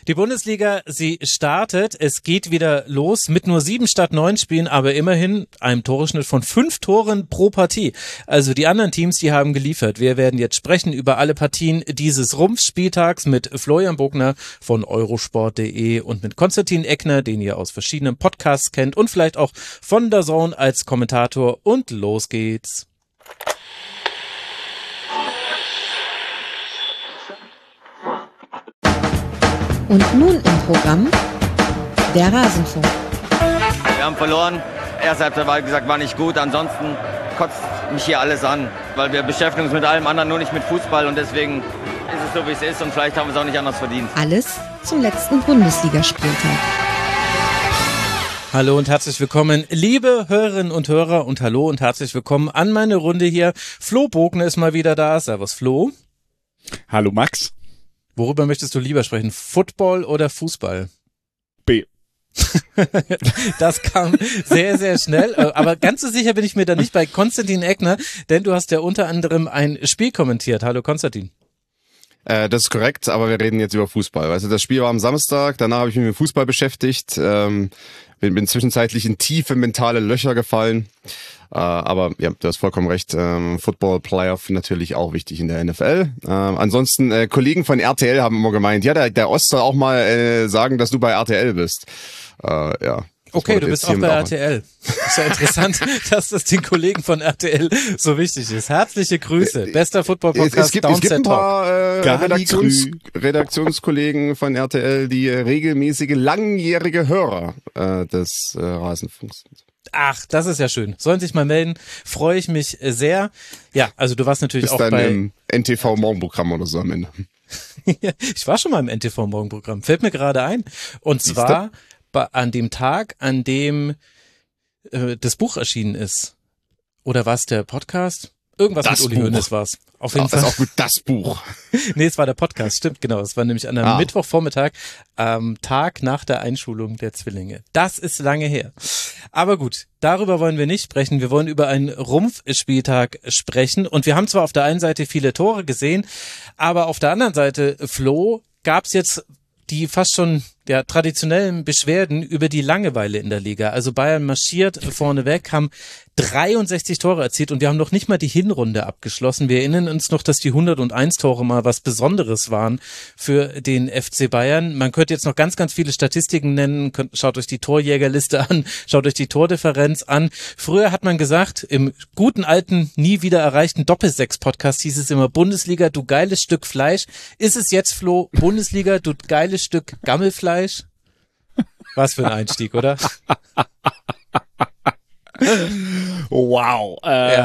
Die Bundesliga, sie startet, es geht wieder los mit nur 7 statt 9 Spielen, aber immerhin einem Toreschnitt von 5 Toren pro Partie. Also die anderen Teams, die haben geliefert. Wir werden jetzt sprechen über alle Partien dieses Rumpfspieltags mit Florian Bogner von eurosport.de und mit Konstantin Eckner, den ihr aus verschiedenen Podcasts kennt und vielleicht auch von DAZN als Kommentator. Und los geht's. Und nun im Programm der Rasenfunk. Wir haben verloren. Erste Halbzeit war nicht gut. Ansonsten kotzt mich hier alles an, weil wir beschäftigen uns mit allem anderen, nur nicht mit Fußball. Und deswegen ist es so, wie es ist. Und vielleicht haben wir es auch nicht anders verdient. Alles zum letzten Bundesligaspieltag. Hallo und herzlich willkommen, liebe Hörerinnen und Hörer, und hallo und herzlich willkommen an meine Runde hier. Flo Bogner ist mal wieder da. Servus, Flo. Hallo, Max. Worüber möchtest du lieber sprechen? Football oder Fußball? B. Das kam sehr, sehr schnell. Aber ganz so sicher bin ich mir da nicht bei Konstantin Eckner, denn du hast ja unter anderem ein Spiel kommentiert. Hallo Konstantin. Das ist korrekt, aber wir reden jetzt über Fußball. Weißt du, das Spiel war am Samstag, danach habe ich mich mit Fußball beschäftigt, bin zwischenzeitlich in tiefe mentale Löcher gefallen. Aber ja, du hast vollkommen recht, Football Playoff natürlich auch wichtig in der NFL. Ansonsten, Kollegen von RTL haben immer gemeint, ja, der Ost soll auch mal sagen, dass du bei RTL bist. Ja. Okay, du bist auch bei RTL. Ist ja interessant, dass das den Kollegen von RTL so wichtig ist. Herzliche Grüße. Bester Football-Podcast. Es gibt ein paar Redaktionskollegen von RTL, die regelmäßige, langjährige Hörer des Rasenfunks sind. Ach, das ist ja schön. Sollen sich mal melden. Freue ich mich sehr. Ja, also du warst natürlich auch bei im NTV-Morgenprogramm oder so am Ende. Ich war schon mal im NTV-Morgenprogramm. Fällt mir gerade ein. Und zwar an dem Tag, an dem das Buch erschienen ist. Oder war es der Podcast? Irgendwas das mit Uli Buch. Hoeneß war es. Auf jeden Fall. Das ist auch gut, das Buch. Nee, es war der Podcast, stimmt, genau. Es war nämlich an einem Mittwochvormittag, Tag nach der Einschulung der Zwillinge. Das ist lange her. Aber gut, darüber wollen wir nicht sprechen. Wir wollen über einen Rumpfspieltag sprechen. Und wir haben zwar auf der einen Seite viele Tore gesehen, aber auf der anderen Seite, Flo, gab's jetzt die fast schon traditionellen Beschwerden über die Langeweile in der Liga. Also Bayern marschiert vorneweg, haben 63 Tore erzielt und wir haben noch nicht mal die Hinrunde abgeschlossen. Wir erinnern uns noch, dass die 101 Tore mal was Besonderes waren für den FC Bayern. Man könnte jetzt noch ganz, ganz viele Statistiken nennen. Schaut euch die Torjägerliste an, schaut euch die Tordifferenz an. Früher hat man gesagt, im guten alten, nie wieder erreichten Doppelsechs-Podcast hieß es immer Bundesliga, du geiles Stück Fleisch. Ist es jetzt, Flo, Bundesliga, du geiles Stück Gammelfleisch? Was für ein Einstieg, oder? Wow.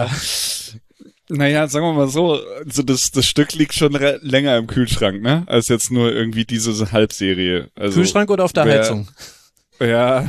Naja, sagen wir mal so, also das Stück liegt schon länger im Kühlschrank, ne? Als jetzt nur irgendwie diese Halbserie. Also, Kühlschrank oder auf der Heizung? Ja.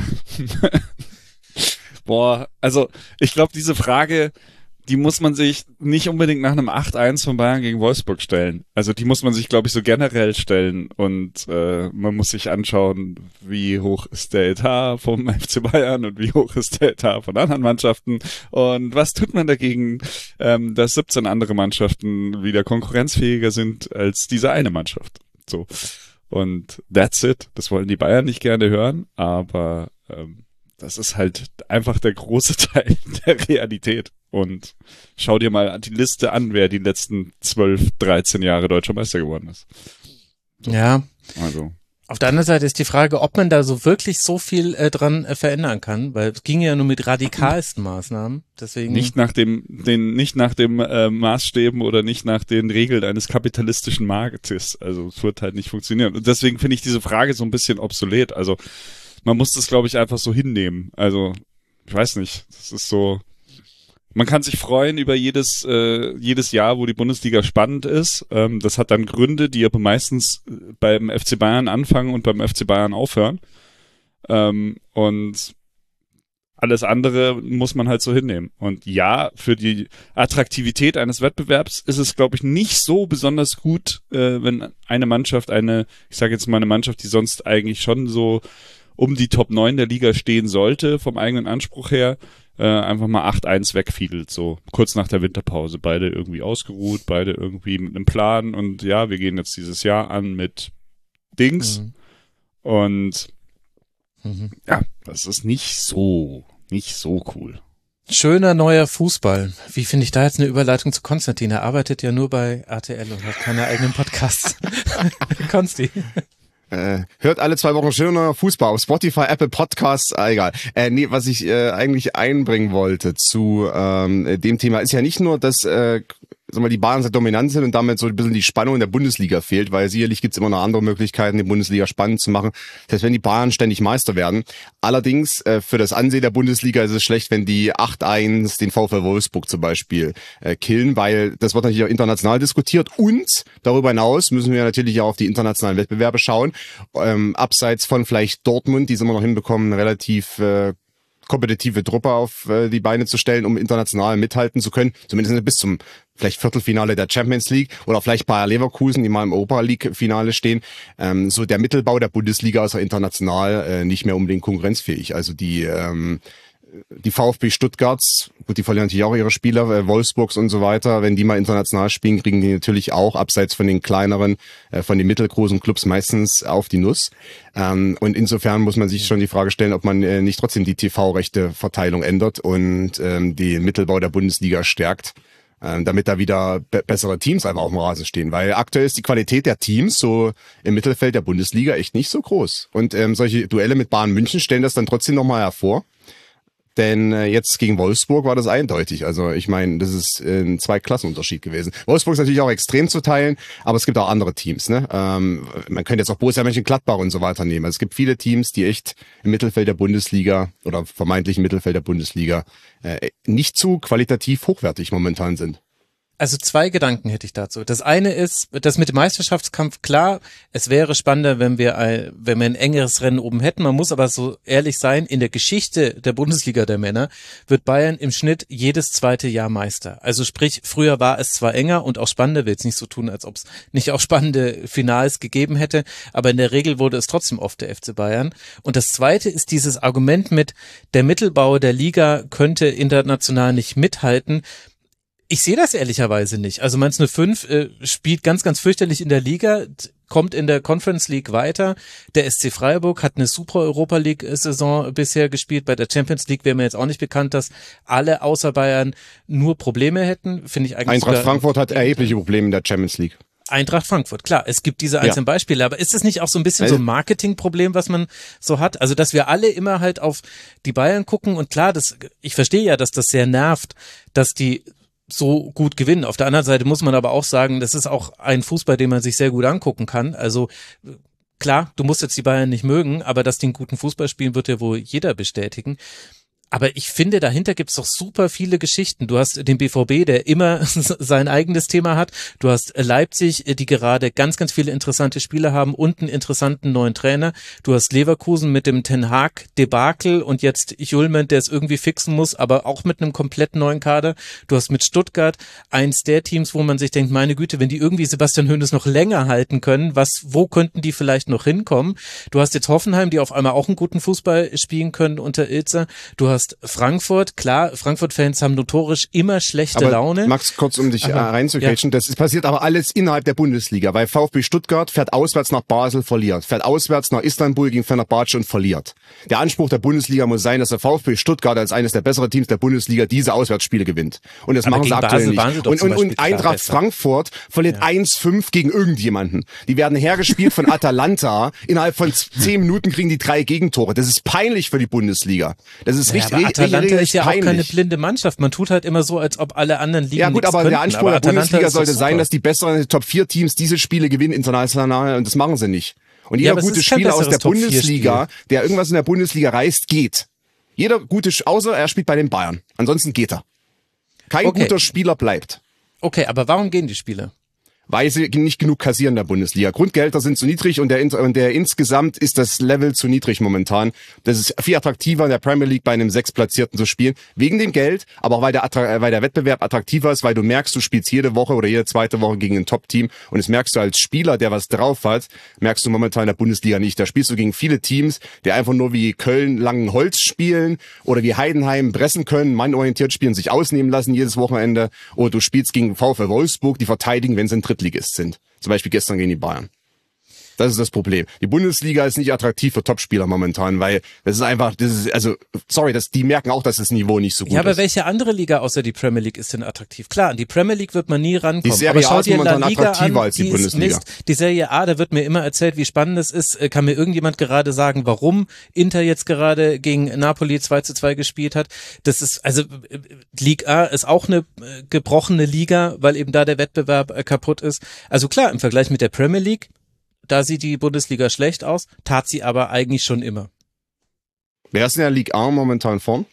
Boah, also ich glaube, diese Frage, die muss man sich nicht unbedingt nach einem 8-1 von Bayern gegen Wolfsburg stellen. Also die muss man sich, glaube ich, so generell stellen und man muss sich anschauen, wie hoch ist der Etat vom FC Bayern und wie hoch ist der Etat von anderen Mannschaften und was tut man dagegen, dass 17 andere Mannschaften wieder konkurrenzfähiger sind als diese eine Mannschaft. So. Und that's it. Das wollen die Bayern nicht gerne hören, aber das ist halt einfach der große Teil der Realität. Und schau dir mal die Liste an, wer die letzten 12, 13 Jahre Deutscher Meister geworden ist. So. Ja. Also. Auf der anderen Seite ist die Frage, ob man da so wirklich so viel dran verändern kann, weil es ging ja nur mit radikalsten Maßnahmen. Deswegen nicht nach dem Maßstäben oder nicht nach den Regeln eines kapitalistischen Marktes. Also es wird halt nicht funktionieren. Und deswegen finde ich diese Frage so ein bisschen obsolet. Also man muss das, glaube ich, einfach so hinnehmen. Also ich weiß nicht, das ist so. Man kann sich freuen über jedes Jahr, wo die Bundesliga spannend ist. Das hat dann Gründe, die aber meistens beim FC Bayern anfangen und beim FC Bayern aufhören. Und alles andere muss man halt so hinnehmen. Und ja, für die Attraktivität eines Wettbewerbs ist es, glaube ich, nicht so besonders gut, wenn eine Mannschaft, ich sage jetzt mal eine Mannschaft, die sonst eigentlich schon so um die Top 9 der Liga stehen sollte, vom eigenen Anspruch her, einfach mal 8-1 wegfiedelt, so kurz nach der Winterpause. Beide irgendwie ausgeruht, beide irgendwie mit einem Plan und ja, wir gehen jetzt dieses Jahr an mit Dings. Und ja, das ist nicht so cool. Schöner neuer Fußball. Wie finde ich da jetzt eine Überleitung zu Konstantin? Er arbeitet ja nur bei RTL und hat keine eigenen Podcasts. Konsti. Hört alle 2 Wochen schöner neuer Fußball auf Spotify, Apple Podcasts, egal. Nee, was ich eigentlich einbringen wollte zu dem Thema ist ja nicht nur, dass die Bayern sehr dominant sind und damit so ein bisschen die Spannung in der Bundesliga fehlt, weil sicherlich gibt's immer noch andere Möglichkeiten, die Bundesliga spannend zu machen. Das heißt, wenn die Bayern ständig Meister werden. Allerdings für das Ansehen der Bundesliga ist es schlecht, wenn die 8-1 den VfL Wolfsburg zum Beispiel killen, weil das wird natürlich auch international diskutiert und darüber hinaus müssen wir natürlich auch auf die internationalen Wettbewerbe schauen. Abseits von vielleicht Dortmund, die es immer noch hinbekommen, relativ kompetitive Truppe auf die Beine zu stellen, um international mithalten zu können, zumindest bis zum vielleicht Viertelfinale der Champions League oder vielleicht Bayer Leverkusen, die mal im Europa League Finale stehen. So der Mittelbau der Bundesliga ist ja international nicht mehr unbedingt konkurrenzfähig. Also die VfB Stuttgarts, gut, die verlieren natürlich auch ihre Spieler, Wolfsburgs und so weiter. Wenn die mal international spielen, kriegen die natürlich auch, abseits von den kleineren, von den mittelgroßen Clubs meistens auf die Nuss. Und insofern muss man sich schon die Frage stellen, ob man nicht trotzdem die TV-Rechte-Verteilung ändert und den Mittelbau der Bundesliga stärkt, damit da wieder bessere Teams einfach auf dem Rasen stehen. Weil aktuell ist die Qualität der Teams so im Mittelfeld der Bundesliga echt nicht so groß. Und solche Duelle mit Bayern München stellen das dann trotzdem nochmal hervor. Denn jetzt gegen Wolfsburg war das eindeutig. Also ich meine, das ist ein 2-Klassenunterschied gewesen. Wolfsburg ist natürlich auch extrem zu teilen, aber es gibt auch andere Teams. Ne? Man könnte jetzt auch Borussia Mönchengladbach und so weiter nehmen. Also es gibt viele Teams, die echt im Mittelfeld der Bundesliga oder vermeintlich im Mittelfeld der Bundesliga nicht so qualitativ hochwertig momentan sind. Also 2 Gedanken hätte ich dazu. Das eine ist, das mit dem Meisterschaftskampf, klar, es wäre spannender, wenn wir ein engeres Rennen oben hätten. Man muss aber so ehrlich sein, in der Geschichte der Bundesliga der Männer wird Bayern im Schnitt jedes zweite Jahr Meister. Also sprich, früher war es zwar enger und auch spannender, will jetzt nicht so tun, als ob es nicht auch spannende Finals gegeben hätte, aber in der Regel wurde es trotzdem oft der FC Bayern. Und das zweite ist dieses Argument mit, der Mittelbau der Liga könnte international nicht mithalten. Ich sehe das ehrlicherweise nicht. Also Mainz 05 spielt ganz, ganz fürchterlich in der Liga, kommt in der Conference League weiter. Der SC Freiburg hat eine super Europa League Saison bisher gespielt. Bei der Champions League wäre mir jetzt auch nicht bekannt, dass alle außer Bayern nur Probleme hätten. Finde ich eigentlich. Eintracht Frankfurt hat erhebliche Probleme in der Champions League. Eintracht Frankfurt, klar, es gibt diese einzelnen Beispiele, aber ist das nicht auch so ein bisschen so ein Marketingproblem, was man so hat? Also, dass wir alle immer halt auf die Bayern gucken und klar, ich verstehe ja, dass das sehr nervt, dass die so gut gewinnen. Auf der anderen Seite muss man aber auch sagen, das ist auch ein Fußball, den man sich sehr gut angucken kann. Also klar, du musst jetzt die Bayern nicht mögen, aber dass die einen guten Fußball spielen, wird ja wohl jeder bestätigen. Aber ich finde, dahinter gibt's doch super viele Geschichten. Du hast den BVB, der immer sein eigenes Thema hat. Du hast Leipzig, die gerade ganz, ganz viele interessante Spieler haben und einen interessanten neuen Trainer. Du hast Leverkusen mit dem Ten Hag-Debakel und jetzt Hjulmand, der es irgendwie fixen muss, aber auch mit einem komplett neuen Kader. Du hast mit Stuttgart eins der Teams, wo man sich denkt, meine Güte, wenn die irgendwie Sebastian Hoeneß noch länger halten können, wo könnten die vielleicht noch hinkommen? Du hast jetzt Hoffenheim, die auf einmal auch einen guten Fußball spielen können unter Ilzer. Du hast Frankfurt, klar, Frankfurt-Fans haben notorisch immer schlechte Laune. Max, kurz um dich reinzugrätschen, das passiert aber alles innerhalb der Bundesliga, weil VfB Stuttgart fährt auswärts nach Basel, verliert, fährt auswärts nach Istanbul gegen Fenerbahce und verliert. Der Anspruch der Bundesliga muss sein, dass der VfB Stuttgart als eines der besseren Teams der Bundesliga diese Auswärtsspiele gewinnt. Und das machen sie aktuell nicht. Und Eintracht Frankfurt verliert 1-5 gegen irgendjemanden. Die werden hergespielt von Atalanta. Innerhalb von 10 Minuten kriegen die 3 Gegentore. Das ist peinlich für die Bundesliga. Das ist richtig. Atalanta ist ja auch keine blinde Mannschaft. Man tut halt immer so, als ob alle anderen Ligen. Ja gut, aber der Anspruch der Bundesliga sollte sein, dass die besseren Top-4-Teams diese Spiele gewinnen international und das machen sie nicht. Und jeder gute Spieler aus der Bundesliga, der irgendwas in der Bundesliga reißt, geht. Jeder gute, außer er spielt bei den Bayern. Ansonsten geht er. Kein guter Spieler bleibt. Okay, aber warum gehen die Spieler? Weil sie nicht genug kassieren in der Bundesliga. Grundgehälter sind zu niedrig und der insgesamt ist das Level zu niedrig momentan. Das ist viel attraktiver in der Premier League bei einem 6-Platzierten zu spielen. Wegen dem Geld, aber auch weil der Wettbewerb attraktiver ist, weil du merkst, du spielst jede Woche oder jede zweite Woche gegen ein Top-Team und das merkst du als Spieler, der was drauf hat, merkst du momentan in der Bundesliga nicht. Da spielst du gegen viele Teams, die einfach nur wie Köln langen Holz spielen oder wie Heidenheim pressen können, mannorientiert spielen, sich ausnehmen lassen jedes Wochenende. Oder du spielst gegen VfL Wolfsburg, die verteidigen, wenn sie ein Drittligist sind. Zum Beispiel gestern gegen die Bayern. Das ist das Problem. Die Bundesliga ist nicht attraktiv für Topspieler momentan, weil das ist einfach, die merken auch, dass das Niveau nicht so gut ist. Ja, aber welche andere Liga außer die Premier League ist denn attraktiv? Klar, an die Premier League wird man nie rankommen. Die Serie A ist momentan attraktiver als die Bundesliga. Die Serie A, da wird mir immer erzählt, wie spannend es ist. Kann mir irgendjemand gerade sagen, warum Inter jetzt gerade gegen Napoli 2:2 gespielt hat? Das ist, also Liga A ist auch eine gebrochene Liga, weil eben da der Wettbewerb kaputt ist. Also klar, im Vergleich mit der Premier League, da sieht die Bundesliga schlecht aus, tat sie aber eigentlich schon immer. Wer ist in der Ligue 1 momentan vorn?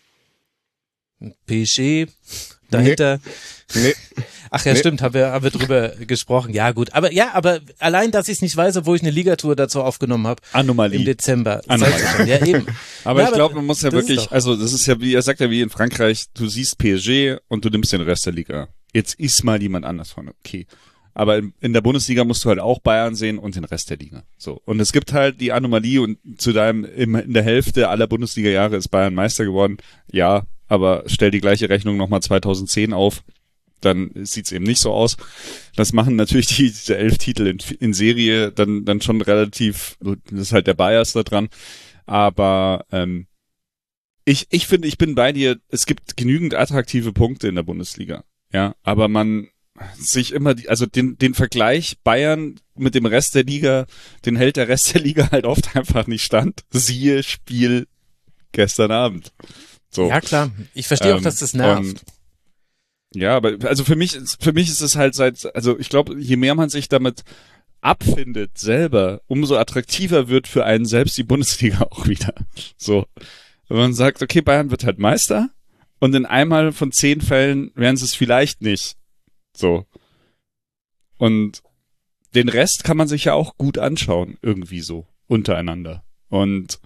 PSG, dahinter. Nee. Ach ja, stimmt, haben wir drüber gesprochen. Ja, gut. Aber allein, dass ich es nicht weiß, obwohl ich eine Ligatour dazu aufgenommen habe. Anomalie. Im Dezember. Anomalie. Ja, eben. Aber ich glaube, man muss ja wirklich, also das ist ja, wie er sagt ja, wie in Frankreich, du siehst PSG und du nimmst den Rest der Liga. Jetzt ist mal jemand anders vorne, okay. Aber in der Bundesliga musst du halt auch Bayern sehen und den Rest der Liga. So. Und es gibt halt die Anomalie und in der Hälfte aller Bundesliga-Jahre ist Bayern Meister geworden. Ja, aber stell die gleiche Rechnung nochmal 2010 auf, dann sieht's eben nicht so aus. Das machen natürlich diese 11 Titel in Serie dann schon relativ, das ist halt der Bias da dran. Aber ich finde, ich bin bei dir, es gibt genügend attraktive Punkte in der Bundesliga. Ja, aber man sich immer, den Vergleich Bayern mit dem Rest der Liga, den hält der Rest der Liga halt oft einfach nicht stand. Siehe Spiel gestern Abend. So. Ja, klar. Ich verstehe auch, dass das nervt. Ja, aber also für mich ist es halt ich glaube, je mehr man sich damit abfindet selber, umso attraktiver wird für einen selbst die Bundesliga auch wieder. So. Wenn man sagt, okay, Bayern wird halt Meister und in einmal von 10 Fällen werden sie es vielleicht nicht. So. Und den Rest kann man sich ja auch gut anschauen, irgendwie so, untereinander. Und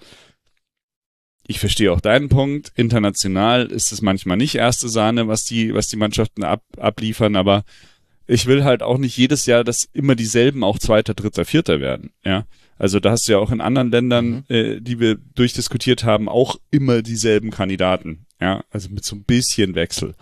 ich verstehe auch deinen Punkt. International ist es manchmal nicht erste Sahne, was die Mannschaften abliefern, aber ich will halt auch nicht jedes Jahr, dass immer dieselben auch Zweiter, Dritter, Vierter werden, ja. Also da hast du ja auch in anderen Ländern, die wir durchdiskutiert haben, auch immer dieselben Kandidaten, ja. Also mit so ein bisschen Wechsel.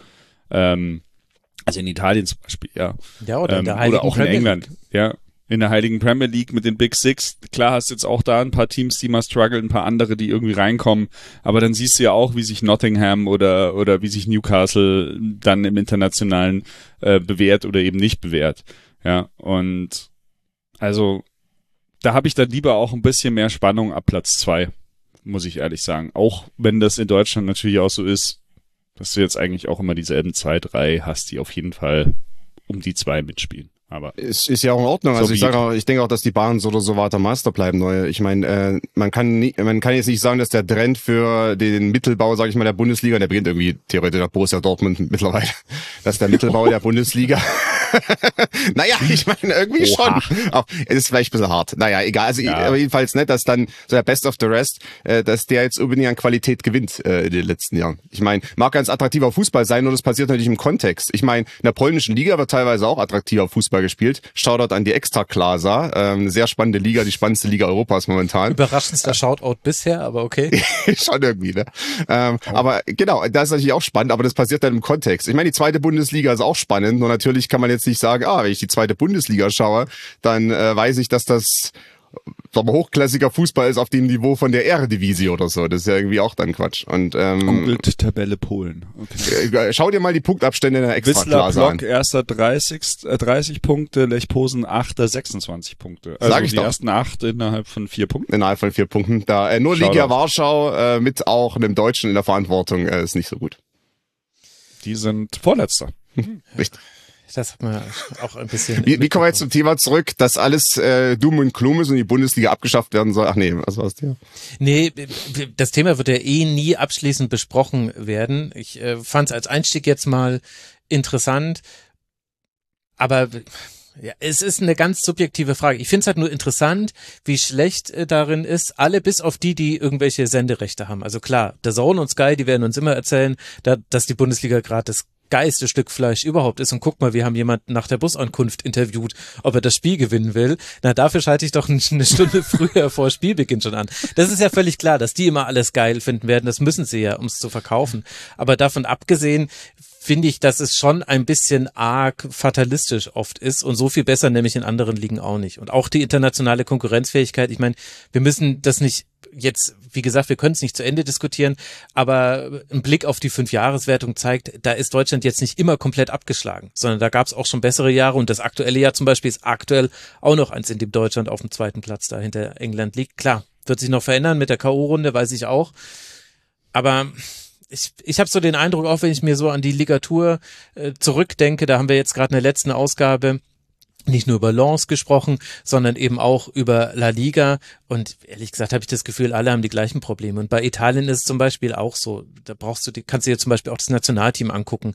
Also in Italien zum Beispiel, ja. Ja, oder in der Heiligen oder auch in England, ja. In der Heiligen Premier League mit den Big Six. Klar hast du jetzt auch da ein paar Teams, die mal strugglen, ein paar andere, die irgendwie reinkommen. Aber dann siehst du ja auch, wie sich Nottingham oder wie sich Newcastle dann im Internationalen bewährt oder eben nicht bewährt. Ja, und also da habe ich dann lieber auch ein bisschen mehr Spannung ab Platz 2, muss ich ehrlich sagen. Auch wenn das in Deutschland natürlich auch so ist, dass du jetzt eigentlich auch immer dieselben 2, 3 hast, die auf jeden Fall um die 2 mitspielen. Aber es ist ja auch in Ordnung. Also ich denke auch, dass die Bayern so oder so weiter Meister bleiben. Ich meine, man kann jetzt nicht sagen, dass der Trend für den Mittelbau, sage ich mal, der Bundesliga, der beginnt irgendwie theoretisch nach Borussia Dortmund mittlerweile, dass der Mittelbau der Bundesliga naja, ich meine, irgendwie schon. Auch, es ist vielleicht ein bisschen hart. Naja, egal. Also aber jedenfalls nicht, dass dann so der Best of the Rest, dass der jetzt unbedingt an Qualität gewinnt in den letzten Jahren. Ich meine, mag ganz attraktiver Fußball sein, nur das passiert natürlich im Kontext. Ich meine, in der polnischen Liga wird teilweise auch attraktiver Fußball gespielt. Shoutout an die Ekstraklasa. Eine sehr spannende Liga, die spannendste Liga Europas momentan. Überraschendster Shoutout bisher, aber okay. Schon irgendwie, ne? Aber genau, das ist natürlich auch spannend, aber das passiert dann im Kontext. Ich meine, die zweite Bundesliga ist auch spannend, nur natürlich kann man jetzt nicht sagen, wenn ich die zweite Bundesliga schaue, dann weiß ich, dass das hochklassiger Fußball ist auf dem Niveau von der Eredivisie oder so. Das ist ja irgendwie auch dann Quatsch. Und googelt Tabelle Polen. Okay. Schau dir mal die Punktabstände in der Extraklase an. Block erster 30 Punkte, Lech Posen 8. 26 Punkte. Also Sag ich die doch. ersten 8 innerhalb von 4 Punkten. Innerhalb von 4 Punkten. Da nur Legia Warschau mit auch einem Deutschen in der Verantwortung ist nicht so gut. Die sind Vorletzter. Richtig. Das hat man auch ein bisschen. Wie kommen wir jetzt zum Thema zurück, dass alles Doom und Gloom ist und die Bundesliga abgeschafft werden soll? Ach nee, was war's dir? Nee, das Thema wird ja nie abschließend besprochen werden. Ich fand es als Einstieg jetzt mal interessant, aber ja, es ist eine ganz subjektive Frage. Ich finde es halt nur interessant, wie schlecht darin ist, alle bis auf die irgendwelche Senderechte haben. Also klar, DAZN und Sky, die werden uns immer erzählen, dass die Bundesliga gerade das geilste Stück Fleisch überhaupt ist. Und guck mal, wir haben jemanden nach der Busankunft interviewt, ob er das Spiel gewinnen will. Na, dafür schalte ich doch eine Stunde früher vor Spielbeginn schon an. Das ist ja völlig klar, dass die immer alles geil finden werden. Das müssen sie ja, um es zu verkaufen. Aber davon abgesehen finde ich, dass es schon ein bisschen arg fatalistisch oft ist und so viel besser nämlich in anderen Ligen auch nicht. Und auch die internationale Konkurrenzfähigkeit, ich meine, wir müssen das nicht jetzt, wie gesagt, wir können es nicht zu Ende diskutieren, aber ein Blick auf die 5-Jahres-Wertung zeigt, da ist Deutschland jetzt nicht immer komplett abgeschlagen, sondern da gab es auch schon bessere Jahre und das aktuelle Jahr zum Beispiel ist aktuell auch noch eins, in dem Deutschland auf dem 2. Platz da hinter England liegt. Klar, wird sich noch verändern mit der K.O.-Runde, weiß ich auch, aber ich habe so den Eindruck, auch wenn ich mir so an die Ligatur zurückdenke, da haben wir jetzt gerade in der letzten Ausgabe nicht nur über Lens gesprochen, sondern eben auch über La Liga und ehrlich gesagt habe ich das Gefühl, alle haben die gleichen Probleme und bei Italien ist es zum Beispiel auch so, da kannst du dir zum Beispiel auch das Nationalteam angucken,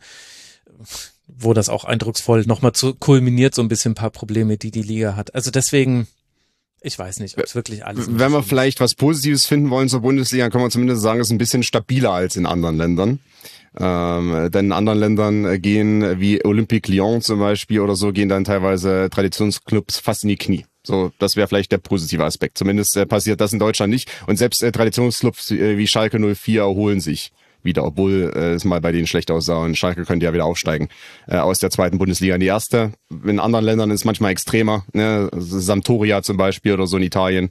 wo das auch eindrucksvoll nochmal kulminiert, so ein bisschen ein paar Probleme, die Liga hat. Also deswegen, ich weiß nicht, ob es wirklich alles ist. Wenn wir vielleicht was Positives finden wollen zur Bundesliga, kann man zumindest sagen, es ist ein bisschen stabiler als in anderen Ländern. Denn in anderen Ländern gehen, wie Olympique Lyon zum Beispiel oder so, gehen dann teilweise Traditionsclubs fast in die Knie. So, das wäre vielleicht der positive Aspekt. Zumindest passiert das in Deutschland nicht. Und selbst Traditionsclubs wie Schalke 04 erholen sich wieder, obwohl es mal bei denen schlecht aussah und Schalke könnte ja wieder aufsteigen aus der 2. Bundesliga in die 1. In anderen Ländern ist es manchmal extremer, ne? Sampdoria zum Beispiel oder so in Italien.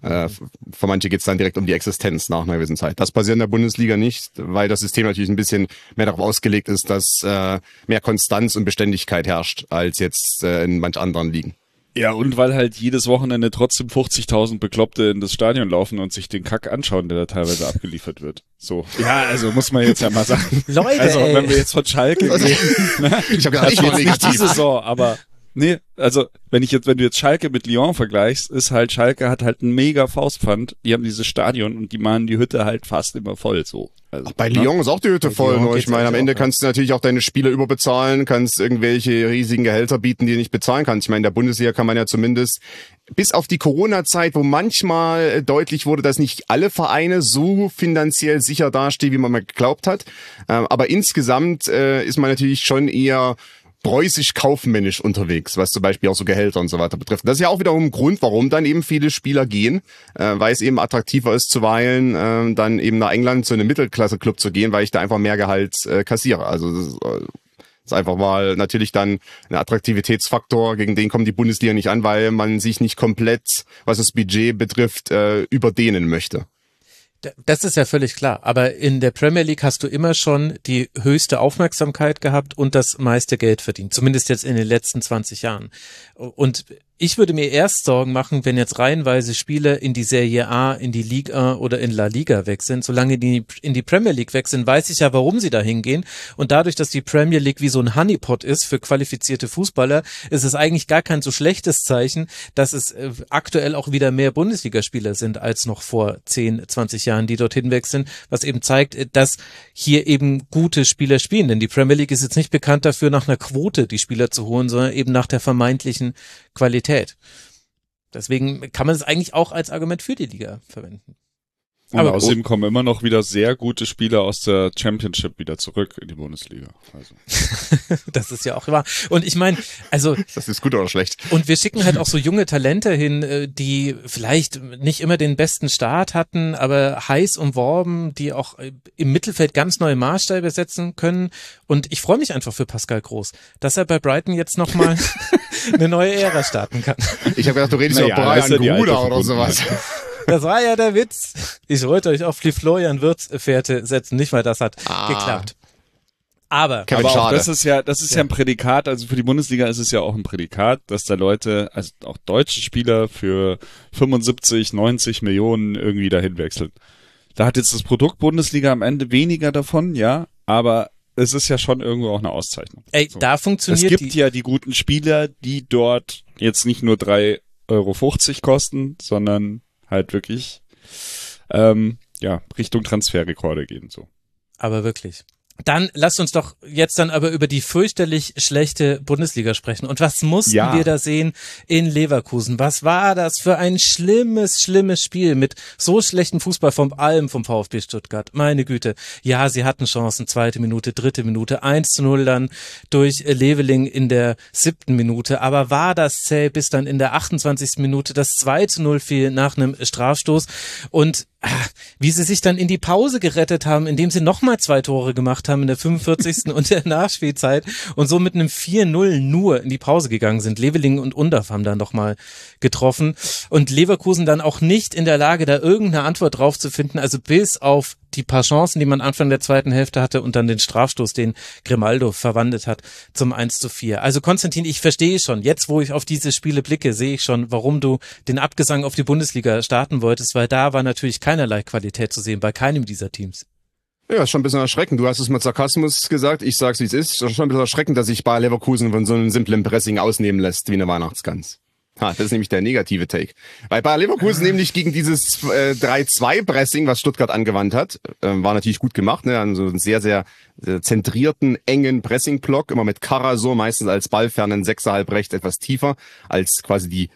Für manche geht's dann direkt um die Existenz nach einer gewissen Zeit. Das passiert in der Bundesliga nicht, weil das System natürlich ein bisschen mehr darauf ausgelegt ist, dass mehr Konstanz und Beständigkeit herrscht, als jetzt in manch anderen Ligen. Ja, und weil halt jedes Wochenende trotzdem 50.000 Bekloppte in das Stadion laufen und sich den Kack anschauen, der da teilweise abgeliefert wird. So. Ja, also muss man jetzt ja mal sagen. Leute, also, wenn wir jetzt von Schalke gehen, ne? Ich habe also nicht die Saison, aber nee, also wenn du jetzt Schalke mit Lyon vergleichst, ist halt Schalke hat halt einen mega Faustpfand. Die haben dieses Stadion und die machen die Hütte halt fast immer voll so. Also, bei Lyon ist auch die Hütte voll. Nur ich meine, am Ende kannst du natürlich auch deine Spieler überbezahlen, kannst irgendwelche riesigen Gehälter bieten, die du nicht bezahlen kannst. Ich meine, in der Bundesliga kann man ja zumindest bis auf die Corona-Zeit, wo manchmal deutlich wurde, dass nicht alle Vereine so finanziell sicher dastehen, wie man mal geglaubt hat. Aber insgesamt ist man natürlich schon eher preußisch-kaufmännisch unterwegs, was zum Beispiel auch so Gehälter und so weiter betrifft. Das ist ja auch wiederum ein Grund, warum dann eben viele Spieler gehen, weil es eben attraktiver ist zuweilen, dann eben nach England zu einem Mittelklasse-Club zu gehen, weil ich da einfach mehr Gehalt kassiere. Also das ist einfach mal natürlich dann ein Attraktivitätsfaktor, gegen den kommt die Bundesliga nicht an, weil man sich nicht komplett, was das Budget betrifft, überdehnen möchte. Das ist ja völlig klar, aber in der Premier League hast du immer schon die höchste Aufmerksamkeit gehabt und das meiste Geld verdient, zumindest jetzt in den letzten 20 Jahren. Und ich würde mir erst Sorgen machen, wenn jetzt reihenweise Spieler in die Serie A, in die Liga oder in La Liga weg sind. Solange die in die Premier League weg sind, weiß ich ja, warum sie da hingehen. Und dadurch, dass die Premier League wie so ein Honeypot ist für qualifizierte Fußballer, ist es eigentlich gar kein so schlechtes Zeichen, dass es aktuell auch wieder mehr Bundesligaspieler sind als noch vor 10, 20 Jahren, die dorthin weg sind, was eben zeigt, dass hier eben gute Spieler spielen. Denn die Premier League ist jetzt nicht bekannt dafür, nach einer Quote die Spieler zu holen, sondern eben nach der vermeintlichen Qualität. Deswegen kann man es eigentlich auch als Argument für die Liga verwenden. Und aber außerdem kommen immer noch wieder sehr gute Spieler aus der Championship wieder zurück in die Bundesliga. Also. Das ist ja auch wahr. Und ich meine, also... Das ist gut oder schlecht. Und wir schicken halt auch so junge Talente hin, die vielleicht nicht immer den besten Start hatten, aber heiß umworben, die auch im Mittelfeld ganz neue Maßstäbe setzen können. Und ich freue mich einfach für Pascal Groß, dass er bei Brighton jetzt nochmal eine neue Ära starten kann. Ich habe gedacht, du redest über Brian Gruda oder sowas. Das war ja der Witz. Ich wollte euch auf die Florian Wirtz-Fährte setzen, nicht mal das hat geklappt. Aber auch das ist ja ein Prädikat, also für die Bundesliga ist es ja auch ein Prädikat, dass da Leute, also auch deutsche Spieler für 75, 90 Millionen irgendwie dahin wechseln. Da hat jetzt das Produkt Bundesliga am Ende weniger davon, ja, aber es ist ja schon irgendwo auch eine Auszeichnung. Ey, so. Da funktioniert es gibt ja die guten Spieler, die dort jetzt nicht nur 3,50 € kosten, sondern halt wirklich Richtung Transferrekorde gehen. So. Aber wirklich. Dann lasst uns doch jetzt dann aber über die fürchterlich schlechte Bundesliga sprechen. Und was mussten wir da sehen in Leverkusen? Was war das für ein schlimmes Spiel mit so schlechten Fußball vom VfB Stuttgart? Meine Güte. Ja, sie hatten Chancen, 2. Minute, 3. Minute, 1:0 dann durch Leveling in der 7. Minute. Aber war das zäh, bis dann in der 28. Minute das 2:0 fiel nach einem Strafstoß. Und wie sie sich dann in die Pause gerettet haben, indem sie nochmal 2 Tore gemacht haben in der 45. und der Nachspielzeit und so mit einem 4:0 nur in die Pause gegangen sind. Leveling und Undav haben dann nochmal getroffen und Leverkusen dann auch nicht in der Lage, da irgendeine Antwort drauf zu finden, also bis auf die paar Chancen, die man Anfang der zweiten Hälfte hatte und dann den Strafstoß, den Grimaldo verwandelt hat zum 1:4. Also Konstantin, ich verstehe schon, jetzt wo ich auf diese Spiele blicke, sehe ich schon, warum du den Abgesang auf die Bundesliga starten wolltest, weil da war natürlich keinerlei Qualität zu sehen bei keinem dieser Teams. Ja, ist schon ein bisschen erschreckend. Du hast es mit Sarkasmus gesagt, ich sag's wie es ist. Ist schon ein bisschen erschreckend, dass sich Bayer Leverkusen von so einem simplen Pressing ausnehmen lässt wie eine Weihnachtsgans. Das ist nämlich der negative Take. Weil Bayer Leverkusen nämlich gegen dieses 3-2-Pressing, was Stuttgart angewandt hat, war natürlich gut gemacht, ne? Also einen sehr, sehr zentrierten, engen Pressing-Block, immer mit Karasor, meistens als ballfernen Sechser halb rechts etwas tiefer, als quasi die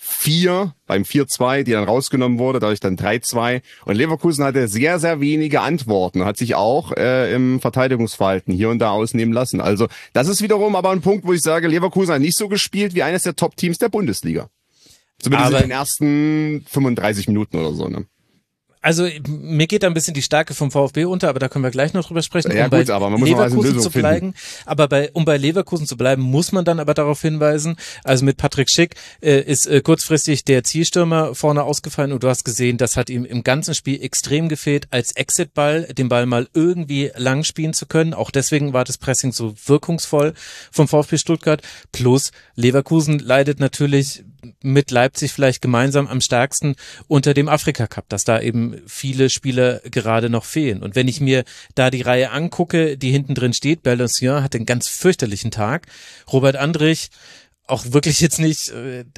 4 beim 4-2, die dann rausgenommen wurde, dadurch dann 3-2. Und Leverkusen hatte sehr, sehr wenige Antworten, hat sich auch im Verteidigungsverhalten hier und da ausnehmen lassen. Also das ist wiederum aber ein Punkt, wo ich sage, Leverkusen hat nicht so gespielt wie eines der Top-Teams der Bundesliga. Zumindest in den ersten 35 Minuten oder so, ne? Also mir geht da ein bisschen die Stärke vom VfB unter, aber da können wir gleich noch drüber sprechen. Ja gut, aber man muss noch eine Lösung finden. Um bei Leverkusen zu bleiben, muss man dann aber darauf hinweisen, also mit Patrick Schick ist kurzfristig der Zielstürmer vorne ausgefallen und du hast gesehen, das hat ihm im ganzen Spiel extrem gefehlt, als Exitball den Ball mal irgendwie lang spielen zu können. Auch deswegen war das Pressing so wirkungsvoll vom VfB Stuttgart. Plus Leverkusen leidet natürlich mit Leipzig vielleicht gemeinsam am stärksten unter dem Afrika-Cup, dass da eben viele Spieler gerade noch fehlen. Und wenn ich mir da die Reihe angucke, die hinten drin steht, Berlosian hat einen ganz fürchterlichen Tag. Robert Andrich auch wirklich jetzt nicht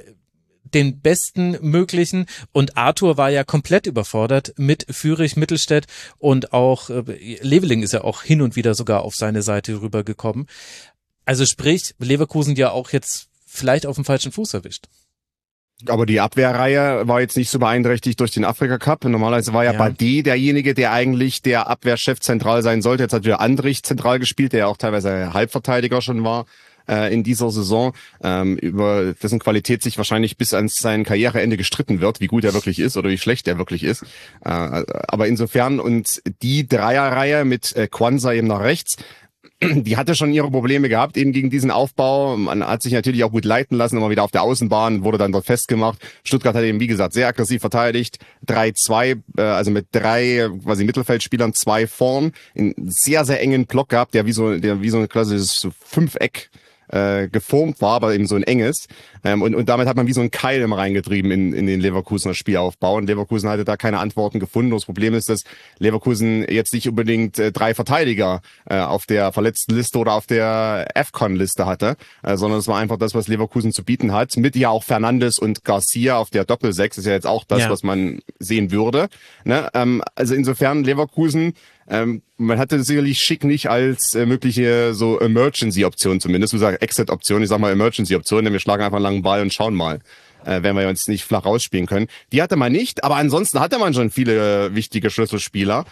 den besten möglichen und Arthur war ja komplett überfordert mit Fürich, Mittelstädt und auch Leveling ist ja auch hin und wieder sogar auf seine Seite rübergekommen. Also sprich, Leverkusen ja auch jetzt vielleicht auf dem falschen Fuß erwischt. Aber die Abwehrreihe war jetzt nicht so beeinträchtigt durch den Afrika-Cup. Normalerweise war ja Badé derjenige, der eigentlich der Abwehrchef zentral sein sollte. Jetzt hat wieder Andrich zentral gespielt, der ja auch teilweise Halbverteidiger schon war in dieser Saison, über dessen Qualität sich wahrscheinlich bis ans sein Karriereende gestritten wird, wie gut er wirklich ist oder wie schlecht er wirklich ist. Aber insofern, und die Dreierreihe mit Quansah eben nach rechts, die hatte schon ihre Probleme gehabt, eben gegen diesen Aufbau. Man hat sich natürlich auch gut leiten lassen, immer wieder auf der Außenbahn, wurde dann dort festgemacht. Stuttgart hat eben, wie gesagt, sehr aggressiv verteidigt. 3-2, also mit 3 quasi Mittelfeldspielern, 2 vorn, in sehr, sehr engen Block gehabt, der wie so ein klassisches Fünfeck geformt war, aber eben so ein enges. Und damit hat man wie so einen Keil immer reingetrieben in den Leverkusener Spielaufbau. Und Leverkusen hatte da keine Antworten gefunden. Das Problem ist, dass Leverkusen jetzt nicht unbedingt 3 Verteidiger auf der verletzten Liste oder auf der AFCON-Liste hatte, sondern es war einfach das, was Leverkusen zu bieten hat. Mit ja auch Fernandes und Garcia auf der Doppel-6 ist ja jetzt auch das, was man sehen würde. Ne? Also insofern Leverkusen, man hatte sicherlich Schick nicht als mögliche so Emergency-Option zumindest. Du sagst Exit-Option, ich sag mal Emergency-Option, denn wir schlagen einfach einen langen Ball und schauen mal, wenn wir uns nicht flach rausspielen können. Die hatte man nicht, aber ansonsten hatte man schon viele wichtige Schlüsselspieler.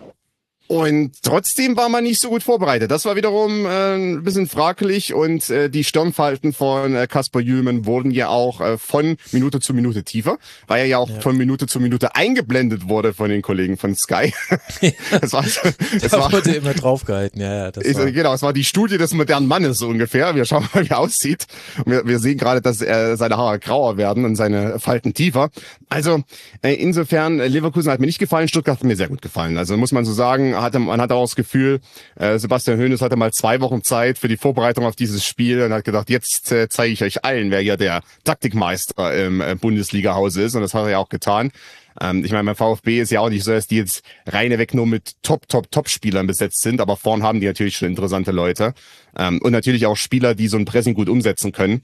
Und trotzdem war man nicht so gut vorbereitet. Das war wiederum ein bisschen fraglich und die Stirnfalten von Kasper Jühlmann wurden ja auch von Minute zu Minute tiefer, weil er ja auch von Minute zu Minute eingeblendet wurde von den Kollegen von Sky. Das wurde immer draufgehalten, Genau, es war die Studie des modernen Mannes so ungefähr. Wir schauen mal, wie er aussieht. Und wir sehen gerade, dass seine Haare grauer werden und seine Falten tiefer. Also insofern, Leverkusen hat mir nicht gefallen, Stuttgart hat mir sehr gut gefallen. Also muss man so sagen, man hatte auch das Gefühl, Sebastian Hoeneß hatte mal 2 Wochen Zeit für die Vorbereitung auf dieses Spiel und hat gedacht, jetzt zeige ich euch allen, wer hier der Taktikmeister im Bundesliga-Haus ist. Und das hat er ja auch getan. Ich meine, beim VfB ist ja auch nicht so, dass die jetzt reineweg nur mit Top-Spielern besetzt sind, aber vorn haben die natürlich schon interessante Leute. Und natürlich auch Spieler, die so ein Pressing gut umsetzen können.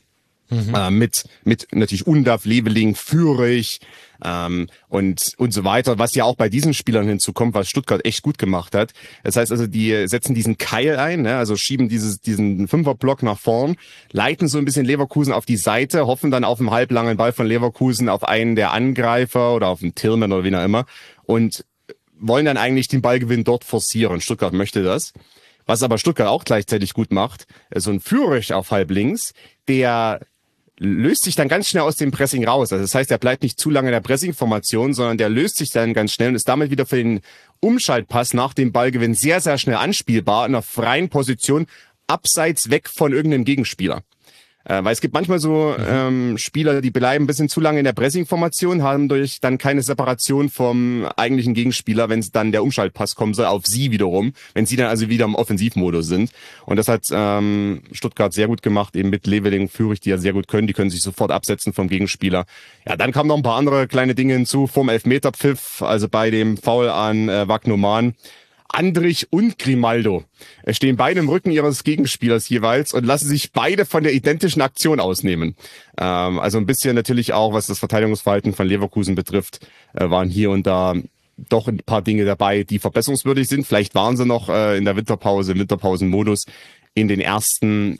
Mit natürlich Undav, Leveling, Führig und so weiter, was ja auch bei diesen Spielern hinzukommt, was Stuttgart echt gut gemacht hat. Das heißt also, die setzen diesen Keil ein, ne? Also schieben diesen Fünferblock nach vorn, leiten so ein bisschen Leverkusen auf die Seite, hoffen dann auf einen halblangen Ball von Leverkusen auf einen der Angreifer oder auf einen Tillman oder wen auch immer und wollen dann eigentlich den Ballgewinn dort forcieren. Stuttgart möchte das. Was aber Stuttgart auch gleichzeitig gut macht, so ein Führig auf halb links, der löst sich dann ganz schnell aus dem Pressing raus. Also das heißt, er bleibt nicht zu lange in der Pressing-Formation, sondern der löst sich dann ganz schnell und ist damit wieder für den Umschaltpass nach dem Ballgewinn sehr, sehr schnell anspielbar in einer freien Position, abseits weg von irgendeinem Gegenspieler. Weil es gibt manchmal so Spieler, die bleiben ein bisschen zu lange in der Pressing-Formation, haben durch dann keine Separation vom eigentlichen Gegenspieler, wenn es dann der Umschaltpass kommen soll, auf sie wiederum, wenn sie dann also wieder im Offensivmodus sind. Und das hat Stuttgart sehr gut gemacht, eben mit Leveling, Führig, die ja sehr gut können, die können sich sofort absetzen vom Gegenspieler. Ja, dann kamen noch ein paar andere kleine Dinge hinzu, vom Elfmeterpfiff, also bei dem Foul an Wagnoman. Andrich und Grimaldo stehen beide im Rücken ihres Gegenspielers jeweils und lassen sich beide von der identischen Aktion ausnehmen. Also ein bisschen natürlich auch, was das Verteidigungsverhalten von Leverkusen betrifft, waren hier und da doch ein paar Dinge dabei, die verbesserungswürdig sind. Vielleicht waren sie noch in der Winterpause, im Winterpausenmodus in den ersten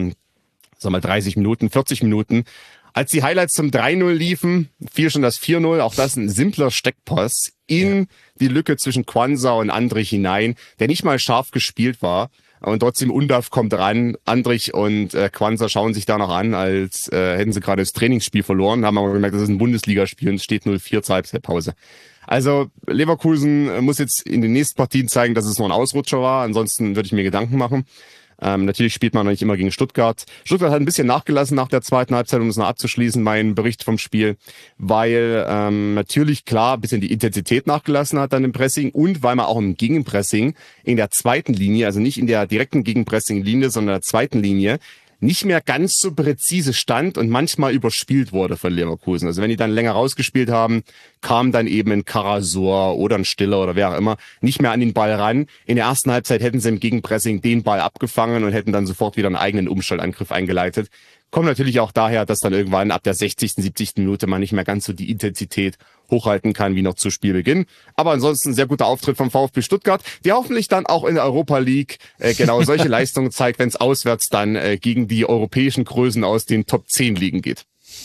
30 Minuten, 40 Minuten. Als die Highlights zum 3-0 liefen, fiel schon das 4-0, auch das ein simpler Steckpass in die Lücke zwischen Quansah und Andrich hinein, der nicht mal scharf gespielt war. Und trotzdem Undav kommt ran. Andrich und Quansah schauen sich da noch an, als hätten sie gerade das Trainingsspiel verloren, haben aber gemerkt, das ist ein Bundesligaspiel und es steht 0-4 zur Halbzeitpause. Also Leverkusen muss jetzt in den nächsten Partien zeigen, dass es nur ein Ausrutscher war. Ansonsten würde ich mir Gedanken machen. Natürlich spielt man noch nicht immer gegen Stuttgart. Stuttgart hat ein bisschen nachgelassen nach der zweiten Halbzeit, um es noch abzuschließen, mein Bericht vom Spiel, weil natürlich klar ein bisschen die Intensität nachgelassen hat dann im Pressing und weil man auch im Gegenpressing in der zweiten Linie, also nicht in der direkten Gegenpressing-Linie, sondern in der zweiten Linie, nicht mehr ganz so präzise stand und manchmal überspielt wurde von Leverkusen. Also wenn die dann länger rausgespielt haben, kam dann eben ein Karasor oder ein Stiller oder wer auch immer nicht mehr an den Ball ran. In der ersten Halbzeit hätten sie im Gegenpressing den Ball abgefangen und hätten dann sofort wieder einen eigenen Umschaltangriff eingeleitet. Kommt natürlich auch daher, dass dann irgendwann ab der 60., 70. Minute man nicht mehr ganz so die Intensität hochhalten kann wie noch zu Spielbeginn. Aber ansonsten sehr guter Auftritt vom VfB Stuttgart, der hoffentlich dann auch in der Europa League genau solche Leistungen zeigt, wenn es auswärts dann gegen die europäischen Größen aus den Top 10 Ligen geht.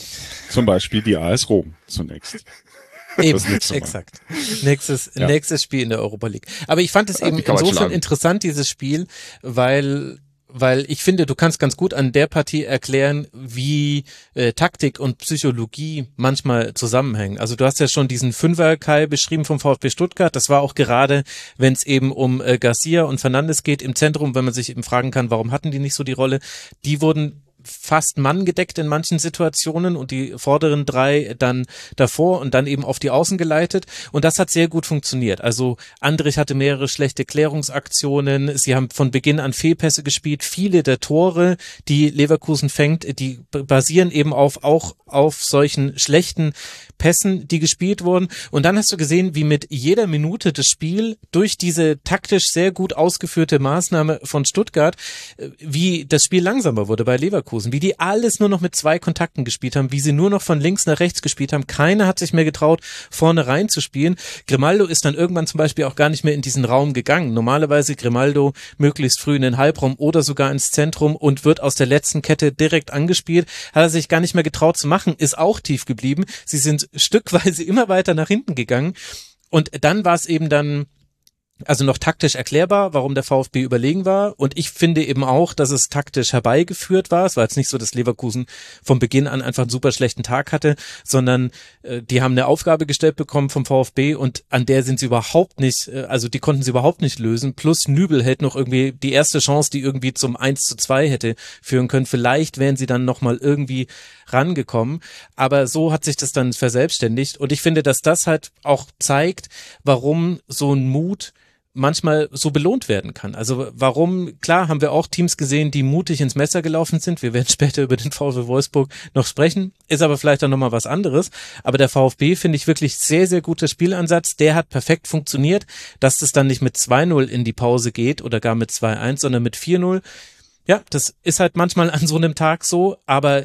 Zum Beispiel die AS Rom zunächst. Eben, exakt. Nächstes Spiel in der Europa League. Aber ich fand es eben insofern interessant, dieses Spiel, weil ich finde, du kannst ganz gut an der Partie erklären, wie Taktik und Psychologie manchmal zusammenhängen. Also du hast ja schon diesen Fünfer-Keil beschrieben vom VfB Stuttgart. Das war auch gerade, wenn es eben um Garcia und Fernandes geht im Zentrum, wenn man sich eben fragen kann, warum hatten die nicht so die Rolle? Die wurden fast manngedeckt in manchen Situationen und die vorderen drei dann davor und dann eben auf die Außen geleitet und das hat sehr gut funktioniert. Also Andrich hatte mehrere schlechte Klärungsaktionen, sie haben von Beginn an Fehlpässe gespielt, viele der Tore, die Leverkusen fängt, die basieren eben auch auf solchen schlechten Pässen, die gespielt wurden und dann hast du gesehen, wie mit jeder Minute das Spiel durch diese taktisch sehr gut ausgeführte Maßnahme von Stuttgart, wie das Spiel langsamer wurde bei Leverkusen, wie die alles nur noch mit 2 Kontakten gespielt haben, wie sie nur noch von links nach rechts gespielt haben, keiner hat sich mehr getraut, vorne rein zu spielen. Grimaldo ist dann irgendwann zum Beispiel auch gar nicht mehr in diesen Raum gegangen. Normalerweise Grimaldo möglichst früh in den Halbraum oder sogar ins Zentrum und wird aus der letzten Kette direkt angespielt, hat er sich gar nicht mehr getraut zu machen, ist auch tief geblieben. Sie sind stückweise immer weiter nach hinten gegangen und dann war es eben dann also noch taktisch erklärbar, warum der VfB überlegen war und ich finde eben auch, dass es taktisch herbeigeführt war. Es war jetzt nicht so, dass Leverkusen von Beginn an einfach einen super schlechten Tag hatte, sondern die haben eine Aufgabe gestellt bekommen vom VfB und an der sind sie überhaupt nicht, also die konnten sie überhaupt nicht lösen, plus Nübel hält noch irgendwie die erste Chance, die irgendwie zum 1:2 hätte führen können. Vielleicht wären sie dann nochmal irgendwie rangekommen, aber so hat sich das dann verselbstständigt und ich finde, dass das halt auch zeigt, warum so ein Mut manchmal so belohnt werden kann. Also warum, klar haben wir auch Teams gesehen, die mutig ins Messer gelaufen sind. Wir werden später über den VfB Wolfsburg noch sprechen, ist aber vielleicht dann nochmal was anderes. Aber der VfB finde ich wirklich sehr, sehr guter Spielansatz. Der hat perfekt funktioniert, dass es dann nicht mit 2-0 in die Pause geht oder gar mit 2-1, sondern mit 4-0. Ja, das ist halt manchmal an so einem Tag so, aber ich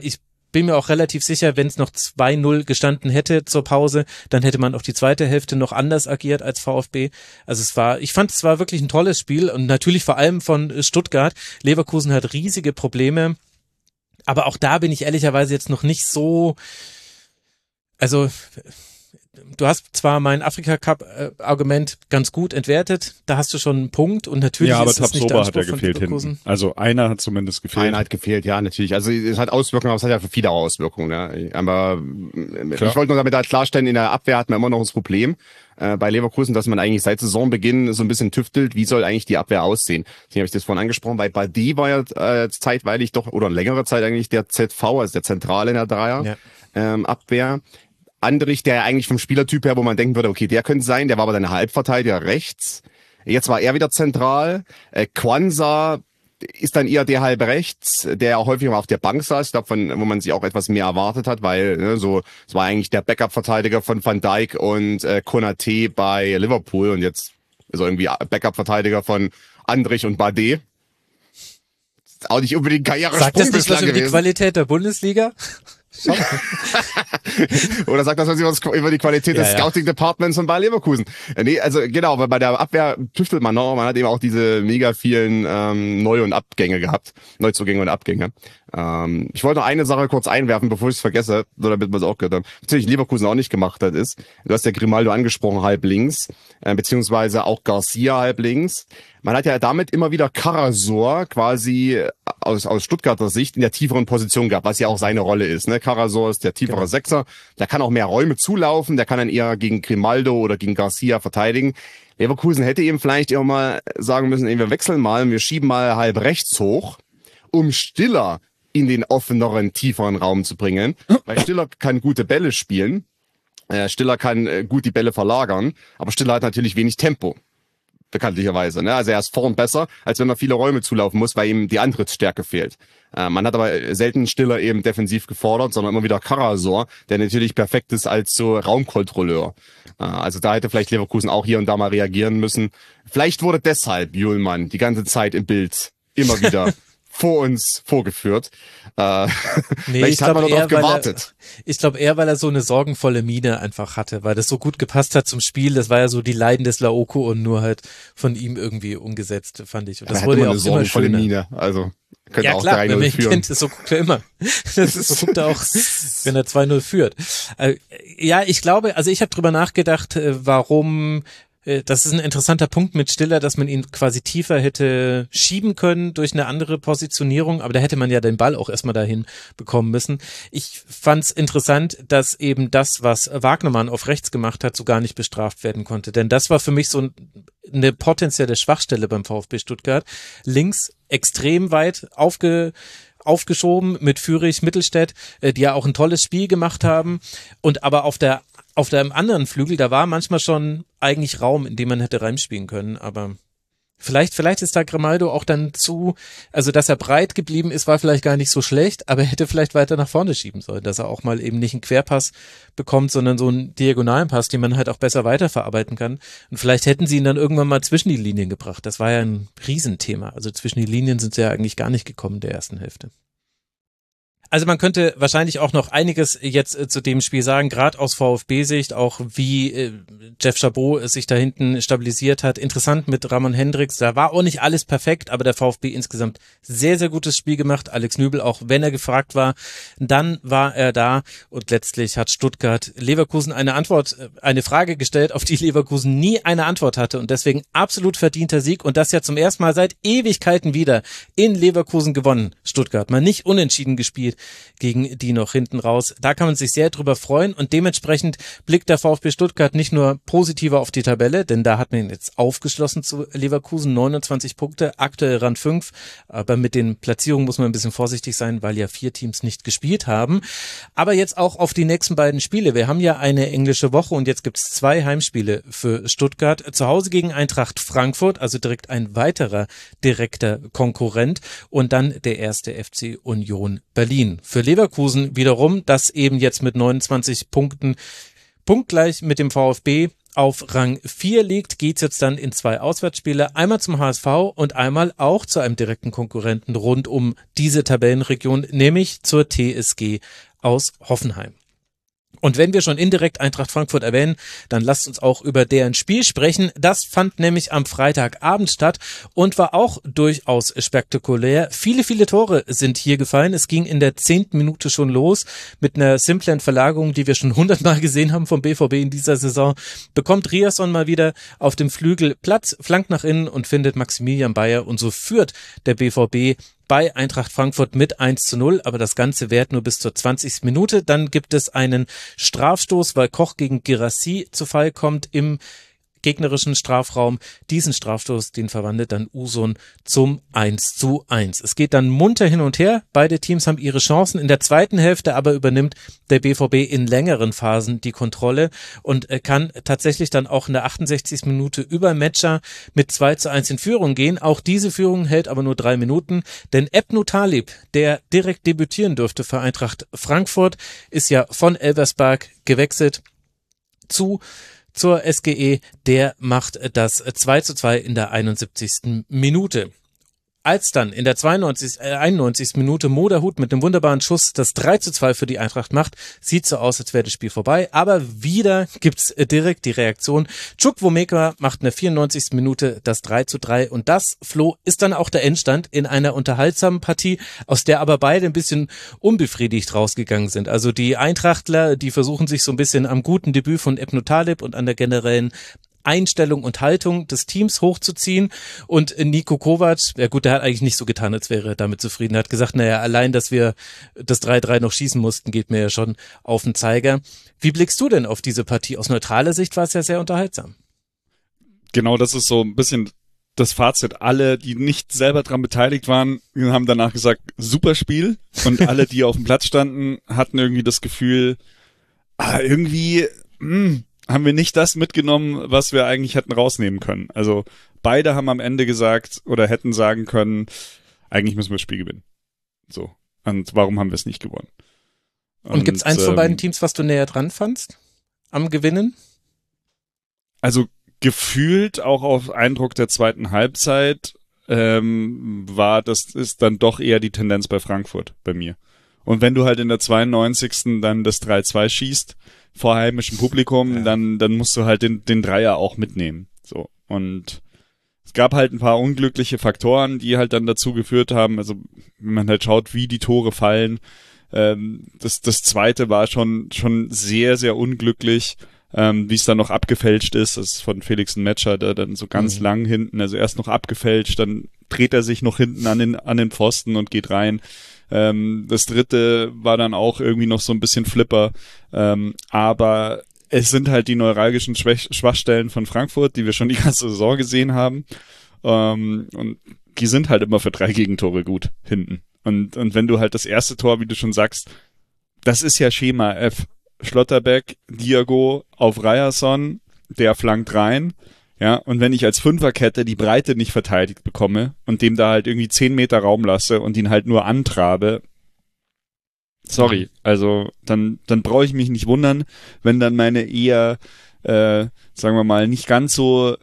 bin mir auch relativ sicher, wenn es noch 2-0 gestanden hätte zur Pause, dann hätte man auch die zweite Hälfte noch anders agiert als VfB. Also ich fand, es war wirklich ein tolles Spiel und natürlich vor allem von Stuttgart. Leverkusen hat riesige Probleme, aber auch da bin ich ehrlicherweise jetzt noch nicht so, also du hast zwar mein Afrika-Cup-Argument ganz gut entwertet, da hast du schon einen Punkt und natürlich ja, aber ist es nicht der Tabsoba hat ja Anspruch von gefehlt Leverkusen. hinten. Also einer hat zumindest gefehlt. Einer hat gefehlt, ja, natürlich. Also es hat Auswirkungen, aber es hat ja für viele auch Auswirkungen. Ne? Aber ich wollte nur damit halt klarstellen, in der Abwehr hat man immer noch das Problem bei Leverkusen, dass man eigentlich seit Saisonbeginn so ein bisschen tüftelt, wie soll eigentlich die Abwehr aussehen. Deswegen habe ich das vorhin angesprochen, weil Badi war ja zeitweilig doch, oder längere Zeit eigentlich der ZV, also der Zentrale in der Dreier Abwehr. Andrich, der eigentlich vom Spielertyp her, wo man denken würde, okay, der könnte sein, der war aber dann Halbverteidiger rechts. Jetzt war er wieder zentral. Quansah ist dann eher der halb rechts, der auch häufig mal auf der Bank saß, wo man sich auch etwas mehr erwartet hat, weil es war eigentlich der Backup-Verteidiger von Van Dijk und Konaté bei Liverpool und jetzt ist er irgendwie Backup-Verteidiger von Andrich und Bade. Auch nicht unbedingt Karrieresprung. Sagt das nicht was über die Qualität der Bundesliga? Oder sagt das was über die Qualität des Scouting-Departments von Bayer Leverkusen? Nee, also genau, weil bei der Abwehr tüftelt man noch, man hat eben auch diese mega vielen Neuzugänge und Abgänge. Ich wollte noch eine Sache kurz einwerfen, bevor ich es vergesse, so damit man es auch gehört hat. Natürlich Leverkusen auch nicht gemacht hat, ist, du hast ja Grimaldo angesprochen, halb links, beziehungsweise auch Garcia halb links. Man hat ja damit immer wieder Karasor quasi aus Stuttgarter Sicht in der tieferen Position gehabt, was ja auch seine Rolle ist. Ne? Karasor ist der tiefere Sechser, der kann auch mehr Räume zulaufen, der kann dann eher gegen Grimaldo oder gegen Garcia verteidigen. Leverkusen hätte eben vielleicht immer mal sagen müssen, wir wechseln mal und wir schieben mal halb rechts hoch, um Stiller in den offeneren, tieferen Raum zu bringen. Weil Stiller kann gute Bälle spielen, Stiller kann gut die Bälle verlagern, aber Stiller hat natürlich wenig Tempo. Bekanntlicherweise, ne? Also er ist vorn besser, als wenn er viele Räume zulaufen muss, weil ihm die Antrittsstärke fehlt. Man hat aber selten Stiller eben defensiv gefordert, sondern immer wieder Karasor, der natürlich perfekt ist als so Raumkontrolleur. Also da hätte vielleicht Leverkusen auch hier und da mal reagieren müssen. Vielleicht wurde deshalb Hjulmand die ganze Zeit im Bild immer wieder vor uns vorgeführt. Vielleicht hat man darauf gewartet. Ich glaube eher, weil er so eine sorgenvolle Miene einfach hatte, weil das so gut gepasst hat zum Spiel. Das war ja so die Leiden des Laoko und nur halt von ihm irgendwie umgesetzt, fand ich. Und das wurde ja auch immer schöner. Miene. Also könnte auch klar, 3-0 wenn man ihn führen. kennt, so guckt er immer. So guckt er auch, wenn er 2-0 führt. Ja, ich glaube, also ich habe drüber nachgedacht, warum. Das ist ein interessanter Punkt mit Stiller, dass man ihn quasi tiefer hätte schieben können durch eine andere Positionierung, aber da hätte man ja den Ball auch erstmal dahin bekommen müssen. Ich fand's interessant, dass eben das, was Wagnermann auf rechts gemacht hat, so gar nicht bestraft werden konnte, denn das war für mich so eine potenzielle Schwachstelle beim VfB Stuttgart. Links extrem weit aufgeschoben mit Fürich, Mittelstädt, die ja auch ein tolles Spiel gemacht haben und aber auf dem anderen Flügel, da war manchmal schon eigentlich Raum, in dem man hätte reinspielen können, aber vielleicht ist da Grimaldo auch dann also dass er breit geblieben ist, war vielleicht gar nicht so schlecht, aber er hätte vielleicht weiter nach vorne schieben sollen, dass er auch mal eben nicht einen Querpass bekommt, sondern so einen diagonalen Pass, den man halt auch besser weiterverarbeiten kann. Und vielleicht hätten sie ihn dann irgendwann mal zwischen die Linien gebracht. Das war ja ein Riesenthema. Also zwischen die Linien sind sie ja eigentlich gar nicht gekommen in der ersten Hälfte. Also man könnte wahrscheinlich auch noch einiges jetzt zu dem Spiel sagen, gerade aus VfB-Sicht, auch wie Jeff Chabot sich da hinten stabilisiert hat. Interessant mit Ramon Hendricks, da war auch nicht alles perfekt, aber der VfB insgesamt sehr, sehr gutes Spiel gemacht. Alex Nübel, auch wenn er gefragt war, dann war er da und letztlich hat Stuttgart Leverkusen eine Frage gestellt, auf die Leverkusen nie eine Antwort hatte und deswegen absolut verdienter Sieg und das ja zum ersten Mal seit Ewigkeiten wieder in Leverkusen gewonnen. Stuttgart mal nicht unentschieden gespielt gegen die noch hinten raus. Da kann man sich sehr drüber freuen und dementsprechend blickt der VfB Stuttgart nicht nur positiver auf die Tabelle, denn da hat man ihn jetzt aufgeschlossen zu Leverkusen, 29 Punkte, aktuell Rang 5, aber mit den Platzierungen muss man ein bisschen vorsichtig sein, weil ja 4 Teams nicht gespielt haben. Aber jetzt auch auf die nächsten beiden Spiele. Wir haben ja eine englische Woche und jetzt gibt es 2 Heimspiele für Stuttgart. Zu Hause gegen Eintracht Frankfurt, also direkt ein weiterer direkter Konkurrent und dann der erste FC Union Berlin. Für Leverkusen wiederum, das eben jetzt mit 29 Punkten punktgleich mit dem VfB auf Rang 4 liegt, geht's jetzt dann in 2 Auswärtsspiele, einmal zum HSV und einmal auch zu einem direkten Konkurrenten rund um diese Tabellenregion, nämlich zur TSG aus Hoffenheim. Und wenn wir schon indirekt Eintracht Frankfurt erwähnen, dann lasst uns auch über deren Spiel sprechen. Das fand nämlich am Freitagabend statt und war auch durchaus spektakulär. Viele Tore sind hier gefallen. Es ging in der 10. Minute schon los mit einer simplen Verlagerung, die wir schon 100-mal gesehen haben vom BVB in dieser Saison. Bekommt Riasson mal wieder auf dem Flügel Platz, flankt nach innen und findet Maximilian Bayer. Und so führt der BVB bei Eintracht Frankfurt mit 1:0, aber das Ganze währt nur bis zur 20. Minute. Dann gibt es einen Strafstoß, weil Koch gegen Guirassy zu Fall kommt im gegnerischen Strafraum. Diesen Strafstoß, den verwandelt dann Usun zum 1:1. Es geht dann munter hin und her. Beide Teams haben ihre Chancen. In der zweiten Hälfte aber übernimmt der BVB in längeren Phasen die Kontrolle und kann tatsächlich dann auch in der 68. Minute über Metscher mit 2:1 in Führung gehen. Auch diese Führung hält aber nur 3 Minuten, denn Ebnu Talib, der direkt debütieren dürfte für Eintracht Frankfurt, ist ja von Elversberg gewechselt zur SGE, der macht das 2:2 in der 71. Minute. Als dann in der 91. Minute Moderhut mit einem wunderbaren Schuss das 3:2 für die Eintracht macht, sieht so aus, als wäre das Spiel vorbei, aber wieder gibt's direkt die Reaktion. Chukwuemeka macht in der 94. Minute das 3:3 und das, Flo, ist dann auch der Endstand in einer unterhaltsamen Partie, aus der aber beide ein bisschen unbefriedigt rausgegangen sind. Also die Eintrachtler, die versuchen sich so ein bisschen am guten Debüt von Ebnu Talib und an der generellen Einstellung und Haltung des Teams hochzuziehen und Niko Kovac, ja gut, der hat eigentlich nicht so getan, als wäre er damit zufrieden. Er hat gesagt, naja, allein, dass wir das 3:3 noch schießen mussten, geht mir ja schon auf den Zeiger. Wie blickst du denn auf diese Partie? Aus neutraler Sicht war es ja sehr unterhaltsam. Genau, das ist so ein bisschen das Fazit. Alle, die nicht selber dran beteiligt waren, haben danach gesagt, super Spiel. Und alle, die auf dem Platz standen, hatten irgendwie das Gefühl, irgendwie, haben wir nicht das mitgenommen, was wir eigentlich hätten rausnehmen können. Also beide haben am Ende gesagt oder hätten sagen können, eigentlich müssen wir das Spiel gewinnen. So. Und warum haben wir es nicht gewonnen? Und gibt's eins von beiden Teams, was du näher dran fandst am Gewinnen? Also gefühlt auch auf Eindruck der zweiten Halbzeit ist dann doch eher die Tendenz bei Frankfurt bei mir. Und wenn du halt in der 92. dann das 3:2 schießt, vor heimischem Publikum, dann musst du halt den Dreier auch mitnehmen. So. Und es gab halt ein paar unglückliche Faktoren, die halt dann dazu geführt haben, also wenn man halt schaut, wie die Tore fallen, das zweite war schon sehr, sehr unglücklich, wie es dann noch abgefälscht ist. Das ist von Felix Metscher, der dann so ganz lang hinten, also erst noch abgefälscht, dann dreht er sich noch hinten an den Pfosten und geht rein. Das dritte war dann auch irgendwie noch so ein bisschen Flipper, aber es sind halt die neuralgischen Schwachstellen von Frankfurt, die wir schon die ganze Saison gesehen haben, und die sind halt immer für 3 Gegentore gut hinten. Und wenn du halt das erste Tor, wie du schon sagst, das ist ja Schema F. Schlotterbeck, Diago auf Ryerson, der flankt rein. Ja, und wenn ich als Fünferkette die Breite nicht verteidigt bekomme und dem da halt irgendwie 10 Meter Raum lasse und ihn halt nur antrabe, sorry, also dann brauche ich mich nicht wundern, wenn dann meine eher, sagen wir mal, nicht ganz so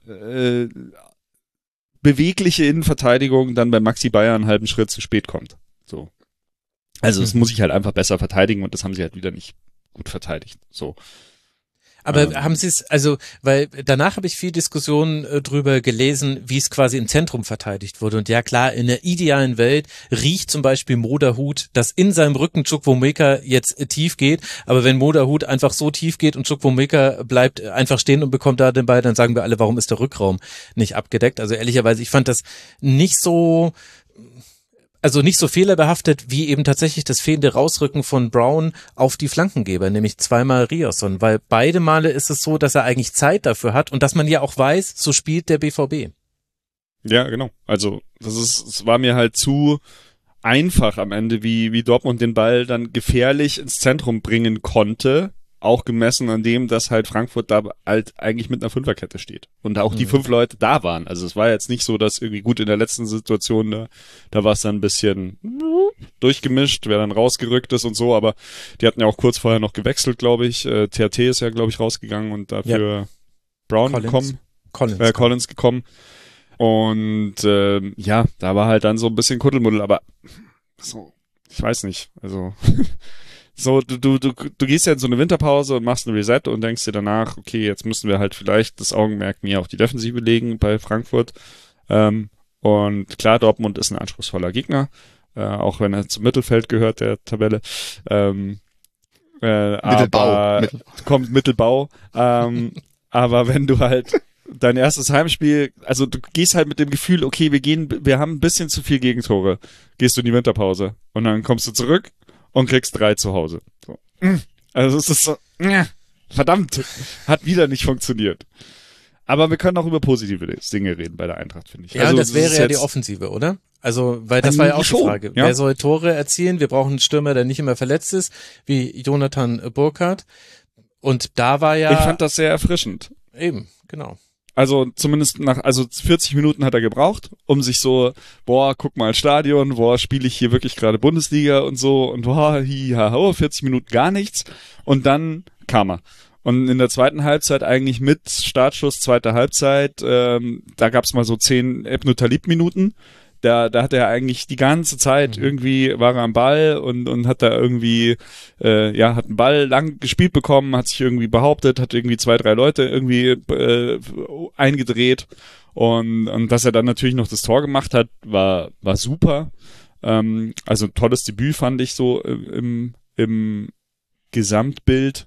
bewegliche Innenverteidigung dann bei Maxi Bayer einen halben Schritt zu spät kommt. So. Also das muss ich halt einfach besser verteidigen und das haben sie halt wieder nicht gut verteidigt. So. Aber haben Sie es, also, weil danach habe ich viel Diskussionen drüber gelesen, wie es quasi im Zentrum verteidigt wurde. Und ja klar, in der idealen Welt riecht zum Beispiel Moderhut, dass in seinem Rücken Chukwuemeka jetzt tief geht. Aber wenn Moderhut einfach so tief geht und Chukwuemeka bleibt einfach stehen und bekommt da den Ball, dann sagen wir alle, warum ist der Rückraum nicht abgedeckt? Also ehrlicherweise, ich fand das nicht so fehlerbehaftet wie eben tatsächlich das fehlende Rausrücken von Brown auf die Flankengeber, nämlich zweimal Riasson, weil beide Male ist es so, dass er eigentlich Zeit dafür hat und dass man ja auch weiß, so spielt der BVB. Ja, genau. Also es war mir halt zu einfach am Ende, wie Dortmund den Ball dann gefährlich ins Zentrum bringen konnte, auch gemessen an dem, dass halt Frankfurt da halt eigentlich mit einer Fünferkette steht. Und auch die 5 Leute da waren. Also es war jetzt nicht so, dass irgendwie gut in der letzten Situation, da war es dann ein bisschen durchgemischt, wer dann rausgerückt ist und so, aber die hatten ja auch kurz vorher noch gewechselt, glaube ich. THT ist ja, glaube ich, rausgegangen und dafür Collins gekommen. Und ja, da war halt dann so ein bisschen Kuddelmuddel, aber so, ich weiß nicht, also so, du gehst ja in so eine Winterpause und machst ein Reset und denkst dir danach, okay, jetzt müssen wir halt vielleicht das Augenmerk mehr auf die Defensive legen bei Frankfurt. Und klar, Dortmund ist ein anspruchsvoller Gegner, auch wenn er zum Mittelfeld gehört, der Tabelle. Kommt Mittelbau. Aber wenn du halt dein erstes Heimspiel, also du gehst halt mit dem Gefühl, okay, wir haben ein bisschen zu viel Gegentore, gehst du in die Winterpause und dann kommst du zurück und kriegst 3 zu Hause. So. Also es ist so, verdammt, hat wieder nicht funktioniert. Aber wir können auch über positive Dinge reden bei der Eintracht, finde ich. Ja, also, das wäre ja die Offensive, oder? Also, weil das war ja auch die Frage. Ja. Wer soll Tore erzielen? Wir brauchen einen Stürmer, der nicht immer verletzt ist, wie Jonathan Burkhardt. Und da war ja... Ich fand das sehr erfrischend. Eben, genau. Also zumindest 40 Minuten hat er gebraucht, um sich so, guck mal Stadion, spiele ich hier wirklich gerade Bundesliga und so und 40 Minuten gar nichts. Und dann kam er. Und in der zweiten Halbzeit eigentlich mit Startschuss zweiter Halbzeit, da gab's mal so 10 Ebnu Talib-Minuten. Da hat er eigentlich die ganze Zeit irgendwie, war er am Ball und hat da irgendwie, hat einen Ball lang gespielt bekommen, hat sich irgendwie behauptet, hat irgendwie 2, 3 Leute irgendwie eingedreht und dass er dann natürlich noch das Tor gemacht hat, war super. Also ein tolles Debüt fand ich so im Gesamtbild.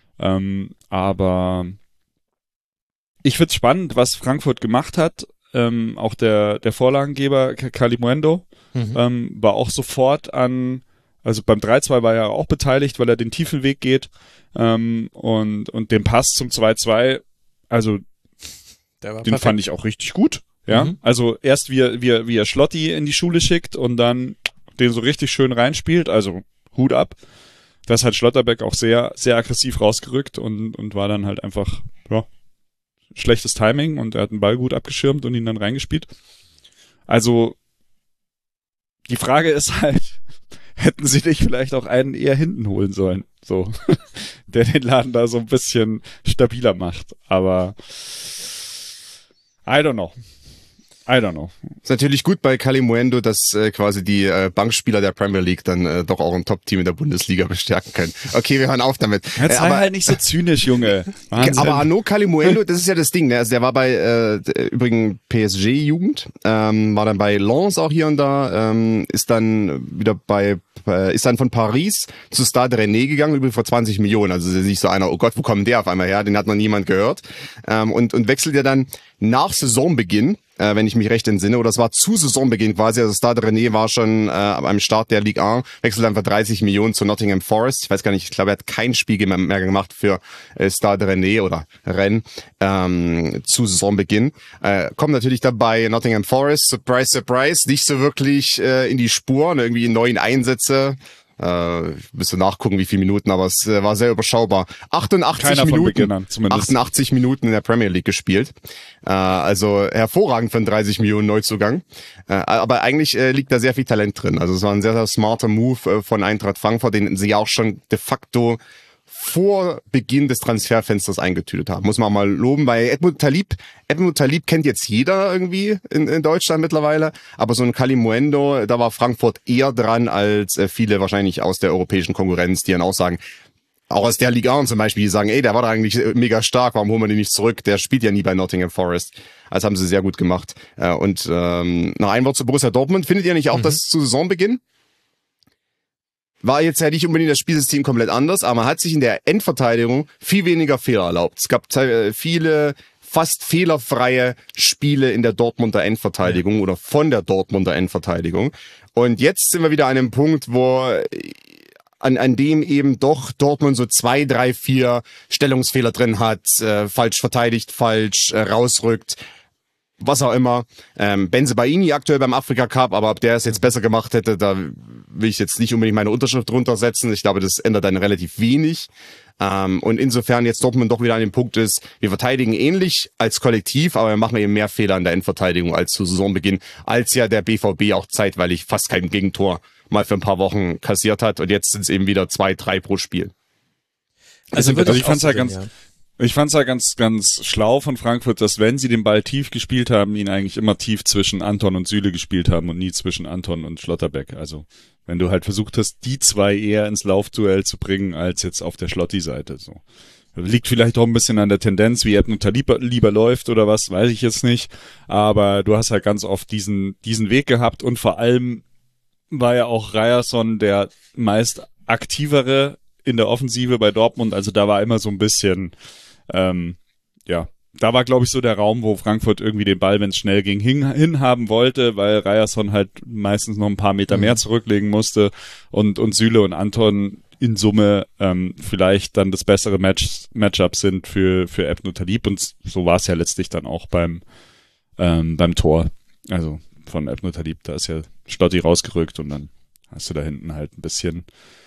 Aber ich find's spannend, was Frankfurt gemacht hat. Auch der Vorlagengeber Kalimuendo war auch sofort also beim 3-2 war er auch beteiligt, weil er den tiefen Weg geht und den Pass zum 2-2, also den fand ich auch richtig gut. Ja, also erst wie er Schlotti in die Schule schickt und dann den so richtig schön reinspielt, also Hut ab. Das hat Schlotterbeck auch sehr, sehr aggressiv rausgerückt und war dann halt einfach, schlechtes Timing und er hat den Ball gut abgeschirmt und ihn dann reingespielt. Also, die Frage ist halt, hätten sie nicht vielleicht auch einen eher hinten holen sollen, so, der den Laden da so ein bisschen stabiler macht, aber I don't know. Ist natürlich gut bei Kalimuendo, dass quasi die Bankspieler der Premier League dann doch auch ein Top-Team in der Bundesliga bestärken können. Okay, wir hören auf damit. Jetzt sei halt nicht so zynisch, Junge. Wahnsinn. Aber Arnaud Kalimuendo, das ist ja das Ding, ne? Also der war bei übrigens PSG-Jugend, war dann bei Lens auch hier und da, ist dann wieder ist dann von Paris zu Stade Rennais gegangen, übrigens vor 20 Millionen. Also ist nicht so einer, oh Gott, wo kommt der auf einmal her? Den hat noch niemand gehört. Und wechselt ja dann nach Saisonbeginn, wenn ich mich recht entsinne, oder es war zu Saisonbeginn quasi, also Stade Rennais war schon am Start der Ligue 1, wechselt dann für 30 Millionen zu Nottingham Forest. Ich weiß gar nicht, ich glaube, er hat kein Spiel mehr gemacht für Stade Rennais oder Rennes zu Saisonbeginn. Kommt natürlich dabei Nottingham Forest, surprise, surprise, nicht so wirklich in die Spur, irgendwie 9 Einsätze. Müsste nachgucken, wie viele Minuten, aber es war sehr überschaubar. 88 Minuten in der Premier League gespielt. Also hervorragend für einen 30 Millionen Neuzugang. Aber eigentlich liegt da sehr viel Talent drin. Also es war ein sehr, sehr smarter Move von Eintracht Frankfurt, den sie auch schon de facto vor Beginn des Transferfensters eingetütet haben. Muss man mal loben, weil Edmund Talib kennt jetzt jeder irgendwie in Deutschland mittlerweile, aber so ein Kalimuendo, da war Frankfurt eher dran als viele wahrscheinlich aus der europäischen Konkurrenz, die dann auch sagen, auch aus der Ligue 1 zum Beispiel, die sagen, der war da eigentlich mega stark, warum holen wir den nicht zurück? Der spielt ja nie bei Nottingham Forest. Also haben sie sehr gut gemacht. Und noch ein Wort zu Borussia Dortmund. Findet ihr nicht auch, dass zu Saisonbeginn war jetzt ja nicht unbedingt das Spielsystem komplett anders, aber man hat sich in der Endverteidigung viel weniger Fehler erlaubt. Es gab viele fast fehlerfreie Spiele in der Dortmunder Endverteidigung oder von der Dortmunder Endverteidigung. Und jetzt sind wir wieder an einem Punkt, wo an dem eben doch Dortmund so 2, 3, 4 Stellungsfehler drin hat, falsch verteidigt, falsch rausrückt, was auch immer. Bensebaini aktuell beim Afrika Cup, aber ob der es jetzt besser gemacht hätte, da will ich jetzt nicht unbedingt meine Unterschrift drunter setzen. Ich glaube, das ändert dann relativ wenig. Und insofern jetzt Dortmund doch wieder an dem Punkt ist, wir verteidigen ähnlich als Kollektiv, aber wir machen eben mehr Fehler in der Endverteidigung als zu Saisonbeginn, als ja der BVB auch zeitweilig fast kein Gegentor mal für ein paar Wochen kassiert hat. Und jetzt sind es eben wieder 2, 3 pro Spiel. Also ich fand's halt ganz... Ja. Ich fand's ja ganz, ganz schlau von Frankfurt, dass wenn sie den Ball tief gespielt haben, ihn eigentlich immer tief zwischen Anton und Süle gespielt haben und nie zwischen Anton und Schlotterbeck. Also wenn du halt versucht hast, die zwei eher ins Laufduell zu bringen, als jetzt auf der Schlotti-Seite. So. Liegt vielleicht auch ein bisschen an der Tendenz, wie Ebner lieber läuft oder was, weiß ich jetzt nicht. Aber du hast halt ganz oft diesen Weg gehabt und vor allem war ja auch Ryerson der meist aktivere in der Offensive bei Dortmund. Also da war immer so ein bisschen da war, glaube ich, so der Raum, wo Frankfurt irgendwie den Ball, wenn es schnell ging, hinhaben wollte, weil Ryerson halt meistens noch ein paar Meter mehr zurücklegen musste und Süle und Anton in Summe vielleicht dann das bessere Matchup sind für Ebner Talib, und so war es ja letztlich dann auch beim Tor, also von Ebner Talib, da ist ja Schlotti rausgerückt und dann hast du da hinten halt ein bisschen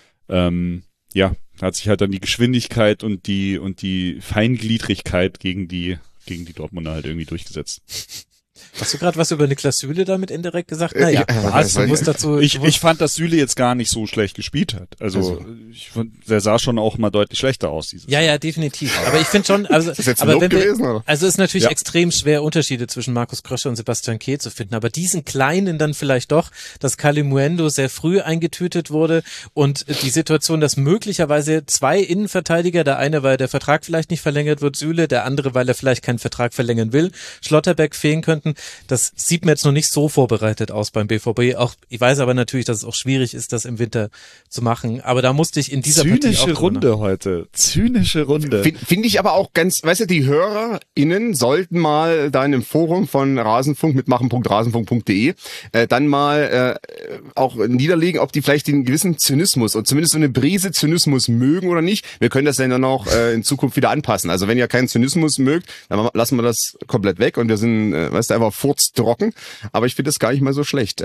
hat sich halt dann die Geschwindigkeit und die Feingliedrigkeit gegen die Dortmunder halt irgendwie durchgesetzt. Hast du gerade was über Niklas Süle damit indirekt gesagt? Naja, du musst dazu... Ich fand, dass Süle jetzt gar nicht so schlecht gespielt hat. Also ich fand, der sah schon auch mal deutlich schlechter aus. Ja, definitiv. Aber ich finde schon... Also, ist das jetzt ein Lob gewesen, oder? Also es ist natürlich extrem schwer, Unterschiede zwischen Markus Krösche und Sebastian Kehl zu finden. Aber diesen kleinen dann vielleicht doch, dass Kalimuendo sehr früh eingetütet wurde und die Situation, dass möglicherweise zwei Innenverteidiger, der eine, weil der Vertrag vielleicht nicht verlängert wird, Süle, der andere, weil er vielleicht keinen Vertrag verlängern will, Schlotterbeck fehlen könnten. Das sieht mir jetzt noch nicht so vorbereitet aus beim BVB. Auch, ich weiß aber natürlich, dass es auch schwierig ist, das im Winter zu machen. Aber da musste ich in dieser Zynische Runde heute. Zynische Runde. Finde ich aber auch ganz, weißt du, die HörerInnen sollten mal da in dem Forum von Rasenfunk, mitmachen.rasenfunk.de, dann mal auch niederlegen, ob die vielleicht den gewissen Zynismus und zumindest so eine Brise Zynismus mögen oder nicht. Wir können das dann auch in Zukunft wieder anpassen. Also wenn ihr keinen Zynismus mögt, dann lassen wir das komplett weg und wir sind, weißt du, einfach furztrocken, aber ich finde das gar nicht mal so schlecht.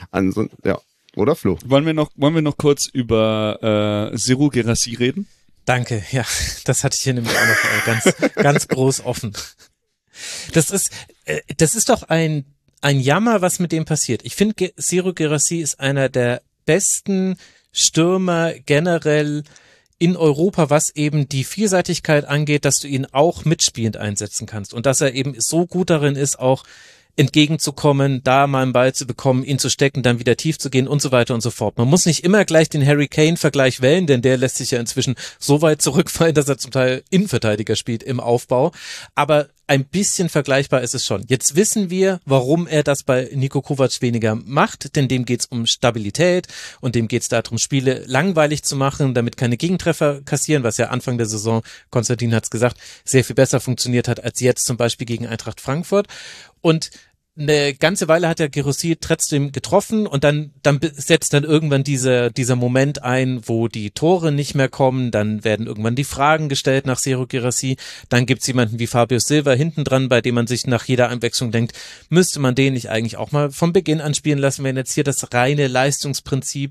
Oder Flo? Wollen wir noch kurz über Serhou Guirassy reden? Danke, ja, das hatte ich hier nämlich auch noch ganz groß offen. Das ist doch ein Jammer, was mit dem passiert. Ich finde, Serhou Guirassy ist einer der besten Stürmer generell in Europa, was eben die Vielseitigkeit angeht, dass du ihn auch mitspielend einsetzen kannst und dass er eben so gut darin ist, auch entgegenzukommen, da mal einen Ball zu bekommen, ihn zu stecken, dann wieder tief zu gehen und so weiter und so fort. Man muss nicht immer gleich den Harry Kane-Vergleich wählen, denn der lässt sich ja inzwischen so weit zurückfallen, dass er zum Teil Innenverteidiger spielt im Aufbau. Aber ein bisschen vergleichbar ist es schon. Jetzt wissen wir, warum er das bei Niko Kovac weniger macht, denn dem geht's um Stabilität und dem geht's darum, Spiele langweilig zu machen, damit keine Gegentreffer kassieren, was ja Anfang der Saison, Konstantin hat's gesagt, sehr viel besser funktioniert hat als jetzt zum Beispiel gegen Eintracht Frankfurt. Und eine ganze Weile hat der Guirassy trotzdem getroffen und dann setzt dann irgendwann dieser Moment ein, wo die Tore nicht mehr kommen, dann werden irgendwann die Fragen gestellt nach Serhou Guirassy, dann gibt's jemanden wie Fabio Silva hinten dran, bei dem man sich nach jeder Einwechslung denkt, müsste man den nicht eigentlich auch mal von Beginn an spielen lassen, wenn jetzt hier das reine Leistungsprinzip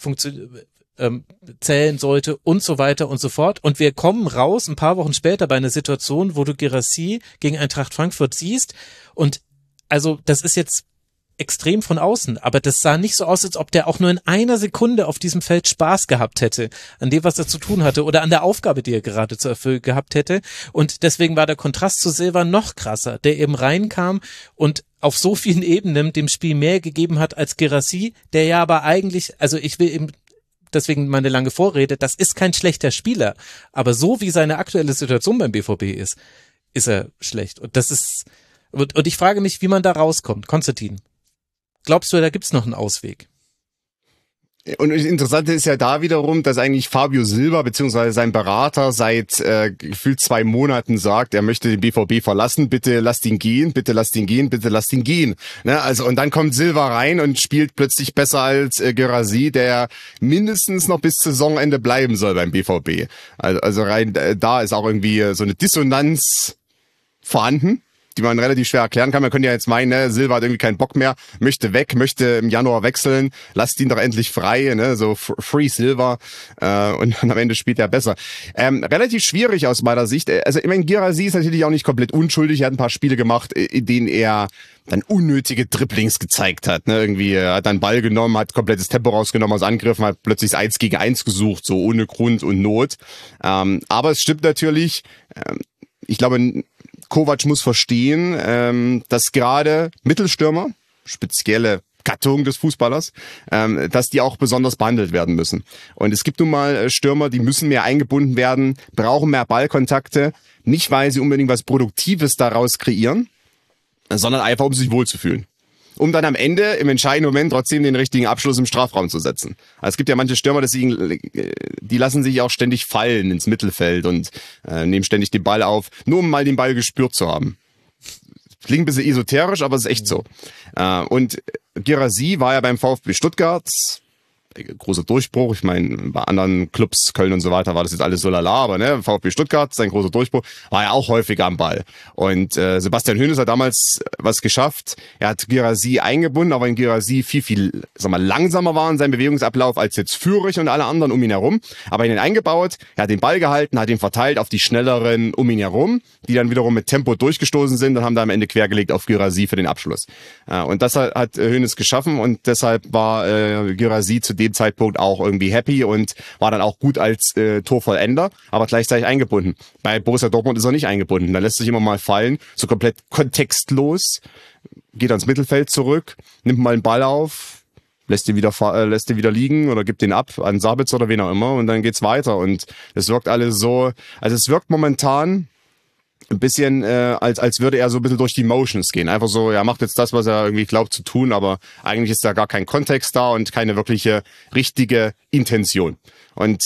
zählen sollte und so weiter und so fort. Und wir kommen raus ein paar Wochen später bei einer Situation, wo du Guirassy gegen Eintracht Frankfurt siehst und also das ist jetzt extrem von außen, aber das sah nicht so aus, als ob der auch nur in einer Sekunde auf diesem Feld Spaß gehabt hätte, an dem, was er zu tun hatte oder an der Aufgabe, die er gerade zu erfüllen gehabt hätte. Und deswegen war der Kontrast zu Silva noch krasser, der eben reinkam und auf so vielen Ebenen dem Spiel mehr gegeben hat als Guirassy, der ja aber eigentlich, also ich will eben deswegen meine lange Vorrede, das ist kein schlechter Spieler, aber so wie seine aktuelle Situation beim BVB ist er schlecht. Und das ist und ich frage mich, wie man da rauskommt. Konstantin, glaubst du, da gibt's noch einen Ausweg? Und das Interessante ist ja da wiederum, dass eigentlich Fabio Silva beziehungsweise sein Berater seit gefühlt 2 Monaten sagt, er möchte den BVB verlassen, bitte lasst ihn gehen, bitte lasst ihn gehen, bitte lasst ihn gehen. Ne? Also und dann kommt Silva rein und spielt plötzlich besser als Guirassy, der mindestens noch bis Saisonende bleiben soll beim BVB. Also rein da ist auch irgendwie so eine Dissonanz vorhanden, die man relativ schwer erklären kann. Man könnte ja jetzt meinen, ne, Silva hat irgendwie keinen Bock mehr, möchte weg, möchte im Januar wechseln, lasst ihn doch endlich frei, ne, so Free Silva, und am Ende spielt er besser. Relativ schwierig aus meiner Sicht. Also ich meine, Guirassy ist natürlich auch nicht komplett unschuldig, er hat ein paar Spiele gemacht, in denen er dann unnötige Dribblings gezeigt hat, ne, irgendwie, er hat dann Ball genommen, hat komplettes Tempo rausgenommen aus Angriffen, hat plötzlich das 1 gegen 1 gesucht, so ohne Grund und Not. Aber es stimmt natürlich, ich glaube, Kovac muss verstehen, dass gerade Mittelstürmer, spezielle Gattung des Fußballers, dass die auch besonders behandelt werden müssen. Und es gibt nun mal Stürmer, die müssen mehr eingebunden werden, brauchen mehr Ballkontakte, nicht weil sie unbedingt was Produktives daraus kreieren, sondern einfach, um sich wohlzufühlen. Um dann am Ende im entscheidenden Moment trotzdem den richtigen Abschluss im Strafraum zu setzen. Also es gibt ja manche Stürmer, die lassen sich auch ständig fallen ins Mittelfeld und nehmen ständig den Ball auf, nur um mal den Ball gespürt zu haben. Klingt ein bisschen esoterisch, aber es ist echt so. Und Guirassy war ja beim VfB Stuttgart, großer Durchbruch. Ich meine, bei anderen Clubs, Köln und so weiter, war das jetzt alles so lala, aber ne, VfB Stuttgart, sein großer Durchbruch, war ja auch häufiger am Ball. Und Sebastian Hoeneß hat damals was geschafft. Er hat Guirassy eingebunden, aber wenn Guirassy viel langsamer war in seinem Bewegungsablauf als jetzt Führich und alle anderen um ihn herum. Aber ihn eingebaut, er hat den Ball gehalten, hat ihn verteilt auf die Schnelleren um ihn herum, die dann wiederum mit Tempo durchgestoßen sind und haben da am Ende quergelegt auf Guirassy für den Abschluss. Und das hat Hoeneß geschaffen und deshalb war Guirassy zu dem Zeitpunkt auch irgendwie happy und war dann auch gut als Torvollender, aber gleichzeitig eingebunden. Bei Borussia Dortmund ist er nicht eingebunden. Da lässt sich immer mal fallen, so komplett kontextlos, geht ans Mittelfeld zurück, nimmt mal einen Ball auf, lässt den wieder liegen oder gibt den ab an Sabitzer oder wen auch immer und dann geht's weiter. Und es wirkt alles so, also es wirkt momentan ein bisschen, als würde er so ein bisschen durch die Motions gehen. Einfach so, er macht jetzt das, was er irgendwie glaubt zu tun, aber eigentlich ist da gar kein Kontext da und keine wirkliche richtige Intention. Und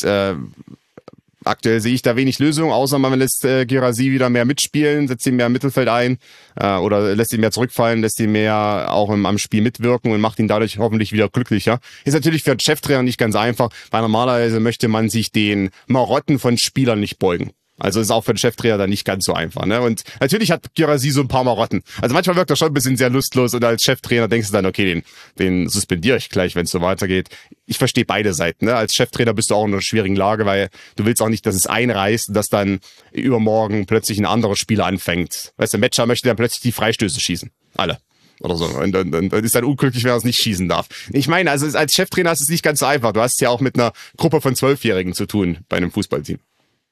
aktuell sehe ich da wenig Lösung, außer man lässt Guirassy wieder mehr mitspielen, setzt ihn mehr im Mittelfeld ein oder lässt ihn mehr zurückfallen, lässt ihn mehr auch am Spiel mitwirken und macht ihn dadurch hoffentlich wieder glücklicher. Ist natürlich für einen Cheftrainer nicht ganz einfach, weil normalerweise möchte man sich den Marotten von Spielern nicht beugen. Also ist auch für den Cheftrainer dann nicht ganz so einfach, ne? Und natürlich hat Guirassy so ein paar Marotten. Also manchmal wirkt er schon ein bisschen sehr lustlos und als Cheftrainer denkst du dann, okay, den suspendiere ich gleich, wenn es so weitergeht. Ich verstehe beide Seiten, ne? Als Cheftrainer bist du auch in einer schwierigen Lage, weil du willst auch nicht, dass es einreißt und dass dann übermorgen plötzlich ein anderer Spieler anfängt. Weißt du, Metscher möchte dann plötzlich die Freistöße schießen. Alle. Oder so. Und ist dann unglücklich, wenn er es nicht schießen darf. Ich meine, also als Cheftrainer ist es nicht ganz so einfach. Du hast es ja auch mit einer Gruppe von 12-Jährigen zu tun bei einem Fußballteam.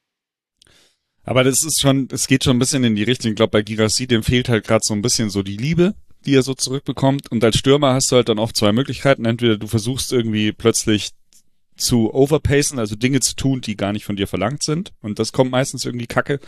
Aber es geht schon ein bisschen in die Richtung. Ich glaube, bei Guirassy, dem fehlt halt gerade so ein bisschen so die Liebe, die er so zurückbekommt. Und als Stürmer hast du halt dann oft zwei Möglichkeiten. Entweder du versuchst irgendwie plötzlich zu overpacen, also Dinge zu tun, die gar nicht von dir verlangt sind. Und das kommt meistens irgendwie kacke.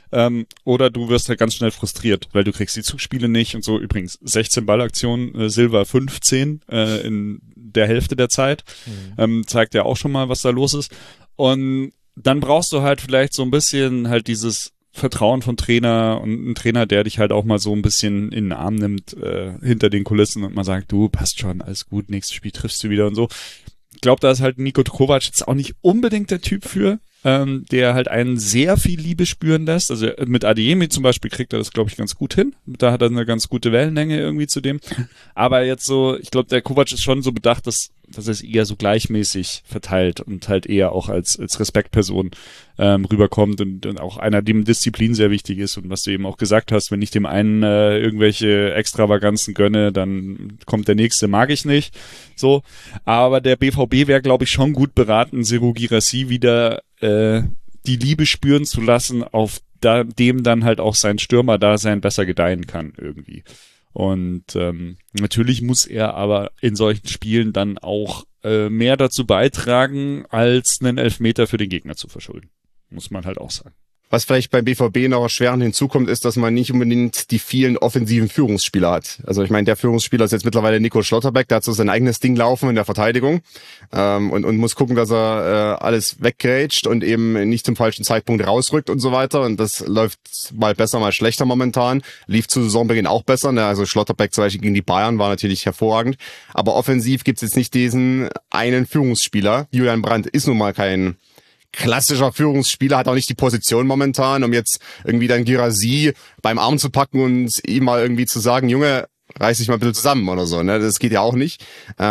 Oder du wirst halt ganz schnell frustriert, weil du kriegst die Zugspiele nicht und so. Übrigens 16 Ballaktionen, Silva 15 in der Hälfte der Zeit. Zeigt ja auch schon mal, was da los ist. Und dann brauchst du halt vielleicht so ein bisschen halt dieses Vertrauen von Trainer und ein Trainer, der dich halt auch mal so ein bisschen in den Arm nimmt hinter den Kulissen und mal sagt, du, passt schon, alles gut, nächstes Spiel triffst du wieder und so. Ich glaube, da ist halt Niko Kovac jetzt auch nicht unbedingt der Typ für, der halt einen sehr viel Liebe spüren lässt. Also mit Adeyemi zum Beispiel kriegt er das, glaube ich, ganz gut hin. Da hat er eine ganz gute Wellenlänge irgendwie zu dem. Aber jetzt so, ich glaube, der Kovac ist schon so bedacht, dass es eher so gleichmäßig verteilt und halt eher auch als Respektperson rüberkommt und auch einer, dem Disziplin sehr wichtig ist. Und was du eben auch gesagt hast, wenn ich dem einen irgendwelche Extravaganzen gönne, dann kommt der nächste, mag ich nicht. So. Aber der BVB wäre, glaube ich, schon gut beraten, Serhou Guirassy wieder die Liebe spüren zu lassen, auf dem dann halt auch sein Stürmerdasein besser gedeihen kann irgendwie. Und natürlich muss er aber in solchen Spielen dann auch mehr dazu beitragen, als einen Elfmeter für den Gegner zu verschulden. Muss man halt auch sagen. Was vielleicht beim BVB noch erschwerend hinzukommt, ist, dass man nicht unbedingt die vielen offensiven Führungsspieler hat. Also ich meine, der Führungsspieler ist jetzt mittlerweile Nico Schlotterbeck, der hat so sein eigenes Ding laufen in der Verteidigung und muss gucken, dass er alles weggrätscht und eben nicht zum falschen Zeitpunkt rausrückt und so weiter. Und das läuft mal besser, mal schlechter momentan. Lief zu Saisonbeginn auch besser. Ne? Also Schlotterbeck zum Beispiel gegen die Bayern war natürlich hervorragend. Aber offensiv gibt's jetzt nicht diesen einen Führungsspieler. Julian Brandt ist nun mal kein klassischer Führungsspieler, hat auch nicht die Position momentan, um jetzt irgendwie dann Guirassy beim Arm zu packen und ihm mal irgendwie zu sagen, Junge, reiß dich mal ein bisschen zusammen oder so, ne? Das geht ja auch nicht.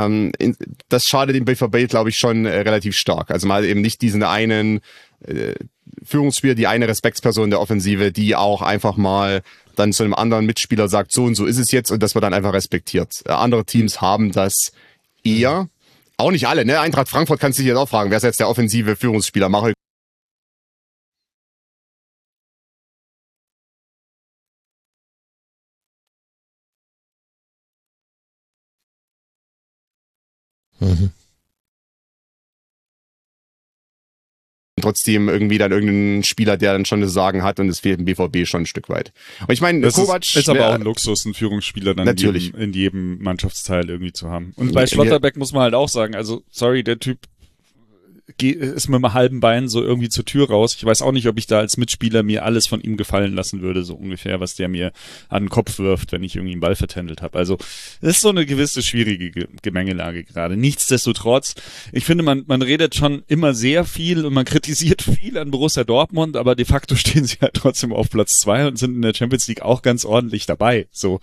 Das schadet dem BVB, glaube ich, schon relativ stark. Also mal eben nicht diesen einen Führungsspieler, die eine Respektsperson der Offensive, die auch einfach mal dann zu einem anderen Mitspieler sagt, so und so ist es jetzt und das wird dann einfach respektiert. Andere Teams haben das eher. Auch nicht alle, ne? Eintracht Frankfurt kannst du dich jetzt auch fragen, wer ist jetzt der offensive Führungsspieler? Mario Trotzdem irgendwie dann irgendein Spieler, der dann schon das Sagen hat, und es fehlt dem BVB schon ein Stück weit. Und ich meine, Kovac ist aber auch ein Luxus, einen Führungsspieler dann natürlich in jedem Mannschaftsteil irgendwie zu haben. Und bei Schlotterbeck muss man halt auch sagen, also sorry, der Typ ist mit einem halben Bein so irgendwie zur Tür raus. Ich weiß auch nicht, ob ich da als Mitspieler mir alles von ihm gefallen lassen würde, so ungefähr, was der mir an den Kopf wirft, wenn ich irgendwie einen Ball vertändelt habe. Also das ist so eine gewisse schwierige Gemengelage gerade. Nichtsdestotrotz, ich finde, man redet schon immer sehr viel und man kritisiert viel an Borussia Dortmund, aber de facto stehen sie halt trotzdem auf Platz 2 und sind in der Champions League auch ganz ordentlich dabei. So.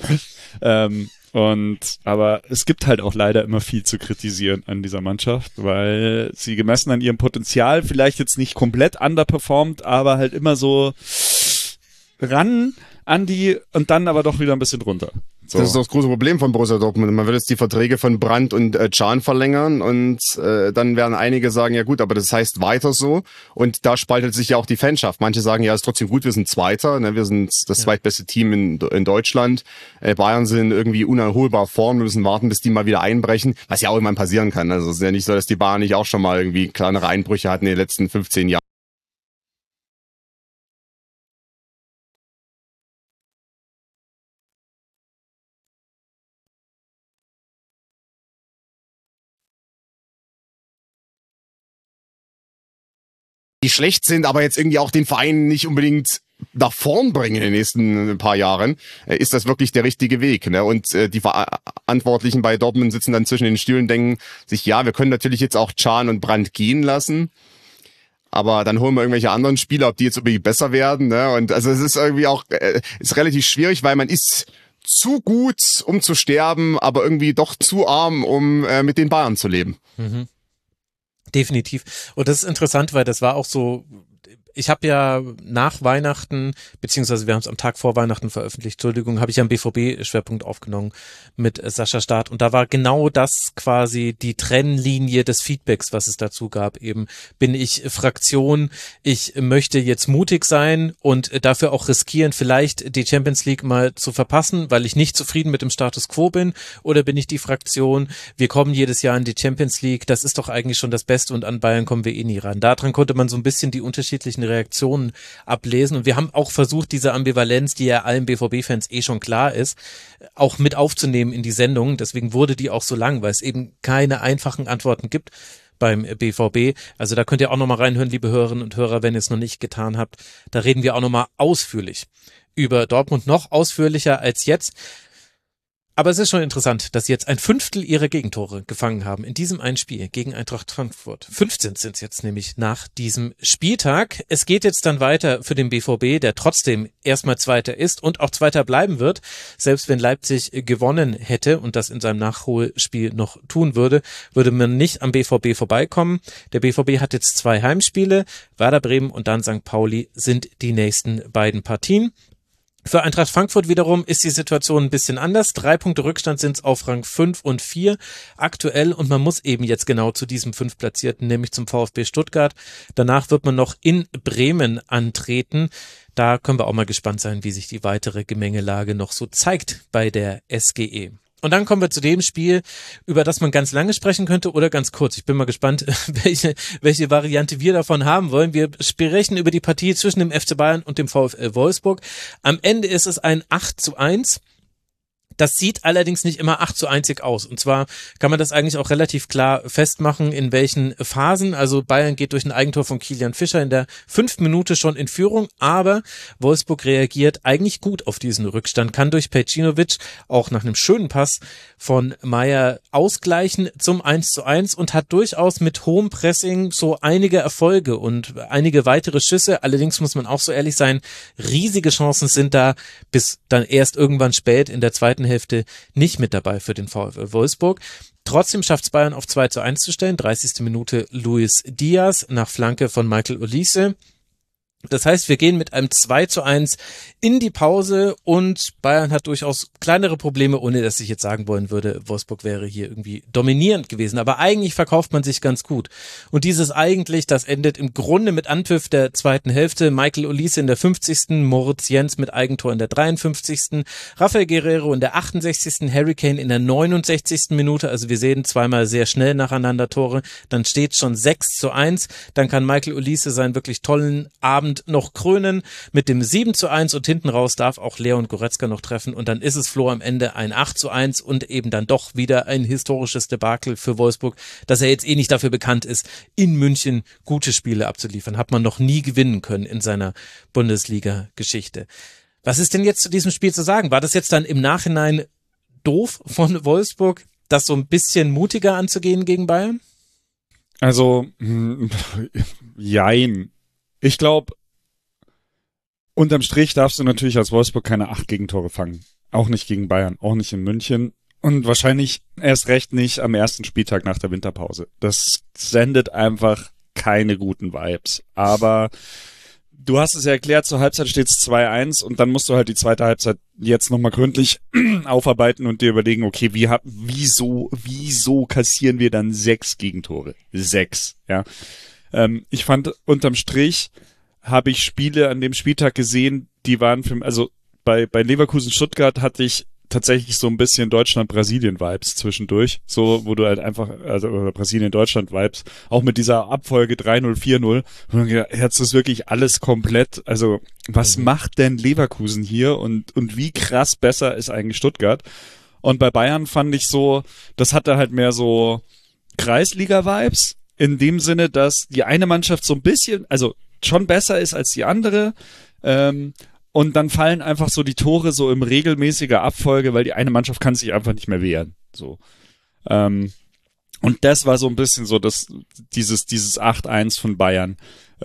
Aber es gibt halt auch leider immer viel zu kritisieren an dieser Mannschaft, weil sie gemessen an ihrem Potenzial vielleicht jetzt nicht komplett underperformt, aber halt immer so ran an die und dann aber doch wieder ein bisschen drunter. So. Das ist das große Problem von Borussia Dortmund. Man will jetzt die Verträge von Brandt und Can verlängern und dann werden einige sagen, ja gut, aber das heißt weiter so. Und da spaltet sich ja auch die Fanschaft. Manche sagen, ja, ist trotzdem gut, wir sind Zweiter, ne? Wir sind das zweitbeste Team in Deutschland. Bayern sind irgendwie unerholbar vorn, wir müssen warten, bis die mal wieder einbrechen, was ja auch immer passieren kann. Also es ist ja nicht so, dass die Bayern nicht auch schon mal irgendwie kleinere Einbrüche hatten in den letzten 15 Jahren. Die schlecht sind, aber jetzt irgendwie auch den Verein nicht unbedingt nach vorn bringen in den nächsten paar Jahren, ist das wirklich der richtige Weg. Ne? Und die Verantwortlichen bei Dortmund sitzen dann zwischen den Stühlen und denken sich, ja, wir können natürlich jetzt auch Can und Brandt gehen lassen, aber dann holen wir irgendwelche anderen Spieler, ob die jetzt irgendwie besser werden. Ne? Und also es ist irgendwie auch ist relativ schwierig, weil man ist zu gut, um zu sterben, aber irgendwie doch zu arm, um mit den Bayern zu leben. Mhm. Definitiv. Und das ist interessant, weil das war auch so, ich habe ja nach Weihnachten, beziehungsweise wir haben es am Tag vor Weihnachten veröffentlicht, Entschuldigung, habe ich ja einen BVB-Schwerpunkt aufgenommen mit Sascha Staat und da war genau das quasi die Trennlinie des Feedbacks, was es dazu gab. Eben bin ich Fraktion, ich möchte jetzt mutig sein und dafür auch riskieren, vielleicht die Champions League mal zu verpassen, weil ich nicht zufrieden mit dem Status Quo bin, oder bin ich die Fraktion, wir kommen jedes Jahr in die Champions League, das ist doch eigentlich schon das Beste und an Bayern kommen wir eh nie ran. Daran konnte man so ein bisschen die unterschiedlichen Reaktionen ablesen und wir haben auch versucht, diese Ambivalenz, die ja allen BVB-Fans eh schon klar ist, auch mit aufzunehmen in die Sendung. Deswegen wurde die auch so lang, weil es eben keine einfachen Antworten gibt beim BVB. Also da könnt ihr auch nochmal reinhören, liebe Hörerinnen und Hörer, wenn ihr es noch nicht getan habt. Da reden wir auch nochmal ausführlich über Dortmund, noch ausführlicher als jetzt. Aber es ist schon interessant, dass sie jetzt 1/5 ihrer Gegentore gefangen haben in diesem einen Spiel gegen Eintracht Frankfurt. 15 sind es jetzt nämlich nach diesem Spieltag. Es geht jetzt dann weiter für den BVB, der trotzdem erstmal Zweiter ist und auch Zweiter bleiben wird. Selbst wenn Leipzig gewonnen hätte und das in seinem Nachholspiel noch tun würde, würde man nicht am BVB vorbeikommen. Der BVB hat jetzt 2 Heimspiele. Werder Bremen und dann St. Pauli sind die nächsten beiden Partien. Für Eintracht Frankfurt wiederum ist die Situation ein bisschen anders. 3 Punkte Rückstand sind es auf Rang 5 und 4 aktuell und man muss eben jetzt genau zu diesem 5 Platzierten, nämlich zum VfB Stuttgart. Danach wird man noch in Bremen antreten. Da können wir auch mal gespannt sein, wie sich die weitere Gemengelage noch so zeigt bei der SGE. Und dann kommen wir zu dem Spiel, über das man ganz lange sprechen könnte oder ganz kurz. Ich bin mal gespannt, welche Variante wir davon haben wollen. Wir sprechen über die Partie zwischen dem FC Bayern und dem VfL Wolfsburg. Am Ende ist es ein 8:1. Das sieht allerdings nicht immer 8:1 aus. Und zwar kann man das eigentlich auch relativ klar festmachen, in welchen Phasen. Also Bayern geht durch ein Eigentor von Kilian Fischer in der 5. Minute schon in Führung, aber Wolfsburg reagiert eigentlich gut auf diesen Rückstand, kann durch Pejcinovic auch nach einem schönen Pass von Meier ausgleichen zum 1:1 und hat durchaus mit hohem Pressing so einige Erfolge und einige weitere Schüsse. Allerdings muss man auch so ehrlich sein, riesige Chancen sind da bis dann erst irgendwann spät in der zweiten Hälfte nicht mit dabei für den VfL Wolfsburg. Trotzdem schafft es Bayern auf 2:1 zu stellen. 30. Minute Luis Diaz nach Flanke von Michael Olise. Das heißt, wir gehen mit einem 2:1 in die Pause und Bayern hat durchaus kleinere Probleme, ohne dass ich jetzt sagen wollen würde, Wolfsburg wäre hier irgendwie dominierend gewesen. Aber eigentlich verkauft man sich ganz gut. Und dieses eigentlich, das endet im Grunde mit Anpfiff der zweiten Hälfte. Michael Olise in der 50., Moritz Jens mit Eigentor in der 53., Rafael Guerreiro in der 68., Harry Kane in der 69. Minute. Also wir sehen zweimal sehr schnell nacheinander Tore. Dann steht schon 6:1. Dann kann Michael Olise seinen wirklich tollen Abend noch krönen mit dem 7:1 und hinten raus darf auch Leon Goretzka noch treffen und dann ist es, Flo, am Ende ein 8:1 und eben dann doch wieder ein historisches Debakel für Wolfsburg, dass er jetzt nicht dafür bekannt ist, in München gute Spiele abzuliefern. Hat man noch nie gewinnen können in seiner Bundesliga-Geschichte. Was ist denn jetzt zu diesem Spiel zu sagen? War das jetzt dann im Nachhinein doof von Wolfsburg, das so ein bisschen mutiger anzugehen gegen Bayern? Also, jein. Ich glaube, unterm Strich darfst du natürlich als Wolfsburg keine 8 Gegentore fangen. Auch nicht gegen Bayern, auch nicht in München und wahrscheinlich erst recht nicht am ersten Spieltag nach der Winterpause. Das sendet einfach keine guten Vibes. Aber du hast es ja erklärt, zur Halbzeit steht es 2:1 und dann musst du halt die zweite Halbzeit jetzt nochmal gründlich aufarbeiten und dir überlegen, okay, wieso kassieren wir dann 6 Gegentore? 6, ja. Ich fand, unterm Strich habe ich Spiele an dem Spieltag gesehen, die waren also bei Leverkusen-Stuttgart hatte ich tatsächlich so ein bisschen Deutschland-Brasilien-Vibes zwischendurch, so, wo du halt einfach, also Brasilien-Deutschland-Vibes, auch mit dieser Abfolge 3-0, 4-0, und dann gedacht, jetzt ist wirklich alles komplett, also was macht denn Leverkusen hier und wie krass besser ist eigentlich Stuttgart? Und bei Bayern fand ich so, das hatte halt mehr so Kreisliga-Vibes, in dem Sinne, dass die eine Mannschaft so ein bisschen, also schon besser ist als die andere, und dann fallen einfach so die Tore so im regelmäßiger Abfolge, weil die eine Mannschaft kann sich einfach nicht mehr wehren. So. Und das war so ein bisschen so dieses 8:1 von Bayern.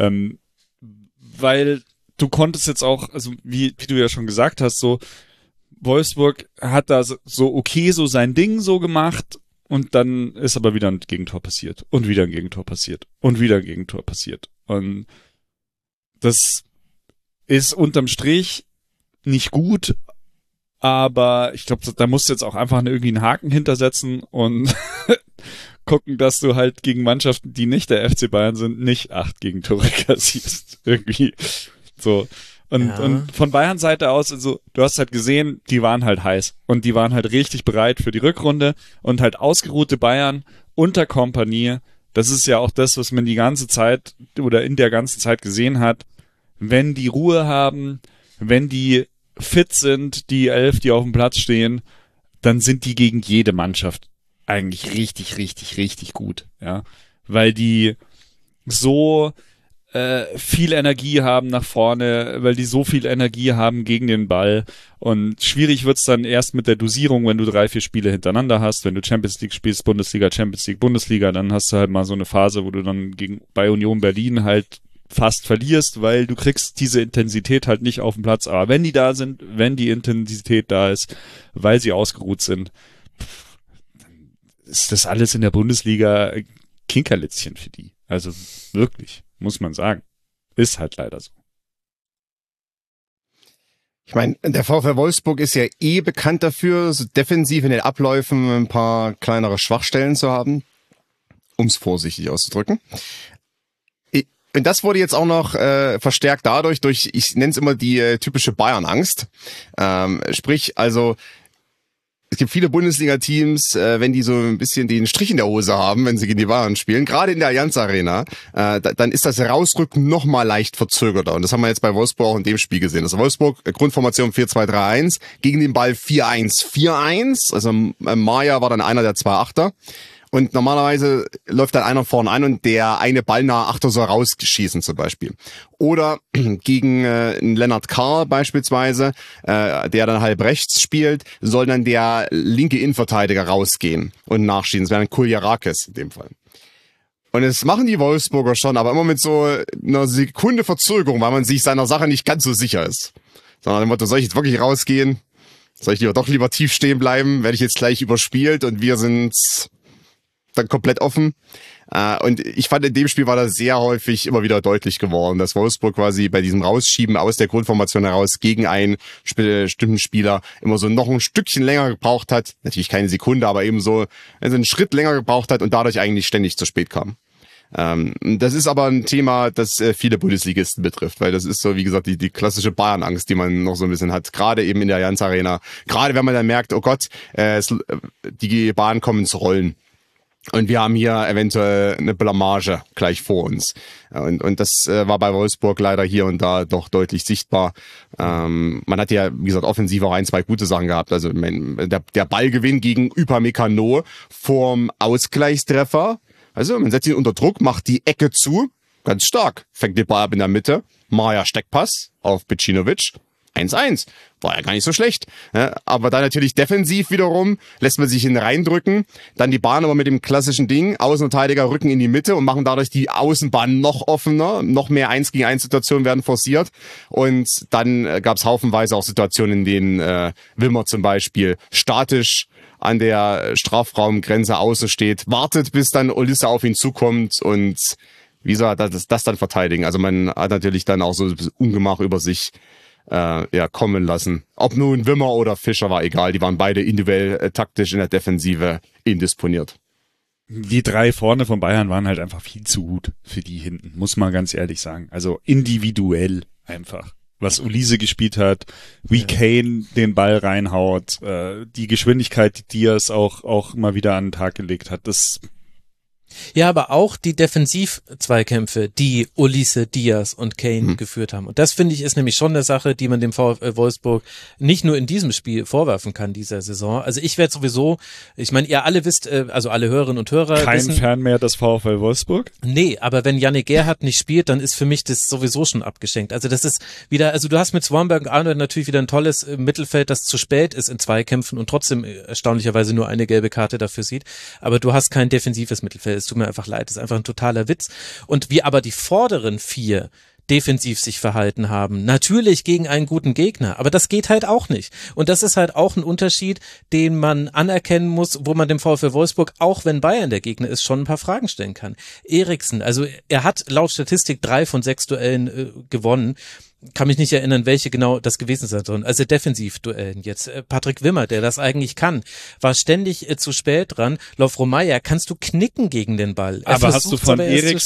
Weil du konntest jetzt auch, also wie du ja schon gesagt hast, so Wolfsburg hat da so okay so sein Ding so gemacht und dann ist aber wieder ein Gegentor passiert und wieder ein Gegentor passiert und wieder ein Gegentor passiert. Und das ist unterm Strich nicht gut, aber ich glaube, da musst du jetzt auch einfach irgendwie einen Haken hintersetzen und gucken, dass du halt gegen Mannschaften, die nicht der FC Bayern sind, nicht 8 Gegentore kassierst. Irgendwie so. Und von Bayern Seite aus, also du hast halt gesehen, die waren halt heiß und die waren halt richtig bereit für die Rückrunde und halt ausgeruhte Bayern unter Kompanie. Das ist ja auch das, was man die ganze Zeit oder in der ganzen Zeit gesehen hat. Wenn die Ruhe haben, wenn die fit sind, die 11, die auf dem Platz stehen, dann sind die gegen jede Mannschaft eigentlich richtig, richtig, richtig gut, ja, weil die so viel Energie haben nach vorne, weil die so viel Energie haben gegen den Ball und schwierig wird's dann erst mit der Dosierung, wenn du 3-4 Spiele hintereinander hast, wenn du Champions League spielst, Bundesliga, Champions League, Bundesliga, dann hast du halt mal so eine Phase, wo du dann bei Union Berlin halt fast verlierst, weil du kriegst diese Intensität halt nicht auf den Platz. Aber wenn die da sind, wenn die Intensität da ist, weil sie ausgeruht sind, dann ist das alles in der Bundesliga Kinkerlitzchen für die. Also wirklich, muss man sagen. Ist halt leider so. Ich meine, der VfL Wolfsburg ist ja bekannt dafür, so defensiv in den Abläufen ein paar kleinere Schwachstellen zu haben, um es vorsichtig auszudrücken. Und das wurde jetzt auch noch verstärkt dadurch, ich nenne es immer die typische Bayern-Angst. Sprich, also es gibt viele Bundesliga-Teams, wenn die so ein bisschen den Strich in der Hose haben, wenn sie gegen die Bayern spielen, gerade in der Allianz Arena, dann ist das Rausrücken noch mal leicht verzögerter. Und das haben wir jetzt bei Wolfsburg auch in dem Spiel gesehen. Also Wolfsburg, Grundformation 4-2-3-1, gegen den Ball 4-1-4-1. Also Maja war dann einer der 2 Achter. Und normalerweise läuft dann einer vorne ein und der eine ballnahe Achter soll rausschießen zum Beispiel. Oder gegen Lennart Karl beispielsweise, der dann halb rechts spielt, soll dann der linke Innenverteidiger rausgehen und nachschießen. Das wäre dann Kuljarakis in dem Fall. Und das machen die Wolfsburger schon, aber immer mit so einer Sekunde Verzögerung, weil man sich seiner Sache nicht ganz so sicher ist. Sondern im Motto, soll ich jetzt wirklich rausgehen? Soll ich doch lieber tief stehen bleiben? Werde ich jetzt gleich überspielt und wir sind dann komplett offen. Und ich fand, in dem Spiel war das sehr häufig immer wieder deutlich geworden, dass Wolfsburg quasi bei diesem Rausschieben aus der Grundformation heraus gegen einen bestimmten Spieler immer so noch ein Stückchen länger gebraucht hat. Natürlich keine Sekunde, aber eben so also einen Schritt länger gebraucht hat und dadurch eigentlich ständig zu spät kam. Das ist aber ein Thema, das viele Bundesligisten betrifft, weil das ist so, wie gesagt, die klassische Bayern-Angst, die man noch so ein bisschen hat, gerade eben in der Allianz Arena. Gerade wenn man dann merkt, oh Gott, die Bahnen kommen ins Rollen. Und wir haben hier eventuell eine Blamage gleich vor uns. Und das war bei Wolfsburg leider hier und da doch deutlich sichtbar. Man hat ja, wie gesagt, offensiv auch 1, 2 gute Sachen gehabt. Also der Ballgewinn gegen Upamecano vorm Ausgleichstreffer. Also man setzt ihn unter Druck, macht die Ecke zu, ganz stark, fängt den Ball ab in der Mitte, Maja Steckpass auf Becinovic, 1-1, war ja gar nicht so schlecht. Aber dann natürlich defensiv wiederum, lässt man sich ihn reindrücken, dann die Bahn aber mit dem klassischen Ding, Außenverteidiger rücken in die Mitte und machen dadurch die Außenbahn noch offener, noch mehr 1-gegen-1 Situationen werden forciert und dann gab es haufenweise auch Situationen, in denen Wilmer zum Beispiel statisch an der Strafraumgrenze außen steht, wartet, bis dann Olisse auf ihn zukommt und wie soll er das dann verteidigen? Also man hat natürlich dann auch so ein bisschen Ungemach über sich kommen lassen. Ob nun Wimmer oder Fischer war egal, die waren beide individuell taktisch in der Defensive indisponiert. Die 3 vorne von Bayern waren halt einfach viel zu gut für die hinten, muss man ganz ehrlich sagen. Also individuell einfach. Was Olise gespielt hat, wie Kane den Ball reinhaut, die Geschwindigkeit, die Diaz auch mal wieder an den Tag gelegt hat, das... Ja, aber auch die Defensiv-Zweikämpfe, die Olise, Diaz und Kane geführt haben. Und das, finde ich, ist nämlich schon eine Sache, die man dem VfL Wolfsburg nicht nur in diesem Spiel vorwerfen kann, dieser Saison. Also ich werde sowieso, ich meine, ihr alle wisst, also alle Hörerinnen und Hörer Kein Fan mehr des VfL Wolfsburg? Nee, aber wenn Yannick Gerhardt nicht spielt, dann ist für mich das sowieso schon abgeschenkt. Also das ist wieder, also du hast mit Swanberg und Arnold natürlich wieder ein tolles Mittelfeld, das zu spät ist in Zweikämpfen und trotzdem erstaunlicherweise nur eine gelbe Karte dafür sieht. Aber du hast kein defensives Mittelfeld. Es tut mir einfach leid, das ist einfach ein totaler Witz. Und wie aber die vorderen 4 defensiv sich verhalten haben, natürlich gegen einen guten Gegner, aber das geht halt auch nicht. Und das ist halt auch ein Unterschied, den man anerkennen muss, wo man dem VfL Wolfsburg, auch wenn Bayern der Gegner ist, schon ein paar Fragen stellen kann. Eriksen, also er hat laut Statistik 3 von 6 Duellen gewonnen. Kann mich nicht erinnern, welche genau das gewesen sein sollen. Also Defensivduellen jetzt. Patrick Wimmer, der das eigentlich kann, war ständig zu spät dran. Lovro-Meyer, kannst du knicken gegen den Ball. Aber hast du von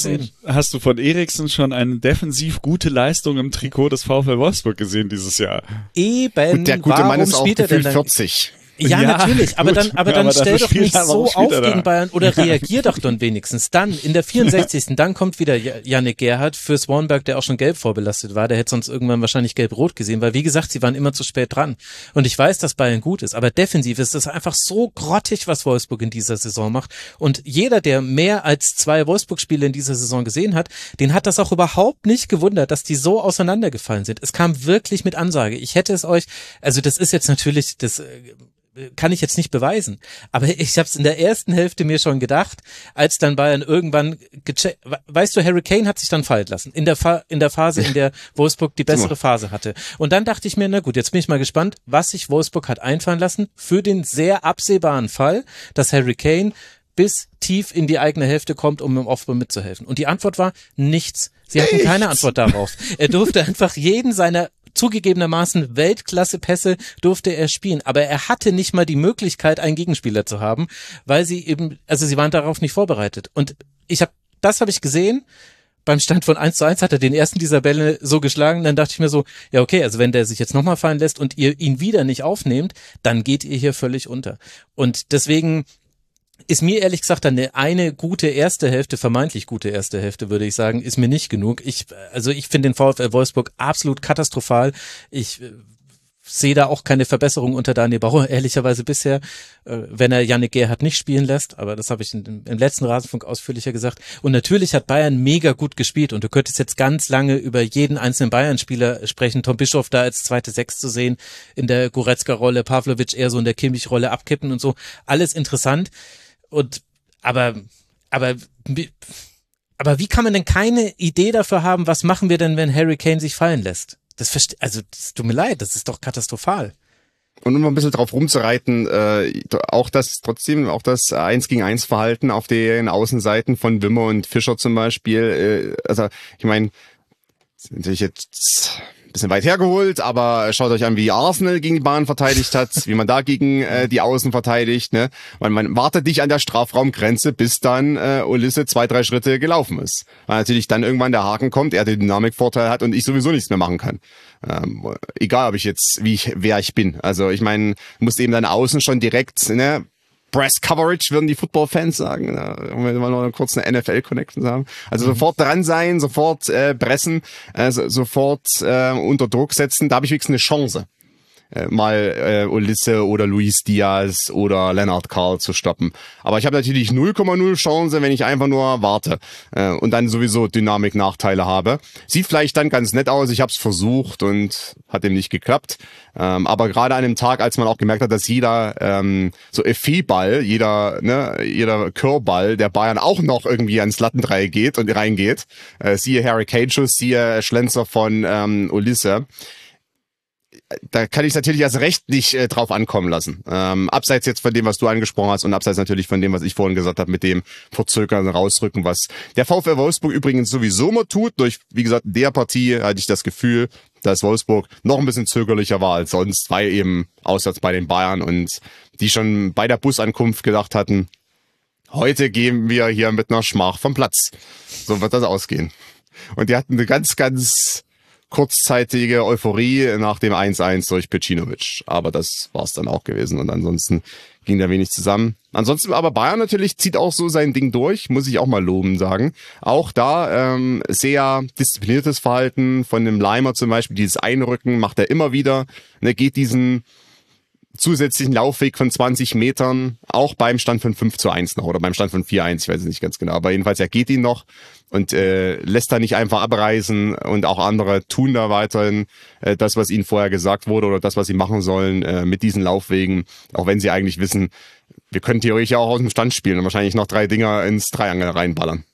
Eriksen schon eine defensiv gute Leistung im Trikot des VfL Wolfsburg gesehen dieses Jahr? Eben. Und der gute Mann ist auch gefühlt 40. Ja, natürlich, aber gut, dann stell doch nicht so auf gegen da? Bayern oder reagier doch dann wenigstens. Dann in der 64. dann kommt wieder Yannick Gerhardt für Swanberg, der auch schon gelb vorbelastet war. Der hätte sonst irgendwann wahrscheinlich gelb-rot gesehen, weil wie gesagt, sie waren immer zu spät dran. Und ich weiß, dass Bayern gut ist, aber defensiv ist das einfach so grottig, was Wolfsburg in dieser Saison macht. Und jeder, der mehr als 2 Wolfsburg-Spiele in dieser Saison gesehen hat, den hat das auch überhaupt nicht gewundert, dass die so auseinandergefallen sind. Es kam wirklich mit Ansage. Ich hätte es euch, also das ist jetzt natürlich, das kann ich jetzt nicht beweisen, aber ich habe es in der ersten Hälfte mir schon gedacht, als dann Bayern irgendwann gecheckt, weißt du, Harry Kane hat sich dann fallen lassen, in der Phase, in der Wolfsburg die bessere Phase hatte. Und dann dachte ich mir, na gut, jetzt bin ich mal gespannt, was sich Wolfsburg hat einfallen lassen für den sehr absehbaren Fall, dass Harry Kane bis tief in die eigene Hälfte kommt, um im Offball mitzuhelfen. Und die Antwort war nichts. Sie hatten keine Antwort darauf. Er durfte einfach jeden seiner zugegebenermaßen Weltklasse-Pässe durfte er spielen, aber er hatte nicht mal die Möglichkeit, einen Gegenspieler zu haben, weil sie eben, also sie waren darauf nicht vorbereitet. Und das habe ich gesehen. Beim Stand von 1:1 hat er den ersten dieser Bälle so geschlagen, dann dachte ich mir so, ja okay, also wenn der sich jetzt nochmal fallen lässt und ihr ihn wieder nicht aufnehmt, dann geht ihr hier völlig unter. Und deswegen ist mir ehrlich gesagt eine gute erste Hälfte, vermeintlich gute erste Hälfte, würde ich sagen, ist mir nicht genug. Ich finde den VfL Wolfsburg absolut katastrophal. Ich sehe da auch keine Verbesserung unter Daniel Bauer, ehrlicherweise bisher, wenn er Yannick Gerhardt nicht spielen lässt, aber das habe ich im letzten Rasenfunk ausführlicher gesagt. Und natürlich hat Bayern mega gut gespielt und du könntest jetzt ganz lange über jeden einzelnen Bayern-Spieler sprechen, Tom Bischoff da als zweite Sechs zu sehen, in der Goretzka-Rolle, Pavlovic eher so in der Kimmich-Rolle abkippen und so, alles interessant. Aber wie kann man denn keine Idee dafür haben, was machen wir denn, wenn Harry Kane sich fallen lässt? Das tut mir leid, das ist doch katastrophal. Und um ein bisschen drauf rumzureiten, auch das 1 gegen 1 Verhalten auf den Außenseiten von Wimmer und Fischer zum Beispiel. Also ich meine, natürlich jetzt ein bisschen weit hergeholt, aber schaut euch an, wie Arsenal gegen die Bayern verteidigt hat, wie man da gegen die Außen verteidigt. Ne? Man wartet nicht an der Strafraumgrenze, bis dann Ulisse 2-3 Schritte gelaufen ist. Weil natürlich dann irgendwann der Haken kommt, er den Dynamikvorteil hat und ich sowieso nichts mehr machen kann. Egal, ob ich jetzt, wer ich bin. Also ich meine, musst eben dann außen schon direkt, ne, Press Coverage, würden die Football-Fans sagen, wenn wir mal noch kurz eine NFL-Connection haben. Also sofort dran sein, sofort pressen, sofort unter Druck setzen, da habe ich wenigstens eine Chance. Mal Ulisse oder Luis Diaz oder Leonard Karl zu stoppen. Aber ich habe natürlich 0,0 Chance, wenn ich einfach nur warte und dann sowieso Dynamik-Nachteile habe. Sieht vielleicht dann ganz nett aus, ich habe es versucht und hat eben nicht geklappt. Aber gerade an dem Tag, als man auch gemerkt hat, dass jeder so Effet-Ball, jeder Curl-Ball der Bayern auch noch irgendwie ans Lattendreieck geht und reingeht, siehe Harry Kane-Schuss, siehe Schlenzer von Ulisse, da kann ich natürlich erst recht nicht drauf ankommen lassen. Abseits jetzt von dem, was du angesprochen hast und abseits natürlich von dem, was ich vorhin gesagt habe, mit dem Verzögern, Rausrücken, was der VfL Wolfsburg übrigens sowieso mal tut. Durch, wie gesagt, in der Partie hatte ich das Gefühl, dass Wolfsburg noch ein bisschen zögerlicher war als sonst, weil eben auswärts bei den Bayern und die schon bei der Busankunft gedacht hatten, heute gehen wir hier mit einer Schmach vom Platz. So wird das ausgehen. Und die hatten eine ganz, ganz kurzzeitige Euphorie nach dem 1-1 durch Pecinovic. Aber das war's dann auch gewesen. Und ansonsten ging da wenig zusammen. Ansonsten aber Bayern natürlich zieht auch so sein Ding durch, muss ich auch mal loben sagen. Auch da sehr diszipliniertes Verhalten von dem Leimer zum Beispiel. Dieses Einrücken macht er immer wieder. Ne, geht diesen zusätzlichen Laufweg von 20 Metern, auch beim Stand von 5-1 noch oder beim Stand von 4-1, ich weiß es nicht ganz genau, aber jedenfalls er geht ihn noch und lässt da nicht einfach abreißen und auch andere tun da weiterhin das, was ihnen vorher gesagt wurde oder das, was sie machen sollen mit diesen Laufwegen, auch wenn sie eigentlich wissen, wir können theoretisch ja auch aus dem Stand spielen und wahrscheinlich noch 3 Dinger ins Dreiangel reinballern.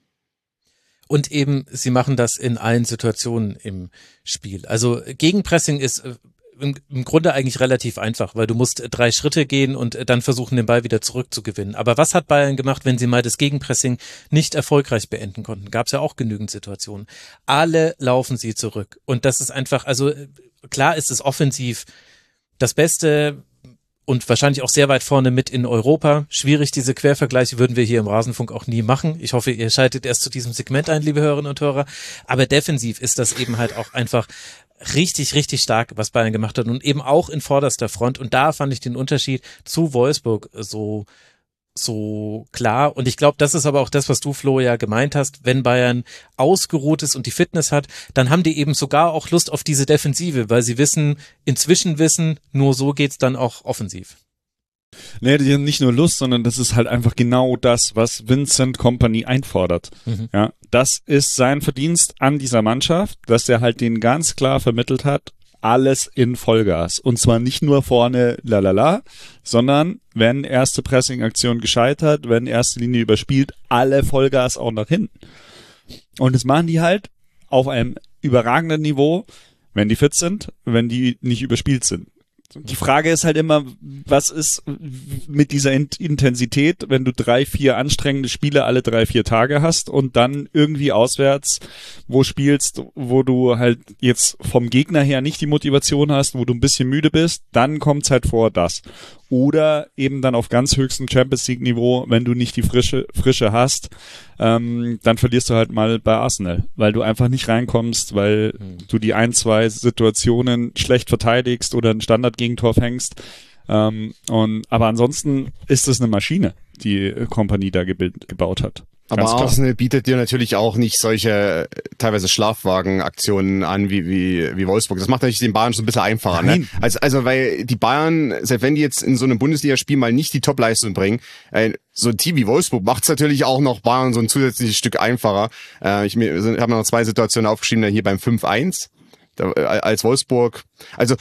Und eben, sie machen das in allen Situationen im Spiel. Also Gegenpressing ist im Grunde eigentlich relativ einfach, weil du musst 3 Schritte gehen und dann versuchen, den Ball wieder zurückzugewinnen. Aber was hat Bayern gemacht, wenn sie mal das Gegenpressing nicht erfolgreich beenden konnten? Gab es ja auch genügend Situationen. Alle laufen sie zurück. Und das ist einfach, also klar ist es offensiv das Beste und wahrscheinlich auch sehr weit vorne mit in Europa. Schwierig, diese Quervergleiche würden wir hier im Rasenfunk auch nie machen. Ich hoffe, ihr schaltet erst zu diesem Segment ein, liebe Hörerinnen und Hörer. Aber defensiv ist das eben halt auch einfach richtig, richtig stark, was Bayern gemacht hat und eben auch in vorderster Front. Und da fand ich den Unterschied zu Wolfsburg so klar. Und ich glaube, das ist aber auch das, was du, Flo, ja gemeint hast. Wenn Bayern ausgeruht ist und die Fitness hat, dann haben die eben sogar auch Lust auf diese Defensive, weil sie inzwischen wissen, nur so geht's dann auch offensiv. Nee, die haben nicht nur Lust, sondern das ist halt einfach genau das, was Vincent Kompany einfordert. Ja, das ist sein Verdienst an dieser Mannschaft, dass er halt denen ganz klar vermittelt hat, alles in Vollgas. Und zwar nicht nur vorne lalala, sondern wenn erste Pressing-Aktion gescheitert, wenn erste Linie überspielt, alle Vollgas auch nach hinten. Und das machen die halt auf einem überragenden Niveau, wenn die fit sind, wenn die nicht überspielt sind. Die Frage ist halt immer, was ist mit dieser Intensität, wenn du 3-4 anstrengende Spiele alle 3-4 Tage hast und dann irgendwie auswärts wo spielst, wo du halt jetzt vom Gegner her nicht die Motivation hast, wo du ein bisschen müde bist, dann kommt's halt vor das. Oder eben dann auf ganz höchstem Champions-League-Niveau, wenn du nicht die Frische hast, dann verlierst du halt mal bei Arsenal, weil du einfach nicht reinkommst, weil du die 1-2 Situationen schlecht verteidigst oder ein Standardgegentor fängst. Aber ansonsten ist es eine Maschine, die Kompanie da gebaut hat. Aber Arsenal bietet dir natürlich auch nicht solche teilweise Schlafwagen-Aktionen an wie Wolfsburg. Das macht natürlich den Bayern schon ein bisschen einfacher. Ne? Also weil die Bayern, selbst wenn die jetzt in so einem Bundesligaspiel mal nicht die Top-Leistung bringen, so ein Team wie Wolfsburg macht es natürlich auch noch Bayern so ein zusätzliches Stück einfacher. Ich habe noch 2 Situationen aufgeschrieben, hier beim 5-1, als Wolfsburg. Also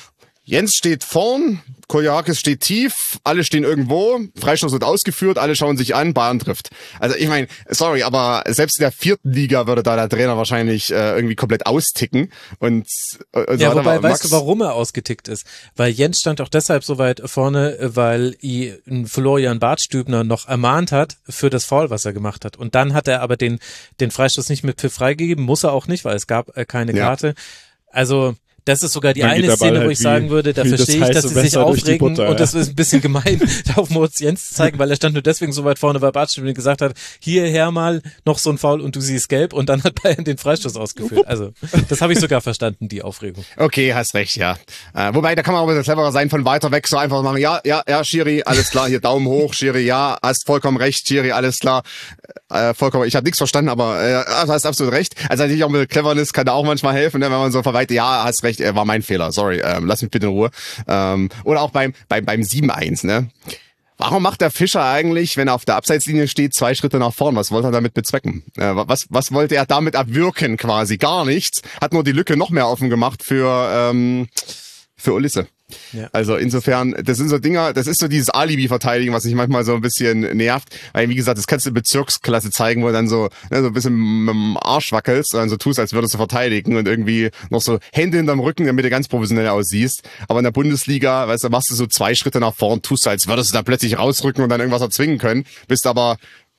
Jens steht vorn, Koyakis steht tief, alle stehen irgendwo, Freistoß wird ausgeführt, alle schauen sich an, Bayern trifft. Also ich meine, sorry, aber selbst in der 4. Liga würde da der Trainer wahrscheinlich irgendwie komplett austicken. Und ja, wobei, weißt du, warum er ausgetickt ist? Weil Jens stand auch deshalb so weit vorne, weil ihn Florian Bartstübner noch ermahnt hat für das Foul, was er gemacht hat. Und dann hat er aber den Freistoß nicht mit Pfiff freigegeben, muss er auch nicht, weil es gab keine Karte. Also das ist sogar die eine Szene, wo ich sagen würde, da verstehe ich, dass sie sich aufregen und das ist ein bisschen gemein, da auf Moritz Jens zu zeigen, weil er stand nur deswegen so weit vorne, weil Bartstübner gesagt hat, hierher mal noch so ein Foul und du siehst gelb und dann hat Bayern den Freistoß ausgeführt. Also das habe ich sogar verstanden, die Aufregung. Okay, hast recht, ja. Wobei, da kann man auch ein bisschen cleverer sein, von weiter weg so einfach machen, ja, Schiri, alles klar, hier Daumen hoch, Schiri, ja, hast vollkommen recht, Schiri, alles klar. Vollkommen, ich habe nichts verstanden, aber du hast absolut recht. Also natürlich auch mit Cleverness kann da auch manchmal helfen, ne, wenn man so verweitet, ja, hast recht, war mein Fehler, sorry, lass mich bitte in Ruhe. Oder auch beim 7-1, ne? Warum macht der Fischer eigentlich, wenn er auf der Abseitslinie steht, 2 Schritte nach vorn? Was wollte er damit bezwecken? Was wollte er damit erwirken quasi? Gar nichts. Hat nur die Lücke noch mehr offen gemacht für Ulisse. Ja. Also insofern, das sind so Dinger, das ist so dieses Alibi-Verteidigen, was mich manchmal so ein bisschen nervt, weil wie gesagt, das kannst du in Bezirksklasse zeigen, wo du dann so ein bisschen mit dem Arsch wackelst und dann so tust, als würdest du verteidigen und irgendwie noch so Hände hinterm Rücken, damit du ganz professionell aussiehst. Aber in der Bundesliga, weißt du, machst du so 2 Schritte nach vorn, tust du, als würdest du da plötzlich rausrücken und dann irgendwas erzwingen können, bist aber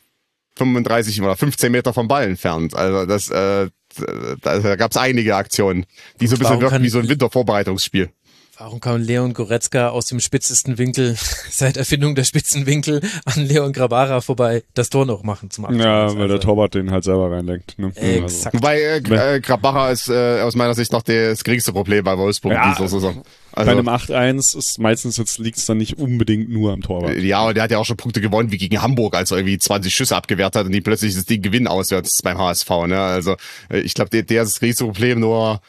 35 oder 15 Meter vom Ball entfernt. Also da gab's einige Aktionen, die so ein bisschen wirken wie so ein Wintervorbereitungsspiel. Warum kam Leon Goretzka aus dem spitzesten Winkel seit Erfindung der Spitzenwinkel an Leon Grabara vorbei das Tor noch machen zum Abschluss? Ja, weil der Torwart den halt selber reinlenkt. Ne? Exakt. Wobei Grabara ist aus meiner Sicht noch das geringste Problem bei Wolfsburg in dieser Saison. Also, bei einem 8-1 ist meistens liegt's dann nicht unbedingt nur am Torwart. Ja, und der hat ja auch schon Punkte gewonnen, wie gegen Hamburg, als er irgendwie 20 Schüsse abgewehrt hat und die plötzlich das Ding gewinnen auswärts beim HSV. Ne? Also ich glaube, der ist das geringste Problem, nur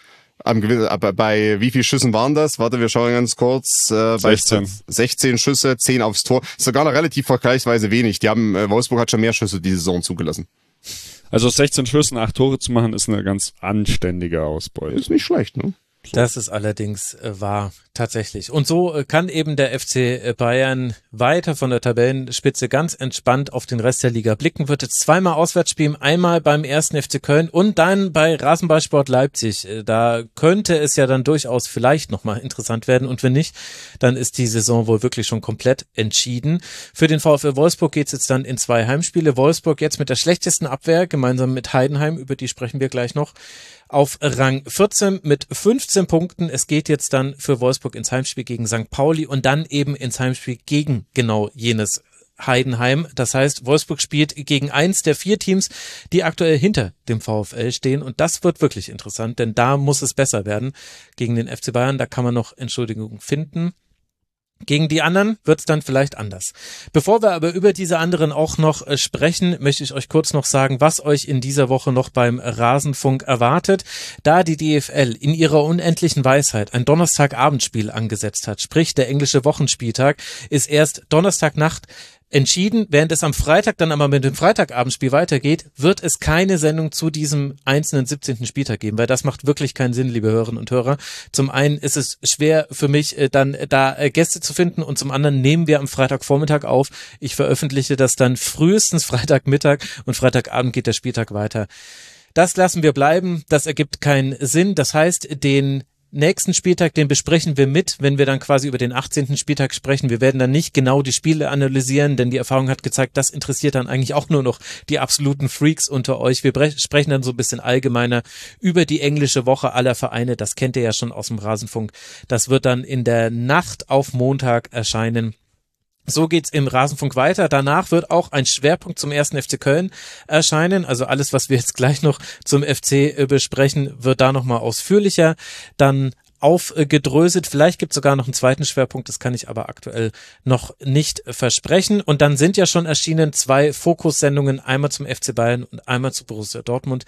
bei wie viel Schüssen waren das? Warte, wir schauen ganz kurz. 16. 16 Schüsse, 10 aufs Tor. Ist sogar noch relativ vergleichsweise wenig. Wolfsburg hat schon mehr Schüsse diese Saison zugelassen. Also aus 16 Schüssen 8 Tore zu machen, ist eine ganz anständige Ausbeute. Ist nicht schlecht, ne? So. Das ist allerdings wahr, tatsächlich. Und so kann eben der FC Bayern weiter von der Tabellenspitze ganz entspannt auf den Rest der Liga blicken. Wird jetzt 2-mal auswärts spielen, einmal beim 1. FC Köln und dann bei Rasenballsport Leipzig. Da könnte es ja dann durchaus vielleicht nochmal interessant werden und wenn nicht, dann ist die Saison wohl wirklich schon komplett entschieden. Für den VfL Wolfsburg geht's jetzt dann in 2 Heimspiele. Wolfsburg jetzt mit der schlechtesten Abwehr, gemeinsam mit Heidenheim, über die sprechen wir gleich noch, auf Rang 14 mit 15 Punkten. Es geht jetzt dann für Wolfsburg ins Heimspiel gegen St. Pauli und dann eben ins Heimspiel gegen genau jenes Heidenheim. Das heißt, Wolfsburg spielt gegen eins der 4 Teams, die aktuell hinter dem VfL stehen und das wird wirklich interessant, denn da muss es besser werden gegen den FC Bayern. Da kann man noch Entschuldigungen finden. Gegen die anderen wird es dann vielleicht anders. Bevor wir aber über diese anderen auch noch sprechen, möchte ich euch kurz noch sagen, was euch in dieser Woche noch beim Rasenfunk erwartet. Da die DFL in ihrer unendlichen Weisheit ein Donnerstagabendspiel angesetzt hat, sprich der englische Wochenspieltag, ist erst Donnerstagnacht entschieden. Während es am Freitag dann aber mit dem Freitagabendspiel weitergeht, wird es keine Sendung zu diesem einzelnen 17. Spieltag geben, weil das macht wirklich keinen Sinn, liebe Hörerinnen und Hörer. Zum einen ist es schwer für mich, dann da Gäste zu finden und zum anderen nehmen wir am Freitagvormittag auf. Ich veröffentliche das dann frühestens Freitagmittag und Freitagabend geht der Spieltag weiter. Das lassen wir bleiben. Das ergibt keinen Sinn. Das heißt, den nächsten Spieltag, den besprechen wir mit, wenn wir dann quasi über den 18. Spieltag sprechen. Wir werden dann nicht genau die Spiele analysieren, denn die Erfahrung hat gezeigt, das interessiert dann eigentlich auch nur noch die absoluten Freaks unter euch. Wir sprechen dann so ein bisschen allgemeiner über die englische Woche aller Vereine. Das kennt ihr ja schon aus dem Rasenfunk. Das wird dann in der Nacht auf Montag erscheinen. So geht's im Rasenfunk weiter. Danach wird auch ein Schwerpunkt zum 1. FC Köln erscheinen. Also alles, was wir jetzt gleich noch zum FC besprechen, wird da nochmal ausführlicher dann aufgedröselt. Vielleicht gibt's sogar noch einen zweiten Schwerpunkt, das kann ich aber aktuell noch nicht versprechen. Und dann sind ja schon erschienen 2 Fokussendungen, einmal zum FC Bayern und einmal zu Borussia Dortmund.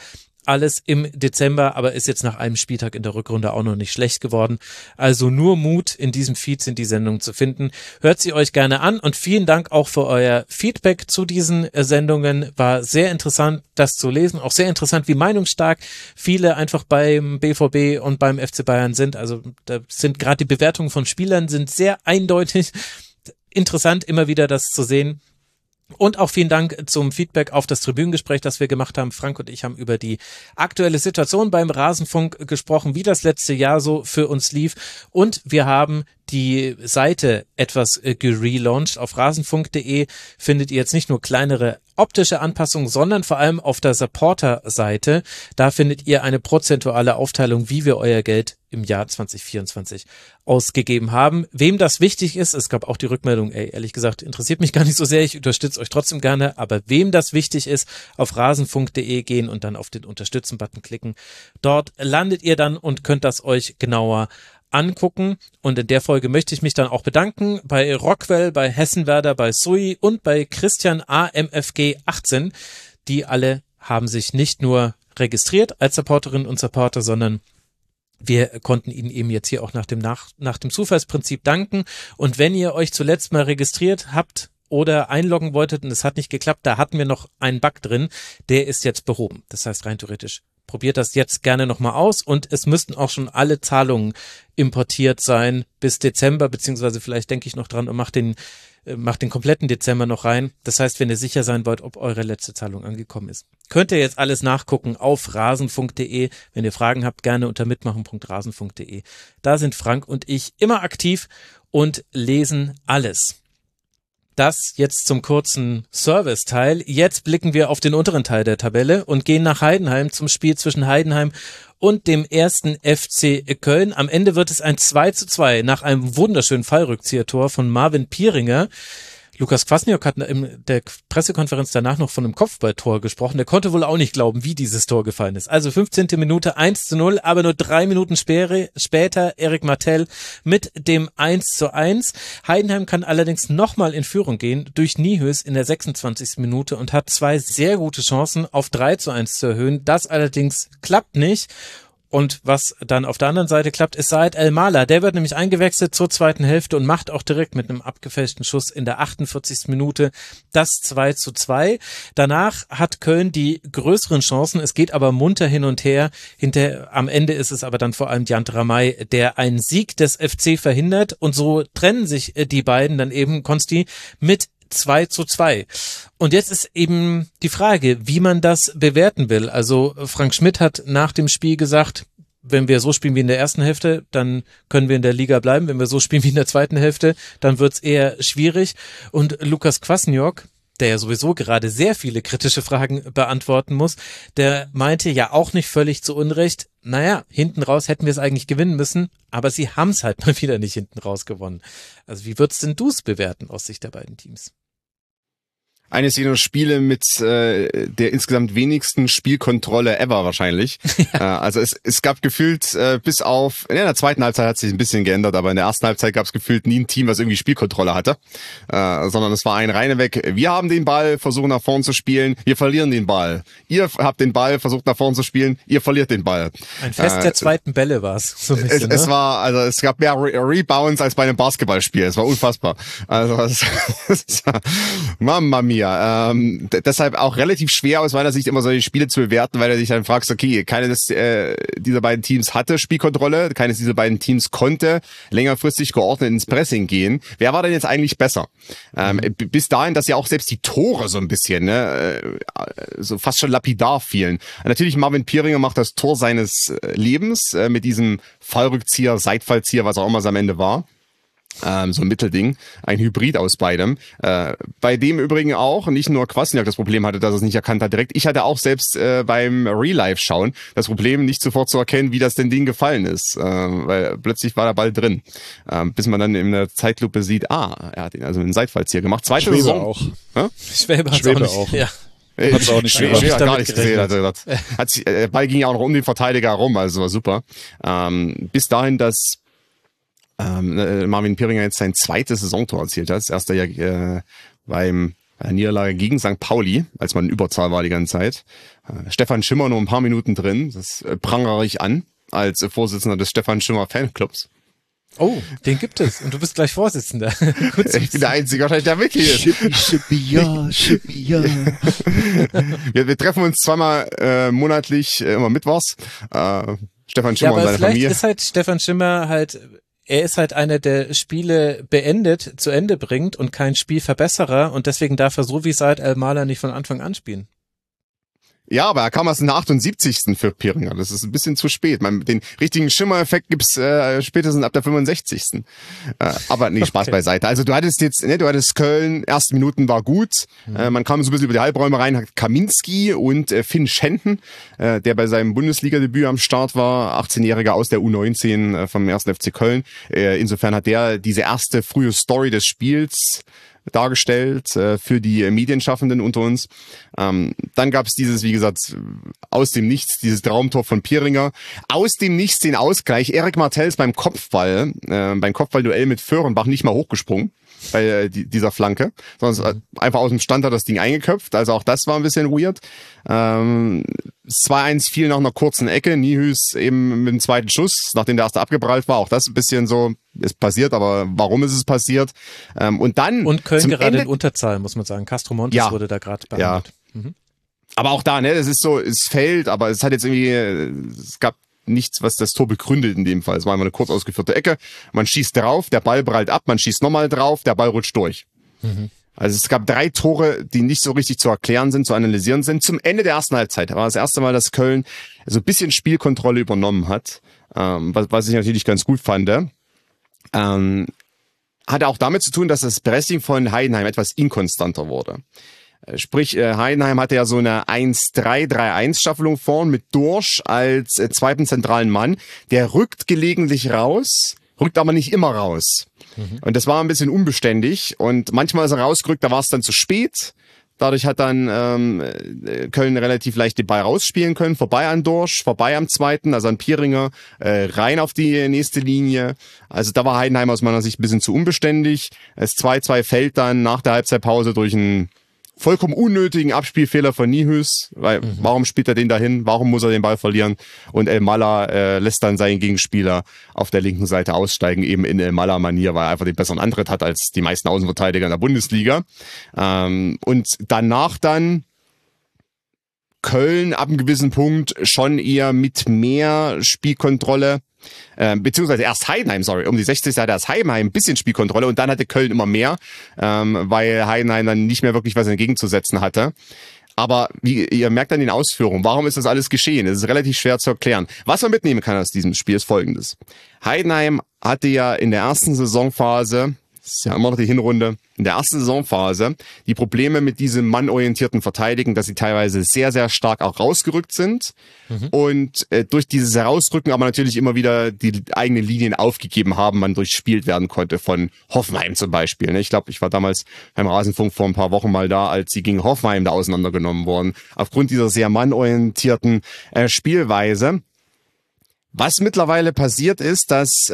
alles im Dezember, aber ist jetzt nach einem Spieltag in der Rückrunde auch noch nicht schlecht geworden. Also nur Mut, in diesem Feed sind die Sendungen zu finden. Hört sie euch gerne an und vielen Dank auch für euer Feedback zu diesen Sendungen. War sehr interessant, das zu lesen. Auch sehr interessant, wie meinungsstark viele einfach beim BVB und beim FC Bayern sind. Also da sind gerade die Bewertungen von Spielern sind sehr eindeutig. Interessant, immer wieder das zu sehen. Und auch vielen Dank zum Feedback auf das Tribünengespräch, das wir gemacht haben. Frank und ich haben über die aktuelle Situation beim Rasenfunk gesprochen, wie das letzte Jahr so für uns lief. Und wir haben die Seite etwas gelauncht. Auf rasenfunk.de findet ihr jetzt nicht nur kleinere optische Anpassungen, sondern vor allem auf der Supporter-Seite. Da findet ihr eine prozentuale Aufteilung, wie wir euer Geld im Jahr 2024 ausgegeben haben. Wem das wichtig ist, es gab auch die Rückmeldung, ehrlich gesagt, interessiert mich gar nicht so sehr, ich unterstütze euch trotzdem gerne, aber wem das wichtig ist, auf rasenfunk.de gehen und dann auf den Unterstützen-Button klicken. Dort landet ihr dann und könnt das euch genauer angucken. Und in der Folge möchte ich mich dann auch bedanken bei Rockwell, bei Hessenwerder, bei Sui und bei Christian AMFG 18. Die alle haben sich nicht nur registriert als Supporterinnen und Supporter, sondern wir konnten Ihnen eben jetzt hier auch nach dem Zufallsprinzip danken. Und wenn ihr euch zuletzt mal registriert habt oder einloggen wolltet und es hat nicht geklappt, da hatten wir noch einen Bug drin, der ist jetzt behoben. Das heißt rein theoretisch, probiert das jetzt gerne nochmal aus und es müssten auch schon alle Zahlungen importiert sein bis Dezember, beziehungsweise vielleicht denke ich noch dran und macht den kompletten Dezember noch rein. Das heißt, wenn ihr sicher sein wollt, ob eure letzte Zahlung angekommen ist, könnt ihr jetzt alles nachgucken auf rasenfunk.de. Wenn ihr Fragen habt, gerne unter mitmachen.rasenfunk.de. Da sind Frank und ich immer aktiv und lesen alles. Das jetzt zum kurzen Service-Teil. Jetzt blicken wir auf den unteren Teil der Tabelle und gehen nach Heidenheim zum Spiel zwischen Heidenheim und dem 1. FC Köln. Am Ende wird es ein 2:2 nach einem wunderschönen Fallrückzieher-Tor von Marvin Pieringer. Lukas Kwasniok hat in der Pressekonferenz danach noch von einem Kopfballtor gesprochen. Der konnte wohl auch nicht glauben, wie dieses Tor gefallen ist. Also 15. Minute 1:0, aber nur 3 Minuten später Erik Martel mit dem 1:1. Heidenheim kann allerdings nochmal in Führung gehen durch Niehös in der 26. Minute und hat 2 sehr gute Chancen auf 3:1 zu erhöhen. Das allerdings klappt nicht. Und was dann auf der anderen Seite klappt, ist Said El-Mala. Der wird nämlich eingewechselt zur zweiten Hälfte und macht auch direkt mit einem abgefälschten Schuss in der 48. Minute das 2:2. Danach hat Köln die größeren Chancen. Es geht aber munter hin und her. Am Ende ist es aber dann vor allem Jan Dramay, der einen Sieg des FC verhindert. Und so trennen sich die beiden dann eben, Konsti, mit 2:2. Und jetzt ist eben die Frage, wie man das bewerten will. Also Frank Schmidt hat nach dem Spiel gesagt, wenn wir so spielen wie in der ersten Hälfte, dann können wir in der Liga bleiben. Wenn wir so spielen wie in der zweiten Hälfte, dann wird's eher schwierig. Und Lukas Kwasniok, der ja sowieso gerade sehr viele kritische Fragen beantworten muss, der meinte ja auch nicht völlig zu Unrecht, naja, hinten raus hätten wir es eigentlich gewinnen müssen, aber sie haben es halt mal wieder nicht hinten raus gewonnen. Also wie würdest denn du es bewerten aus Sicht der beiden Teams? Eines jener Spiele mit der insgesamt wenigsten Spielkontrolle ever wahrscheinlich. Ja. Also es gab gefühlt bis auf, in der zweiten Halbzeit hat sich ein bisschen geändert, aber in der ersten Halbzeit gab es gefühlt nie ein Team, was irgendwie Spielkontrolle hatte, sondern es war ein reineweg, wir haben den Ball, versuchen nach vorn zu spielen, wir verlieren den Ball. Ihr habt den Ball, versucht nach vorn zu spielen, ihr verliert den Ball. Ein Fest der zweiten Bälle war es. So es war, also es gab mehr Rebounds als bei einem Basketballspiel, es war unfassbar. Also es war, Mamma mia. Deshalb auch relativ schwer aus meiner Sicht immer solche Spiele zu bewerten, weil du dich dann fragst, okay, keines dieser beiden Teams hatte Spielkontrolle, keines dieser beiden Teams konnte längerfristig geordnet ins Pressing gehen. Wer war denn jetzt eigentlich besser? Bis dahin, dass ja auch selbst die Tore so ein bisschen, so fast schon lapidar fielen. Natürlich Marvin Pieringer macht das Tor seines Lebens mit diesem Fallrückzieher, Seitfallzieher, was auch immer es am Ende war. So ein Mittelding, ein Hybrid aus beidem. Bei dem übrigens auch nicht nur Kwasniok das Problem hatte, dass er es nicht erkannt hat direkt. Ich hatte auch selbst beim Real-Life-Schauen das Problem, nicht sofort zu erkennen, wie das denn Ding gefallen ist. Weil plötzlich war der Ball drin. Bis man dann in der Zeitlupe sieht, er hat ihn also einen Seitfallzieher gemacht. Zweite Schwebe Saison. Auch. Schwebe auch. Ja. Hat's auch nicht Schwebe gar nicht gesehen. Also, der Ball ging ja auch noch um den Verteidiger herum, also war super. Bis dahin, dass Marvin Pieringer jetzt sein zweites Saisontor erzielt hat. Das erste ja beim Niederlage gegen St. Pauli, als man in Überzahl war die ganze Zeit. Stefan Schimmer nur ein paar Minuten drin, das prangere ich an als Vorsitzender des Stefan Schimmer Fanclubs. Oh, den gibt es und du bist gleich Vorsitzender. Ich bin der Einzige wahrscheinlich, der Mitglied ist. Schippi, ja. Wir treffen uns zweimal monatlich, immer mittwochs. Stefan Schimmer und seine vielleicht Familie. ist halt Stefan Schimmer er ist halt einer, der Spiele zu Ende bringt und kein Spielverbesserer und deswegen darf er so wie Said Al-Mala nicht von Anfang an spielen. Ja, aber er kam erst in der 78. für Piringer. Das ist ein bisschen zu spät. Den richtigen Schimmer-Effekt gibt's spätestens ab der 65. Aber nee, Spaß beiseite. Also du hattest Köln, erste Minuten war gut. Man kam so ein bisschen über die Halbräume rein, hat Kaminski und Finn Schenten, der bei seinem Bundesliga-Debüt am Start war, 18-Jähriger aus der U19 vom 1. FC Köln. Insofern hat der diese erste frühe Story des Spiels dargestellt für die Medienschaffenden unter uns. Dann gab es dieses, wie gesagt, aus dem Nichts, dieses Traumtor von Piringer. Aus dem Nichts den Ausgleich. Erik Martels beim Kopfballduell mit Föhrenbach nicht mal hochgesprungen bei dieser Flanke, sondern einfach aus dem Stand hat das Ding eingeköpft. Also auch das war ein bisschen weird. 2-1 fiel nach einer kurzen Ecke. Niehüs eben mit dem zweiten Schuss, nachdem der erste abgeprallt war. Auch das ein bisschen so, ist passiert, aber warum ist es passiert? Und Köln gerade in Unterzahl, muss man sagen. Castro Montes wurde da gerade behandelt. Ja. Aber auch da, ne, das ist so, es fällt, aber es hat jetzt irgendwie, es gab nichts, was das Tor begründet in dem Fall. Es war immer eine kurz ausgeführte Ecke. Man schießt drauf, der Ball prallt ab, man schießt nochmal drauf, der Ball rutscht durch. Also es gab 3 Tore, die nicht so richtig zu erklären sind, zu analysieren sind. Zum Ende der ersten Halbzeit war das erste Mal, dass Köln so ein bisschen Spielkontrolle übernommen hat, was ich natürlich ganz gut fand. Hatte auch damit zu tun, dass das Pressing von Heidenheim etwas inkonstanter wurde. Sprich, Heidenheim hatte ja so eine 1-3-3-1-Staffelung vorn mit Dorsch als zweiten zentralen Mann. Der rückt gelegentlich raus, rückt aber nicht immer raus. Und das war ein bisschen unbeständig und manchmal ist er rausgerückt, da war es dann zu spät. Dadurch hat dann Köln relativ leicht den Ball rausspielen können, vorbei an Dorsch, vorbei am zweiten, also an Piringer, rein auf die nächste Linie. Also da war Heidenheim aus meiner Sicht ein bisschen zu unbeständig. Das 2-2 fällt dann nach der Halbzeitpause durch einen vollkommen unnötigen Abspielfehler von Niehüs, weil warum spielt er den dahin, warum muss er den Ball verlieren und El-Mala lässt dann seinen Gegenspieler auf der linken Seite aussteigen, eben in El-Mala-Manier, weil er einfach den besseren Antritt hat als die meisten Außenverteidiger in der Bundesliga. Und danach dann Köln ab einem gewissen Punkt schon eher mit mehr Spielkontrolle, beziehungsweise erst Heidenheim, um die 60. hatte erst Heidenheim ein bisschen Spielkontrolle und dann hatte Köln immer mehr, weil Heidenheim dann nicht mehr wirklich was entgegenzusetzen hatte. Aber wie ihr merkt an den Ausführungen, warum ist das alles geschehen? Es ist relativ schwer zu erklären. Was man mitnehmen kann aus diesem Spiel ist Folgendes. Heidenheim hatte ja in der ersten Saisonphase, das ist ja immer noch die Hinrunde, in der ersten Saisonphase die Probleme mit diesem mannorientierten Verteidigen, dass sie teilweise sehr, sehr stark auch rausgerückt sind und durch dieses Herausrücken aber natürlich immer wieder die eigenen Linien aufgegeben haben, man durchspielt werden konnte von Hoffenheim zum Beispiel. Ich glaube, ich war damals beim Rasenfunk vor ein paar Wochen mal da, als sie gegen Hoffenheim da auseinandergenommen wurden. Aufgrund dieser sehr mannorientierten Spielweise. Was mittlerweile passiert ist, dass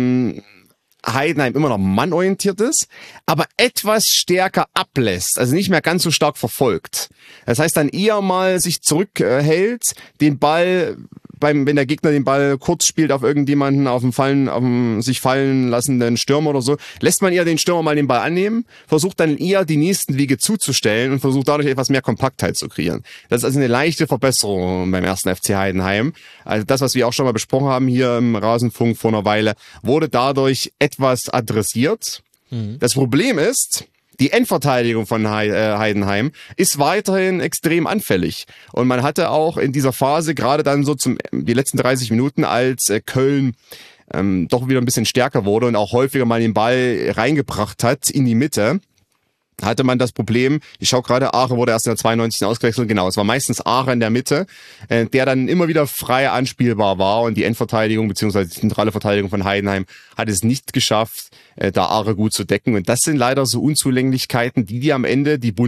Heidenheim immer noch mannorientiert ist, aber etwas stärker ablässt, also nicht mehr ganz so stark verfolgt. Das heißt dann eher mal sich zurückhält, den Ball, wenn der Gegner den Ball kurz spielt auf irgendjemanden, auf dem sich fallen lassenden Stürmer oder so, lässt man eher den Stürmer mal den Ball annehmen, versucht dann eher die nächsten Wege zuzustellen und versucht dadurch etwas mehr Kompaktheit zu kreieren. Das ist also eine leichte Verbesserung beim ersten FC Heidenheim. Also das, was wir auch schon mal besprochen haben hier im Rasenfunk vor einer Weile, wurde dadurch etwas adressiert. Das Problem ist, die Endverteidigung von Heidenheim ist weiterhin extrem anfällig. Und man hatte auch in dieser Phase, gerade dann so die letzten 30 Minuten, als Köln doch wieder ein bisschen stärker wurde und auch häufiger mal den Ball reingebracht hat in die Mitte, hatte man das Problem, ich schaue gerade, Aare wurde erst in der 92. ausgewechselt, genau, es war meistens Aare in der Mitte, der dann immer wieder frei anspielbar war und die Endverteidigung bzw. die zentrale Verteidigung von Heidenheim hat es nicht geschafft, da Aare gut zu decken und das sind leider so Unzulänglichkeiten, die am Ende die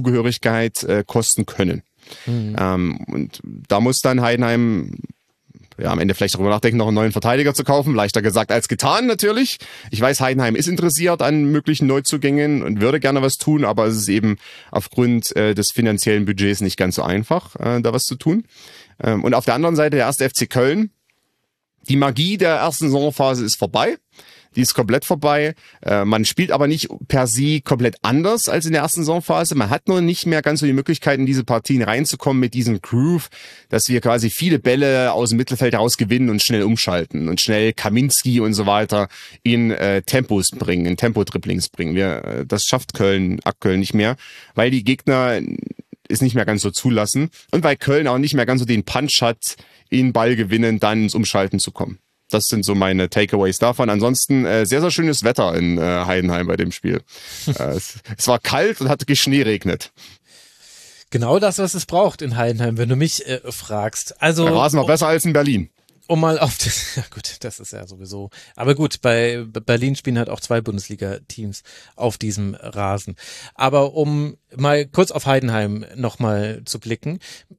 Bundesliga-Zugehörigkeit kosten können. Und da muss dann Heidenheim am Ende vielleicht darüber nachdenken, noch einen neuen Verteidiger zu kaufen. Leichter gesagt als getan natürlich. Ich weiß, Heidenheim ist interessiert an möglichen Neuzugängen und würde gerne was tun, aber es ist eben aufgrund des finanziellen Budgets nicht ganz so einfach, da was zu tun. Und auf der anderen Seite der 1. FC Köln. Die Magie der ersten Saisonphase ist vorbei. Die ist komplett vorbei. Man spielt aber nicht per se komplett anders als in der ersten Saisonphase. Man hat nur nicht mehr ganz so die Möglichkeit, in diese Partien reinzukommen mit diesem Groove, dass wir quasi viele Bälle aus dem Mittelfeld raus gewinnen und schnell umschalten und schnell Kaminski und so weiter in Tempos bringen, in Tempo-Dribblings bringen. Das schafft Köln aktuell nicht mehr, weil die Gegner es nicht mehr ganz so zulassen und weil Köln auch nicht mehr ganz so den Punch hat, in Ball gewinnen, dann ins Umschalten zu kommen. Das sind so meine Takeaways davon. Ansonsten sehr, sehr schönes Wetter in Heidenheim bei dem Spiel. Es war kalt und hat geschneeregnet. Genau das, was es braucht in Heidenheim, wenn du mich fragst. Also Der Rasen war besser als in Berlin. Um mal auf das, ja gut, das ist ja sowieso. Aber gut, bei Berlin spielen halt auch 2 Bundesliga-Teams auf diesem Rasen. Aber um mal kurz auf Heidenheim nochmal zu blicken.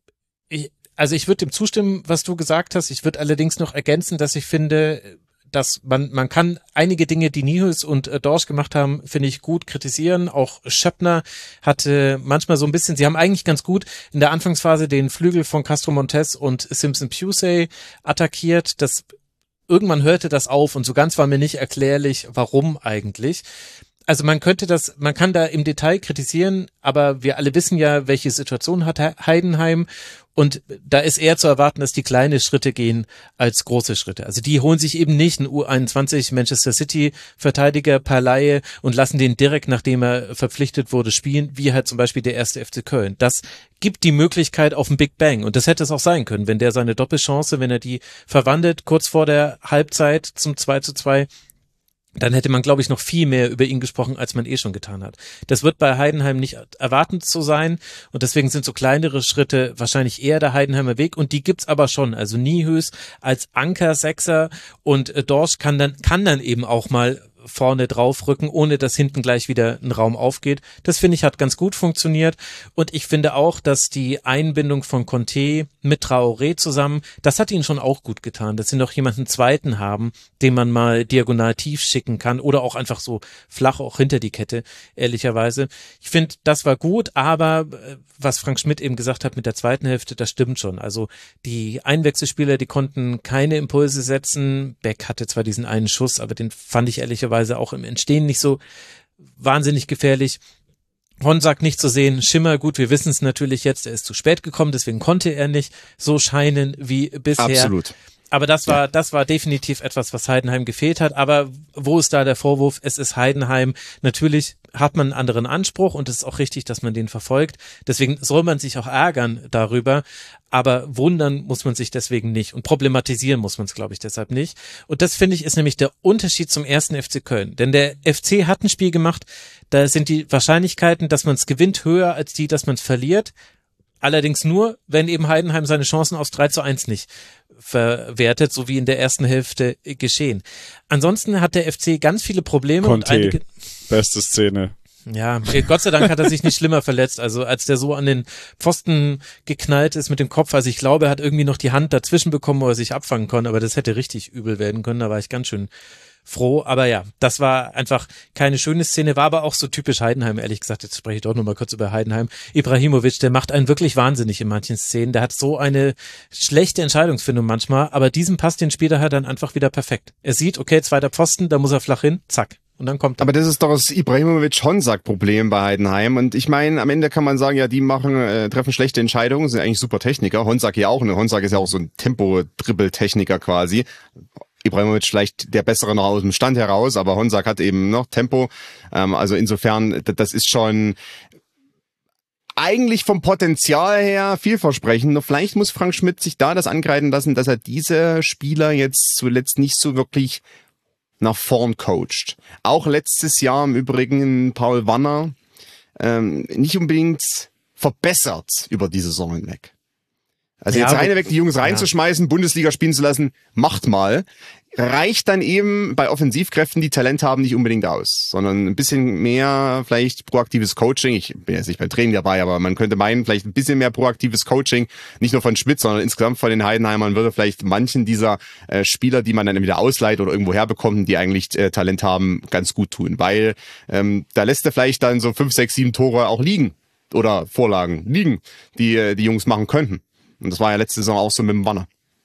Ich würde dem zustimmen, was du gesagt hast. Ich würde allerdings noch ergänzen, dass ich finde, dass man kann einige Dinge, die Nihus und Dorsch gemacht haben, finde ich gut kritisieren. Auch Schöppner hatte manchmal so ein bisschen, sie haben eigentlich ganz gut in der Anfangsphase den Flügel von Castro Montes und Simpson Pusey attackiert. Irgendwann hörte das auf und so ganz war mir nicht erklärlich, warum eigentlich. Also man kann da im Detail kritisieren, aber wir alle wissen ja, welche Situation hat Heidenheim und da ist eher zu erwarten, dass die kleine Schritte gehen als große Schritte. Also die holen sich eben nicht einen U21 Manchester City Verteidiger per Leihe und lassen den direkt, nachdem er verpflichtet wurde, spielen, wie halt zum Beispiel der 1. FC Köln. Das gibt die Möglichkeit auf einen Big Bang und das hätte es auch sein können, wenn der seine Doppelchance, wenn er die verwandelt, kurz vor der Halbzeit zum 2:2, dann hätte man, glaube ich, noch viel mehr über ihn gesprochen, als man schon getan hat. Das wird bei Heidenheim nicht erwartend so sein und deswegen sind so kleinere Schritte wahrscheinlich eher der Heidenheimer Weg und die gibt's aber schon. Also Nihus als Anker, Sechser und Dorsch kann dann eben auch mal vorne draufrücken, ohne dass hinten gleich wieder ein Raum aufgeht. Das finde ich hat ganz gut funktioniert und ich finde auch, dass die Einbindung von Conte mit Traoré zusammen, das hat ihnen schon auch gut getan, dass sie noch jemanden zweiten haben, den man mal diagonal tief schicken kann oder auch einfach so flach auch hinter die Kette, ehrlicherweise. Ich finde, das war gut, aber was Frank Schmidt eben gesagt hat mit der zweiten Hälfte, das stimmt schon. Also die Einwechselspieler, die konnten keine Impulse setzen. Beck hatte zwar diesen einen Schuss, aber den fand ich ehrlicherweise auch im Entstehen nicht so wahnsinnig gefährlich. Honsack nicht zu sehen, Schimmer, gut, wir wissen es natürlich jetzt, er ist zu spät gekommen, deswegen konnte er nicht so scheinen wie bisher. Absolut. Aber das war definitiv etwas, was Heidenheim gefehlt hat. Aber wo ist da der Vorwurf? Es ist Heidenheim. Natürlich hat man einen anderen Anspruch und es ist auch richtig, dass man den verfolgt. Deswegen soll man sich auch ärgern darüber. Aber wundern muss man sich deswegen nicht und problematisieren muss man es, glaube ich, deshalb nicht. Und das, finde ich, ist nämlich der Unterschied zum 1. FC Köln. Denn der FC hat ein Spiel gemacht, da sind die Wahrscheinlichkeiten, dass man es gewinnt, höher als die, dass man es verliert. Allerdings nur, wenn eben Heidenheim seine Chancen aus 3:1 nicht verwertet, so wie in der ersten Hälfte geschehen. Ansonsten hat der FC ganz viele Probleme. Conte, beste Szene. Ja, Gott sei Dank hat er sich nicht schlimmer verletzt. Also als der so an den Pfosten geknallt ist mit dem Kopf, also ich glaube, er hat irgendwie noch die Hand dazwischen bekommen, wo er sich abfangen konnte, aber das hätte richtig übel werden können, da war ich ganz schön froh, aber ja, das war einfach keine schöne Szene, war aber auch so typisch Heidenheim, ehrlich gesagt, jetzt spreche ich doch nochmal kurz über Heidenheim. Ibrahimovic, der macht einen wirklich wahnsinnig in manchen Szenen, der hat so eine schlechte Entscheidungsfindung manchmal, aber diesen Pass, den spielt er dann einfach wieder perfekt. Er sieht, okay, zweiter Pfosten, da muss er flach hin, zack. Und dann kommt er. Aber das ist doch das Ibrahimovic-Honsack-Problem bei Heidenheim. Und ich meine, am Ende kann man sagen, ja, die treffen schlechte Entscheidungen, sind eigentlich super Techniker. Honsack ja auch. Und Honsack ist ja auch so ein Tempo-Dribbel-Techniker quasi. Ibrahimovic vielleicht der Bessere noch aus dem Stand heraus, aber Honsack hat eben noch Tempo. Also insofern, das ist schon eigentlich vom Potenzial her vielversprechend. Nur vielleicht muss Frank Schmidt sich da das angreifen lassen, dass er diese Spieler jetzt zuletzt nicht so wirklich nach vorn coacht. Auch letztes Jahr im Übrigen Paul Wanner nicht unbedingt verbessert über die Saison hinweg. Also jetzt reinweg die Jungs reinzuschmeißen, Bundesliga spielen zu lassen, macht mal. Reicht dann eben bei Offensivkräften, die Talent haben, nicht unbedingt aus, sondern ein bisschen mehr vielleicht proaktives Coaching. Ich bin jetzt nicht beim Training dabei, aber man könnte meinen, vielleicht ein bisschen mehr proaktives Coaching, nicht nur von Schmidt, sondern insgesamt von den Heidenheimern, würde vielleicht manchen dieser Spieler, die man dann wieder ausleiht oder irgendwo herbekommt, die eigentlich Talent haben, ganz gut tun, weil da lässt er vielleicht dann so 5, 6, 7 Tore auch liegen oder Vorlagen liegen, die Jungs machen könnten. Und das war ja letzte Saison auch so mit dem Banner.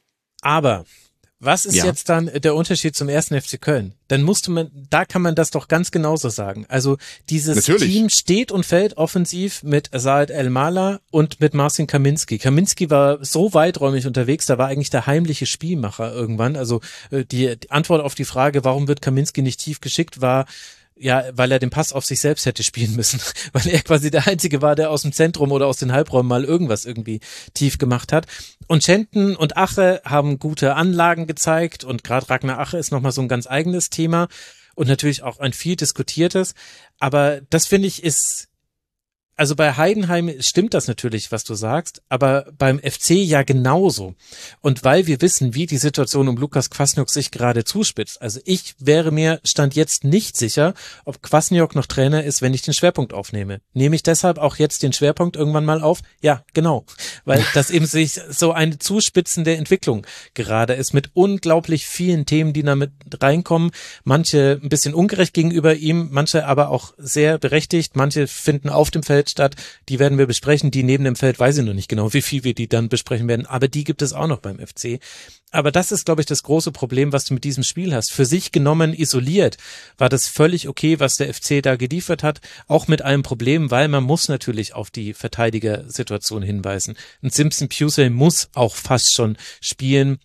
Aber was ist jetzt dann der Unterschied zum 1. FC Köln? Dann da kann man das doch ganz genauso sagen. Also dieses Team steht und fällt offensiv mit Saad El-Mala und mit Marcin Kaminski. Kaminski war so weiträumig unterwegs, da war eigentlich der heimliche Spielmacher irgendwann. Also die Antwort auf die Frage, warum wird Kaminski nicht tief geschickt, war, ja, weil er den Pass auf sich selbst hätte spielen müssen, weil er quasi der Einzige war, der aus dem Zentrum oder aus den Halbräumen mal irgendwas irgendwie tief gemacht hat. Und Schenten und Ache haben gute Anlagen gezeigt und gerade Ragnar Ache ist nochmal so ein ganz eigenes Thema und natürlich auch ein viel diskutiertes. Aber das finde ich ist, also bei Heidenheim stimmt das natürlich, was du sagst, aber beim FC ja genauso. Und weil wir wissen, wie die Situation um Lukas Kwasniok sich gerade zuspitzt, also ich wäre mir Stand jetzt nicht sicher, ob Kwasniok noch Trainer ist, wenn ich den Schwerpunkt aufnehme. Nehme ich deshalb auch jetzt den Schwerpunkt irgendwann mal auf? Ja, genau. Weil das eben sich so eine zuspitzende Entwicklung gerade ist mit unglaublich vielen Themen, die da mit reinkommen. Manche ein bisschen ungerecht gegenüber ihm, manche aber auch sehr berechtigt, manche finden auf dem Feld statt, die werden wir besprechen, die neben dem Feld weiß ich noch nicht genau, wie viel wir die dann besprechen werden, aber die gibt es auch noch beim FC. Aber das ist, glaube ich, das große Problem, was du mit diesem Spiel hast. Für sich genommen, isoliert, war das völlig okay, was der FC da geliefert hat, auch mit einem Problem, weil man muss natürlich auf die Verteidigersituation hinweisen. Und Simpson Pusey muss auch fast schon spielen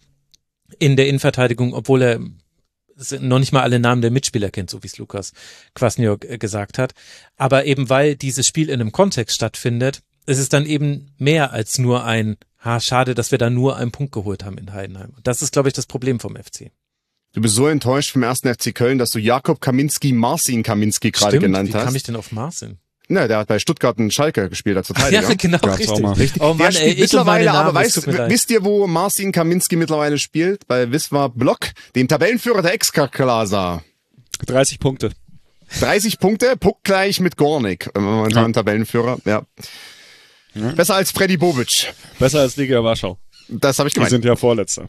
in der Innenverteidigung, obwohl er noch nicht mal alle Namen der Mitspieler kennt, so wie es Lukas Kwasniok gesagt hat. Aber eben weil dieses Spiel in einem Kontext stattfindet, ist es dann eben mehr als nur schade, dass wir da nur einen Punkt geholt haben in Heidenheim. Das ist, glaube ich, das Problem vom FC. Du bist so enttäuscht vom 1. FC Köln, dass du Jakob Kaminski, Marcin Kaminski gerade genannt hast. Wie kam ich denn auf Marcin? Na, der hat bei Stuttgart einen Schalke gespielt als Verteidiger. Ja, genau, richtig. Oh Mann, ey, mittlerweile, aber wisst ihr, wo Marcin Kaminski mittlerweile spielt? Bei Wisła Block, dem Tabellenführer der Ekstraklasa. 30 Punkte. 30 Punkte, punktgleich mit Gornik, momentan Tabellenführer, ja. Besser als Freddy Bobic. Besser als Liga Warschau. Das habe ich gemeint. Die sind ja Vorletzter.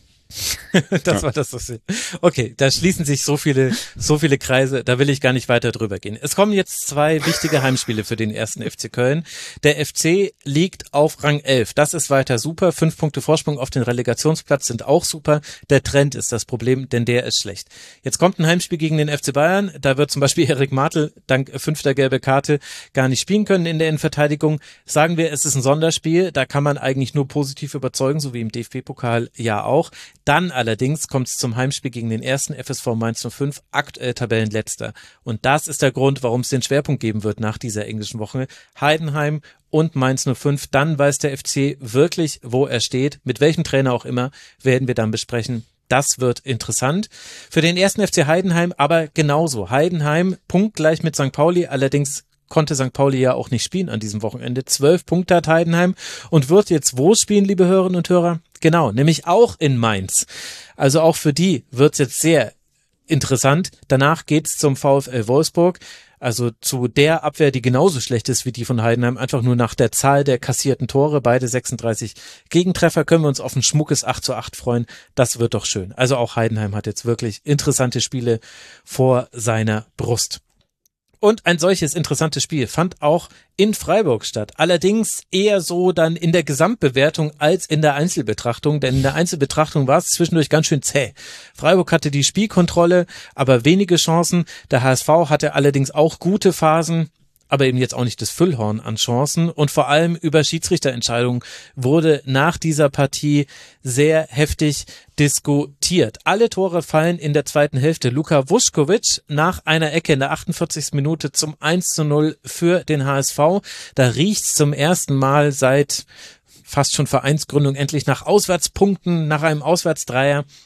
Das war das. Okay, da schließen sich so viele Kreise, da will ich gar nicht weiter drüber gehen. Es kommen jetzt 2 wichtige Heimspiele für den 1. FC Köln. Der FC liegt auf Rang 11. Das ist weiter super. 5 Punkte Vorsprung auf den Relegationsplatz sind auch super. Der Trend ist das Problem, denn der ist schlecht. Jetzt kommt ein Heimspiel gegen den FC Bayern. Da wird zum Beispiel Erik Martel dank 5. gelbe Karte gar nicht spielen können in der Innenverteidigung. Sagen wir, es ist ein Sonderspiel. Da kann man eigentlich nur positiv überzeugen, so wie im DFB-Pokal ja auch. Dann allerdings kommt es zum Heimspiel gegen den 1. FSV Mainz 05, aktuell Tabellenletzter. Und das ist der Grund, warum es den Schwerpunkt geben wird nach dieser englischen Woche. Heidenheim und Mainz 05, dann weiß der FC wirklich, wo er steht. Mit welchem Trainer auch immer, werden wir dann besprechen. Das wird interessant. Für den 1. FC Heidenheim aber genauso. Heidenheim punktgleich mit St. Pauli, allerdings konnte St. Pauli ja auch nicht spielen an diesem Wochenende. 12 Punkte hat Heidenheim und wird jetzt wo spielen, liebe Hörerinnen und Hörer? Genau, nämlich auch in Mainz. Also auch für die wird's jetzt sehr interessant. Danach geht's zum VfL Wolfsburg, also zu der Abwehr, die genauso schlecht ist wie die von Heidenheim, einfach nur nach der Zahl der kassierten Tore. Beide 36 Gegentreffer, können wir uns auf ein schmuckes 8:8 freuen. Das wird doch schön. Also auch Heidenheim hat jetzt wirklich interessante Spiele vor seiner Brust. Und ein solches interessantes Spiel fand auch in Freiburg statt. Allerdings eher so dann in der Gesamtbewertung als in der Einzelbetrachtung, denn in der Einzelbetrachtung war es zwischendurch ganz schön zäh. Freiburg hatte die Spielkontrolle, aber wenige Chancen. Der HSV hatte allerdings auch gute Phasen, aber eben jetzt auch nicht das Füllhorn an Chancen. Und vor allem über Schiedsrichterentscheidungen wurde nach dieser Partie sehr heftig diskutiert. Alle Tore fallen in der zweiten Hälfte. Luka Vuskovic nach einer Ecke in der 48. Minute zum 1:0 für den HSV. Da riecht's zum ersten Mal seit fast schon Vereinsgründung endlich nach Auswärtspunkten, nach einem Auswärtsdreier.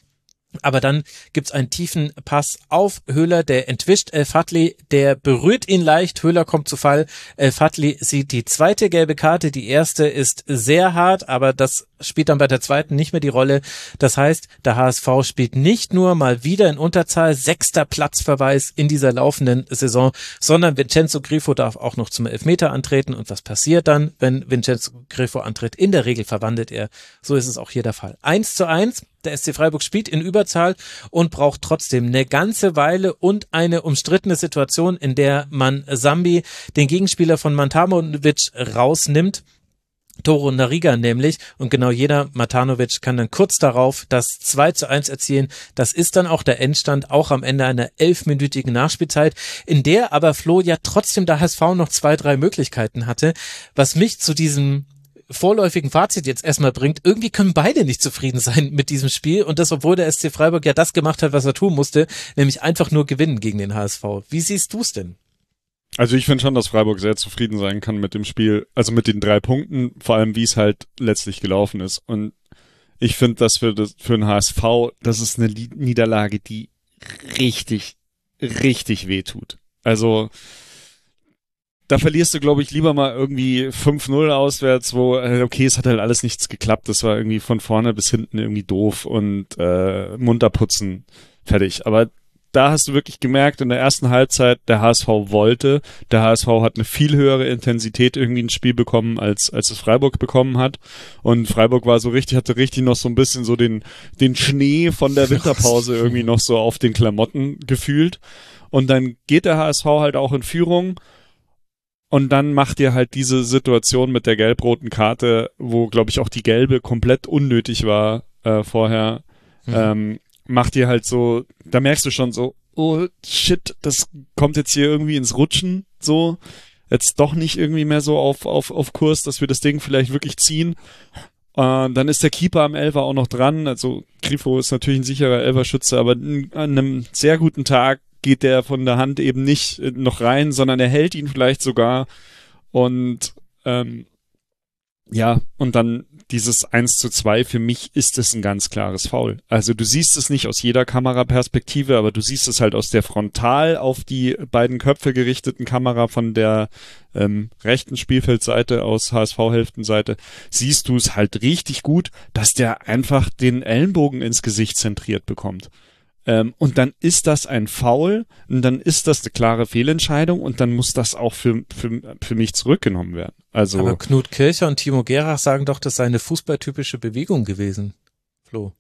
Aber dann gibt's einen tiefen Pass auf Höhler, der entwischt El Fadli, der berührt ihn leicht, Höhler kommt zu Fall, El Fadli sieht die zweite gelbe Karte, die erste ist sehr hart, aber das spielt dann bei der zweiten nicht mehr die Rolle. Das heißt, der HSV spielt nicht nur mal wieder in Unterzahl, 6. Platzverweis in dieser laufenden Saison, sondern Vincenzo Grifo darf auch noch zum Elfmeter antreten. Und was passiert dann, wenn Vincenzo Grifo antritt? In der Regel verwandelt er. So ist es auch hier der Fall. 1:1. Der SC Freiburg spielt in Überzahl und braucht trotzdem eine ganze Weile und eine umstrittene Situation, in der man Sambi, den Gegenspieler von Matanovic, rausnimmt. Toro Nariga nämlich, und genau jener Matanovic kann dann kurz darauf das 2:1 erzielen. Das ist dann auch der Endstand, auch am Ende einer 11-minütigen Nachspielzeit, in der aber Flo ja trotzdem der HSV noch 2-3 Möglichkeiten hatte, was mich zu diesem vorläufigen Fazit jetzt erstmal bringt. Irgendwie können beide nicht zufrieden sein mit diesem Spiel, und das, obwohl der SC Freiburg ja das gemacht hat, was er tun musste, nämlich einfach nur gewinnen gegen den HSV. Wie siehst du es denn? Also ich finde schon, dass Freiburg sehr zufrieden sein kann mit dem Spiel, also mit den 3 Punkten, vor allem wie es halt letztlich gelaufen ist. Und ich finde, dass für den HSV, das ist eine Niederlage, die richtig, richtig wehtut. Also da verlierst du, glaube ich, lieber mal irgendwie 5-0 auswärts, wo, okay, es hat halt alles nichts geklappt, das war irgendwie von vorne bis hinten irgendwie doof und munter putzen, fertig. Aber da hast du wirklich gemerkt, in der ersten Halbzeit, der HSV wollte, der HSV hat eine viel höhere Intensität irgendwie ins Spiel bekommen, als es Freiburg bekommen hat. Und Freiburg war so richtig, hatte richtig noch so ein bisschen so den Schnee von der Winterpause irgendwie noch so auf den Klamotten gefühlt. Und dann geht der HSV halt auch in Führung. Und dann macht ihr halt diese Situation mit der gelb-roten Karte, wo, glaube ich, auch die gelbe komplett unnötig war vorher, macht ihr halt so, da merkst du schon so, oh shit, das kommt jetzt hier irgendwie ins Rutschen, so, jetzt doch nicht irgendwie mehr so auf Kurs, dass wir das Ding vielleicht wirklich ziehen. Dann ist der Keeper am Elfer auch noch dran, also Grifo ist natürlich ein sicherer Elferschütze, aber an einem sehr guten Tag geht der von der Hand eben nicht noch rein, sondern er hält ihn vielleicht sogar, und ja, und dann dieses 1:2, für mich ist es ein ganz klares Foul. Also du siehst es nicht aus jeder Kameraperspektive, aber du siehst es halt aus der frontal auf die beiden Köpfe gerichteten Kamera von der rechten Spielfeldseite aus HSV-Hälftenseite, siehst du es halt richtig gut, dass der einfach den Ellenbogen ins Gesicht zentriert bekommt. Und dann ist das ein Foul, und dann ist das eine klare Fehlentscheidung, und dann muss das auch für mich zurückgenommen werden. Also, aber Knut Kircher und Timo Gerach sagen doch, das sei eine fußballtypische Bewegung gewesen, Flo.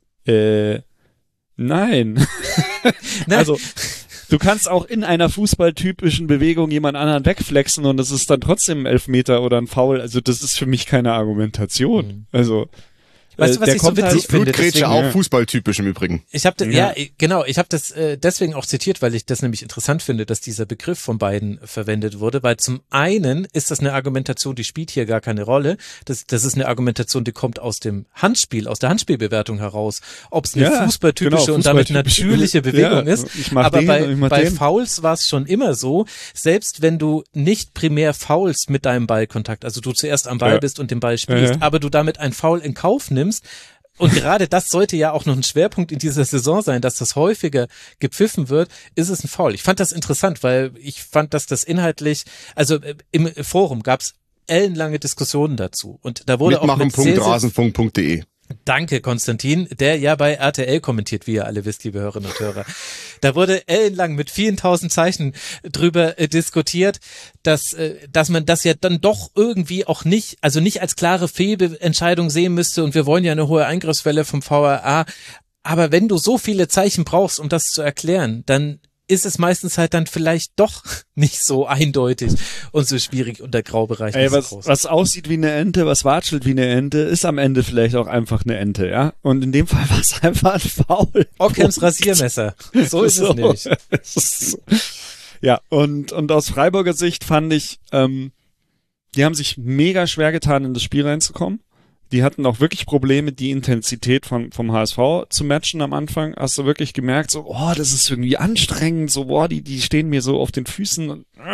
Nein. Also, du kannst auch in einer fußballtypischen Bewegung jemand anderen wegflexen, und das ist dann trotzdem ein Elfmeter oder ein Foul. Also das ist für mich keine Argumentation. Also weißt du, was ich so witzig finde? Blutgrätsche auch fußballtypisch im Übrigen. Ich habe ja, genau, ich habe das deswegen auch zitiert, weil ich das nämlich interessant finde, dass dieser Begriff von beiden verwendet wurde, weil zum einen ist das eine Argumentation, die spielt hier gar keine Rolle. Das ist eine Argumentation, die kommt aus dem Handspiel, aus der Handspielbewertung heraus. Ob es eine fußballtypische und damit natürliche Bewegung ist. Aber bei Fouls war es schon immer so, selbst wenn du nicht primär foulst mit deinem Ballkontakt, also du zuerst am Ball bist und den Ball spielst, aber du damit ein Foul in Kauf nimmst. Und gerade das sollte ja auch noch ein Schwerpunkt in dieser Saison sein, dass das häufiger gepfiffen wird, ist es ein Foul. Ich fand das interessant, weil ich fand, dass das inhaltlich, also im Forum gab es ellenlange Diskussionen dazu. Und da wurde auch mit Rasenfunk.de. Danke, Konstantin, der ja bei RTL kommentiert, wie ihr alle wisst, liebe Hörerinnen und Hörer. Da wurde ellenlang mit vielen tausend Zeichen drüber diskutiert, dass man das ja dann doch irgendwie auch nicht als klare Fehlentscheidung sehen müsste, und wir wollen ja eine hohe Eingriffswelle vom VAR. Aber wenn du so viele Zeichen brauchst, um das zu erklären, dann ist es meistens halt dann vielleicht doch nicht so eindeutig und so schwierig, und der Graubereich ist so groß. Was aussieht wie eine Ente, was watschelt wie eine Ente, ist am Ende vielleicht auch einfach eine Ente, ja? Und in dem Fall war es einfach ein Foul. Ockhams Rasiermesser. So ist es nämlich. Ja, und aus Freiburger Sicht fand ich, die haben sich mega schwer getan, in das Spiel reinzukommen. Die hatten auch wirklich Probleme, die Intensität vom HSV zu matchen am Anfang. Hast du wirklich gemerkt, so, oh, das ist irgendwie anstrengend, so, boah, die stehen mir so auf den Füßen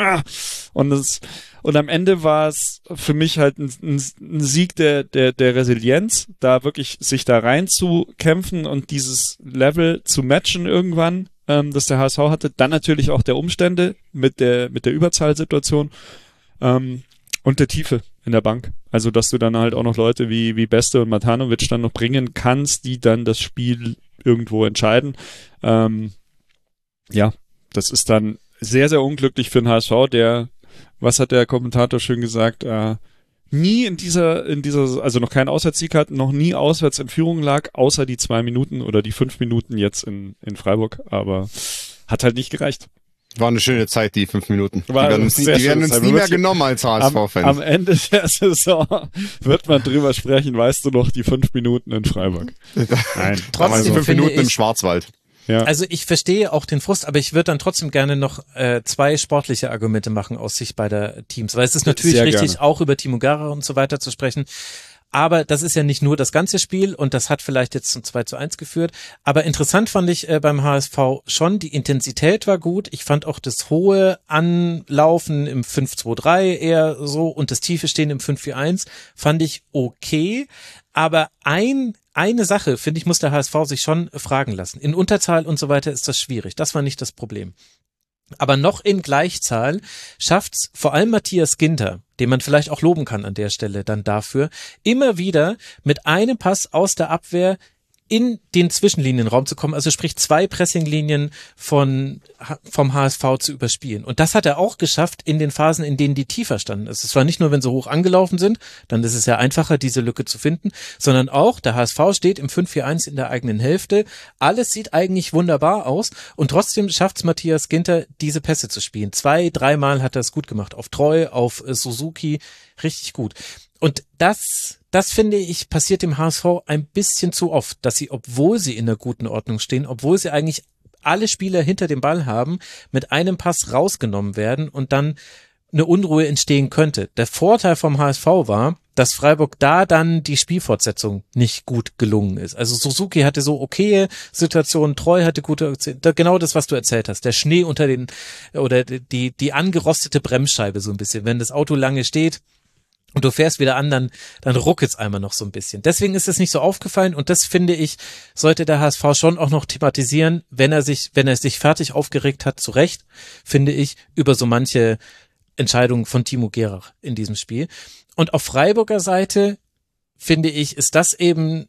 und am Ende war es für mich halt ein Sieg der Resilienz, da wirklich sich da rein zu kämpfen und dieses Level zu matchen irgendwann, das der HSV hatte. Dann natürlich auch der Umstände mit der Überzahlsituation, und der Tiefe in der Bank. Also, dass du dann halt auch noch Leute wie Beste und Matanovic dann noch bringen kannst, die dann das Spiel irgendwo entscheiden. Ja, das ist dann sehr, sehr unglücklich für den HSV, der, was hat der Kommentator schön gesagt, nie in dieser, also noch keinen Auswärtssieg hat, noch nie auswärts in Führung lag, außer die 2 Minuten oder die 5 Minuten jetzt in Freiburg, aber hat halt nicht gereicht. War eine schöne Zeit, die 5 Minuten. Die War werden uns nie mehr genommen als HSV-Fans. Am Ende der Saison wird man drüber sprechen, weißt du noch, die 5 Minuten in Freiburg. Nein, trotzdem 5 Minuten im Schwarzwald. Ja. Also ich verstehe auch den Frust, aber ich würde dann trotzdem gerne noch 2 sportliche Argumente machen aus Sicht beider Teams, weil es ist natürlich sehr richtig, gerne. auch über Timo Gara und so weiter zu sprechen. Aber das ist ja nicht nur das ganze Spiel und das hat vielleicht jetzt zum 2:1 geführt. Aber interessant fand ich beim HSV schon, die Intensität war gut. Ich fand auch das hohe Anlaufen im 5-2-3 eher so und das tiefe Stehen im 5-4-1 fand ich okay. Aber eine Sache, finde ich, muss der HSV sich schon fragen lassen. In Unterzahl und so weiter ist das schwierig. Das war nicht das Problem. Aber noch in Gleichzahl schafft's vor allem Matthias Ginter, den man vielleicht auch loben kann an der Stelle dann dafür, immer wieder mit einem Pass aus der Abwehr in den Zwischenlinienraum zu kommen, also sprich 2 Pressinglinien vom HSV zu überspielen. Und das hat er auch geschafft in den Phasen, in denen die tiefer standen. Also es war nicht nur, wenn sie hoch angelaufen sind, dann ist es ja einfacher, diese Lücke zu finden, sondern auch der HSV steht im 5-4-1 in der eigenen Hälfte. Alles sieht eigentlich wunderbar aus und trotzdem schafft es Matthias Ginter, diese Pässe zu spielen. 2-3 Mal hat er es gut gemacht. Auf Treu, auf Suzuki, richtig gut. Und das finde ich, passiert dem HSV ein bisschen zu oft, dass sie, obwohl sie in einer guten Ordnung stehen, obwohl sie eigentlich alle Spieler hinter dem Ball haben, mit einem Pass rausgenommen werden und dann eine Unruhe entstehen könnte. Der Vorteil vom HSV war, dass Freiburg da dann die Spielfortsetzung nicht gut gelungen ist. Also Suzuki hatte so okaye Situationen, Treu hatte gute, genau das, was du erzählt hast. Der Schnee unter den, oder die angerostete Bremsscheibe so ein bisschen. Wenn das Auto lange steht, und du fährst wieder an, dann ruckelt's einmal noch so ein bisschen. Deswegen ist es nicht so aufgefallen und das, finde ich, sollte der HSV schon auch noch thematisieren, wenn er sich fertig aufgeregt hat, zu Recht, finde ich, über so manche Entscheidungen von Timo Gerach in diesem Spiel. Und auf Freiburger Seite, finde ich, ist das eben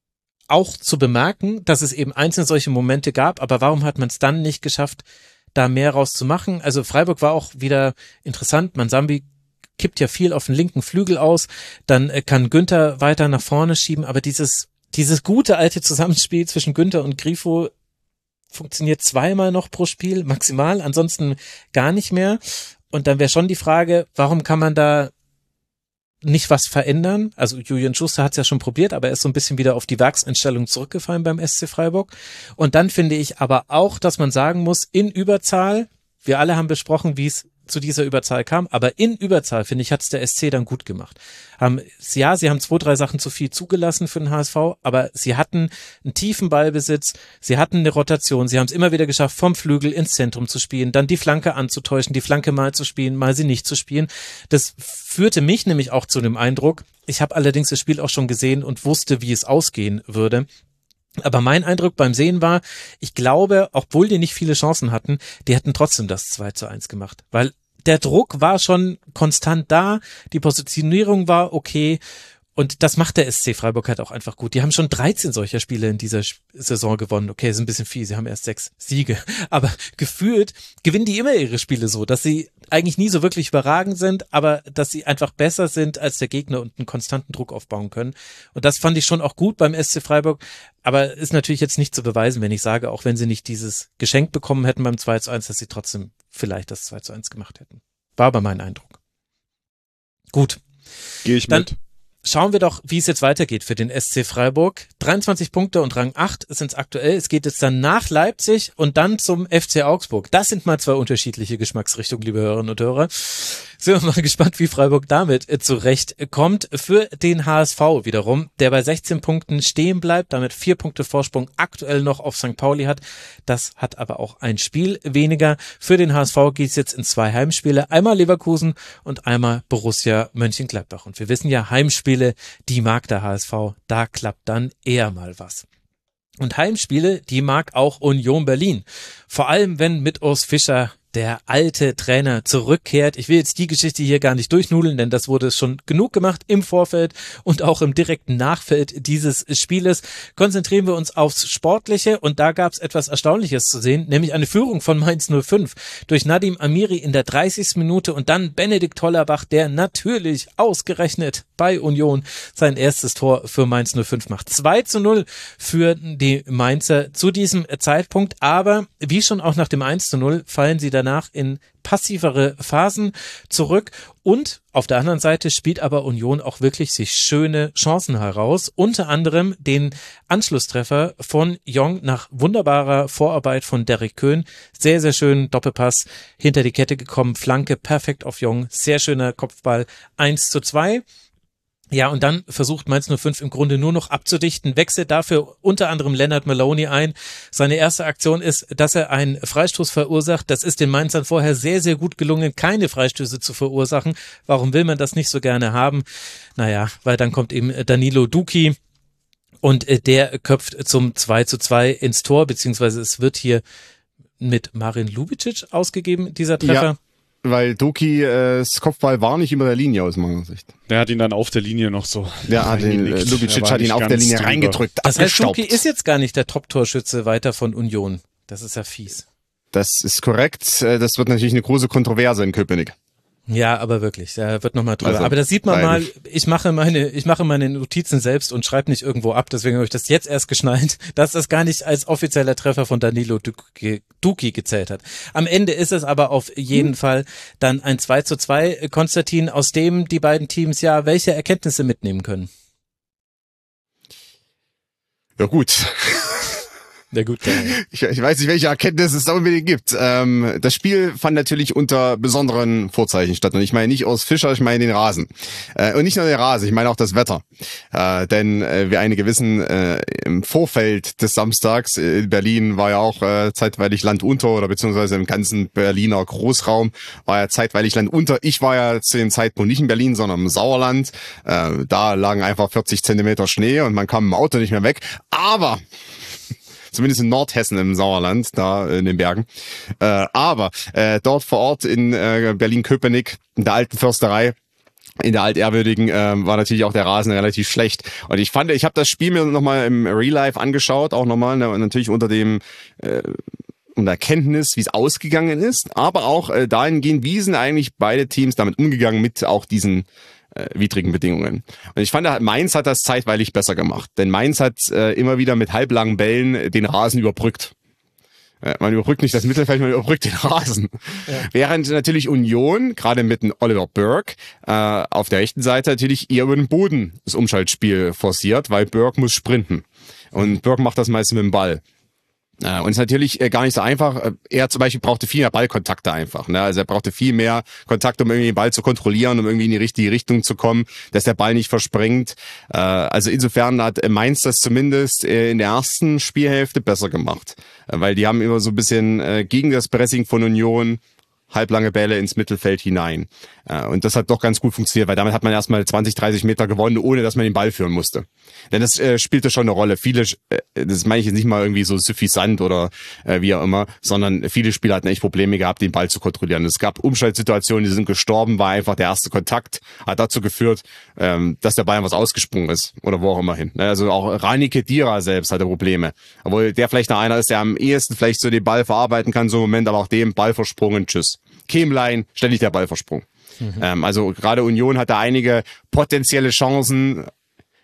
auch zu bemerken, dass es eben einzelne solche Momente gab, aber warum hat man es dann nicht geschafft, da mehr rauszumachen? Also Freiburg war auch wieder interessant, Mansambi kippt ja viel auf den linken Flügel aus, dann kann Günther weiter nach vorne schieben, aber dieses gute alte Zusammenspiel zwischen Günther und Grifo funktioniert 2-mal noch pro Spiel, maximal, ansonsten gar nicht mehr. Und dann wäre schon die Frage, warum kann man da nicht was verändern? Also Julian Schuster hat es ja schon probiert, aber er ist so ein bisschen wieder auf die Werkseinstellung zurückgefallen beim SC Freiburg. Und dann finde ich aber auch, dass man sagen muss, in Überzahl, wir alle haben besprochen, wie es zu dieser Überzahl kam, aber in Überzahl, finde ich, hat es der SC dann gut gemacht. Sie haben 2-3 Sachen zu viel zugelassen für den HSV, aber sie hatten einen tiefen Ballbesitz, sie hatten eine Rotation, sie haben es immer wieder geschafft, vom Flügel ins Zentrum zu spielen, dann die Flanke anzutäuschen, die Flanke mal zu spielen, mal sie nicht zu spielen. Das führte mich nämlich auch zu dem Eindruck, ich habe allerdings das Spiel auch schon gesehen und wusste, wie es ausgehen würde. Aber mein Eindruck beim Sehen war, ich glaube, obwohl die nicht viele Chancen hatten, die hätten trotzdem das 2:1 gemacht, weil der Druck war schon konstant da, die Positionierung war okay und das macht der SC Freiburg halt auch einfach gut. Die haben schon 13 solcher Spiele in dieser Saison gewonnen. Okay, ist ein bisschen viel, sie haben erst 6 Siege, aber gefühlt gewinnen die immer ihre Spiele so, dass sie eigentlich nie so wirklich überragend sind, aber dass sie einfach besser sind als der Gegner und einen konstanten Druck aufbauen können. Und das fand ich schon auch gut beim SC Freiburg, aber ist natürlich jetzt nicht zu beweisen, wenn ich sage, auch wenn sie nicht dieses Geschenk bekommen hätten beim 2:1, dass sie trotzdem vielleicht das 2:1 gemacht hätten. War aber mein Eindruck. Gut. Gehe ich Dann mit. schauen wir doch, wie es jetzt weitergeht für den SC Freiburg. 23 Punkte und Rang 8 sind es aktuell. Es geht jetzt dann nach Leipzig und dann zum FC Augsburg. Das sind mal zwei unterschiedliche Geschmacksrichtungen, liebe Hörerinnen und Hörer. Sind wir mal gespannt, wie Freiburg damit zurechtkommt. Für den HSV wiederum, der bei 16 Punkten stehen bleibt, damit 4 Punkte Vorsprung aktuell noch auf St. Pauli hat. Das hat aber auch ein Spiel weniger. Für den HSV geht es jetzt in 2 Heimspiele. Einmal Leverkusen und einmal Borussia Mönchengladbach. Und wir wissen ja, Heimspiele, die mag der HSV. Da klappt dann eher mal was. Und Heimspiele, die mag auch Union Berlin. Vor allem, wenn mit Urs Fischer der alte Trainer zurückkehrt. Ich will jetzt die Geschichte hier gar nicht durchnudeln, denn das wurde schon genug gemacht im Vorfeld und auch im direkten Nachfeld dieses Spieles. Konzentrieren wir uns aufs Sportliche und da gab es etwas Erstaunliches zu sehen, nämlich eine Führung von Mainz 05 durch Nadim Amiri in der 30. Minute und dann Benedikt Hollerbach, der natürlich ausgerechnet bei Union sein erstes Tor für Mainz 05 macht. 2:0 für die Mainzer zu diesem Zeitpunkt, aber wie schon auch nach dem 1:0 fallen sie danach in passivere Phasen zurück und auf der anderen Seite spielt aber Union auch wirklich sich schöne Chancen heraus, unter anderem den Anschlusstreffer von Jong nach wunderbarer Vorarbeit von Derrick Köhn, sehr, sehr schön Doppelpass hinter die Kette gekommen, Flanke perfekt auf Jong, sehr schöner Kopfball, 1:2. Ja, und dann versucht Mainz 05 im Grunde nur noch abzudichten, wechselt dafür unter anderem Leonard Maloney ein. Seine erste Aktion ist, dass er einen Freistoß verursacht. Das ist den Mainzern vorher sehr, sehr gut gelungen, keine Freistöße zu verursachen. Warum will man das nicht so gerne haben? Naja, weil dann kommt eben Danilo Duki und der köpft zum 2:2 ins Tor, beziehungsweise es wird hier mit Marin Lubicic ausgegeben, dieser Treffer. Ja. Weil Dokis Kopfball war nicht über der Linie aus meiner Sicht. Der hat ihn dann auf der Linie noch so. Ja, Lubicic hat ihn auf der Linie reingedrückt. Das heißt, Doki ist jetzt gar nicht der Top-Torschütze weiter von Union. Das ist ja fies. Das ist korrekt. Das wird natürlich eine große Kontroverse in Köpenick. Ja, aber wirklich, da wird nochmal drüber. Also, aber das sieht man mal, ich mache meine Notizen selbst und schreibe nicht irgendwo ab, deswegen habe ich das jetzt erst geschnallt, dass das gar nicht als offizieller Treffer von Danilo Duki gezählt hat. Am Ende ist es aber auf jeden Fall dann ein 2:2, Konstantin, aus dem die beiden Teams ja welche Erkenntnisse mitnehmen können. Ja gut. Ja gut. Ich weiß nicht, welche Erkenntnisse es da unbedingt gibt. Das Spiel fand natürlich unter besonderen Vorzeichen statt. Und ich meine nicht Urs Fischer, ich meine den Rasen. Und nicht nur den Rasen, ich meine auch das Wetter. Denn wie einige wissen, im Vorfeld des Samstags in Berlin war ja auch zeitweilig Land unter, oder beziehungsweise im ganzen Berliner Großraum war ja zeitweilig Land unter. Ich war ja zu dem Zeitpunkt nicht in Berlin, sondern im Sauerland. Da lagen einfach 40 Zentimeter Schnee und man kam im Auto nicht mehr weg. Aber zumindest in Nordhessen im Sauerland, da in den Bergen. Aber dort vor Ort in Berlin-Köpenick, in der alten Försterei, in der altehrwürdigen, war natürlich auch der Rasen relativ schlecht. Und ich habe das Spiel mir nochmal im Real Life angeschaut, auch nochmal, natürlich unter dem unter Erkenntnis, wie es ausgegangen ist, aber auch dahingehend, wie sind eigentlich beide Teams damit umgegangen mit auch diesen widrigen Bedingungen. Und ich fand, Mainz hat das zeitweilig besser gemacht. Denn Mainz hat immer wieder mit halblangen Bällen den Rasen überbrückt. Man überbrückt nicht das Mittelfeld, man überbrückt den Rasen. Ja. Während natürlich Union, gerade mit dem Oliver Burke, auf der rechten Seite natürlich eher über den Boden das Umschaltspiel forciert, weil Burke muss sprinten. Und Burke macht das meist mit dem Ball. Und ist natürlich gar nicht so einfach. Er zum Beispiel brauchte viel mehr Ballkontakte einfach. Ne? Also er brauchte viel mehr Kontakte, um irgendwie den Ball zu kontrollieren, um irgendwie in die richtige Richtung zu kommen, dass der Ball nicht verspringt. Also insofern hat Mainz das zumindest in der ersten Spielhälfte besser gemacht. Weil die haben immer so ein bisschen gegen das Pressing von Union halblange Bälle ins Mittelfeld hinein. Und das hat doch ganz gut funktioniert, weil damit hat man erstmal 20, 30 Meter gewonnen, ohne dass man den Ball führen musste. Denn das spielte schon eine Rolle. Viele, das meine ich jetzt nicht mal irgendwie so suffisant oder wie auch immer, sondern viele Spieler hatten echt Probleme gehabt, den Ball zu kontrollieren. Es gab Umschaltsituationen, die sind gestorben, war einfach der erste Kontakt, hat dazu geführt, dass der Ball was ausgesprungen ist oder wo auch immer hin. Also auch Rani Khedira selbst hatte Probleme. Obwohl der vielleicht noch einer ist, der am ehesten vielleicht so den Ball verarbeiten kann, so im Moment, aber auch dem Ball versprungen, tschüss. Kämlein, ständig der Ball versprungen. Also gerade Union hatte einige potenzielle Chancen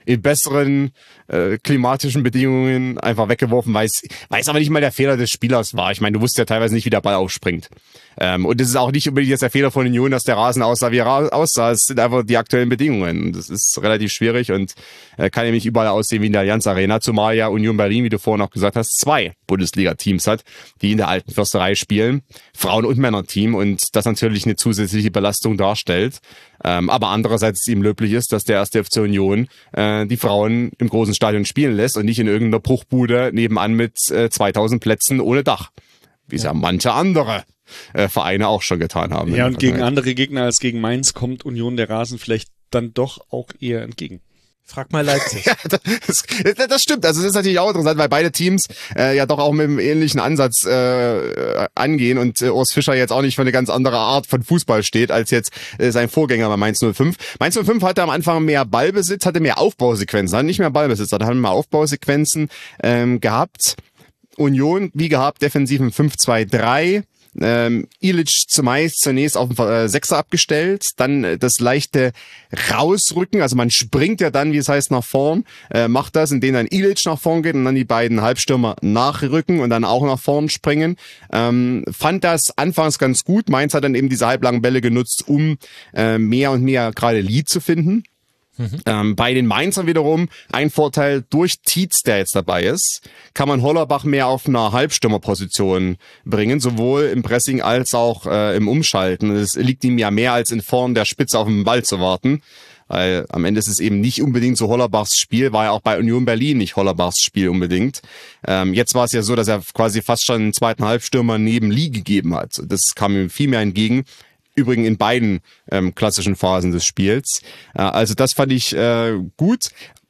in besseren klimatischen Bedingungen einfach weggeworfen, weil es aber nicht mal der Fehler des Spielers war. Ich meine, du wusstest ja teilweise nicht, wie der Ball aufspringt. Und es ist auch nicht unbedingt jetzt der Fehler von Union, dass der Rasen aussah, wie er aussah. Es sind einfach die aktuellen Bedingungen. Das ist relativ schwierig und kann ja nicht überall aussehen wie in der Allianz Arena, zumal ja Union Berlin, wie du vorhin auch gesagt hast, 2 Bundesliga-Teams hat, die in der alten Försterei spielen, Frauen- und Männerteam, und das natürlich eine zusätzliche Belastung darstellt. Aber andererseits ihm löblich ist, dass der 1. FC Union die Frauen im großen Stadion spielen lässt und nicht in irgendeiner Bruchbude nebenan mit 2000 Plätzen ohne Dach, wie es ja manche andere Vereine auch schon getan haben. Ja, und gegen andere Gegner als gegen Mainz kommt Union der Rasen vielleicht dann doch auch eher entgegen. Frag mal Leipzig. Ja, das stimmt. Also das ist natürlich auch interessant, weil beide Teams ja doch auch mit einem ähnlichen Ansatz angehen und Urs Fischer jetzt auch nicht für eine ganz andere Art von Fußball steht, als jetzt sein Vorgänger bei Mainz 05. Mainz 05 hatte am Anfang mehr Ballbesitz, hatte mehr Aufbausequenzen, hatte nicht mehr Ballbesitz, hatte mehr Aufbausequenzen gehabt. Union, wie gehabt, defensiv im 5-2-3. Ilic zunächst auf den Sechser abgestellt, dann das leichte Rausrücken, also man springt ja dann, wie es heißt, nach vorn, macht das, indem dann Ilic nach vorn geht und dann die beiden Halbstürmer nachrücken und dann auch nach vorn springen. Fand das anfangs ganz gut. Mainz hat dann eben diese halblangen Bälle genutzt, um mehr und mehr gerade Lied zu finden. Bei den Mainzern wiederum ein Vorteil durch Tietz, der jetzt dabei ist, kann man Hollerbach mehr auf einer Halbstürmerposition bringen, sowohl im Pressing als auch im Umschalten. Es liegt ihm ja mehr als in vorn der Spitze auf den Ball zu warten, weil am Ende ist es eben nicht unbedingt so Hollerbachs Spiel, war ja auch bei Union Berlin nicht Hollerbachs Spiel unbedingt. Jetzt war es ja so, dass er quasi fast schon einen zweiten Halbstürmer neben Lee gegeben hat. Das kam ihm viel mehr entgegen. Übrigens in beiden klassischen Phasen des Spiels. Also das fand ich gut.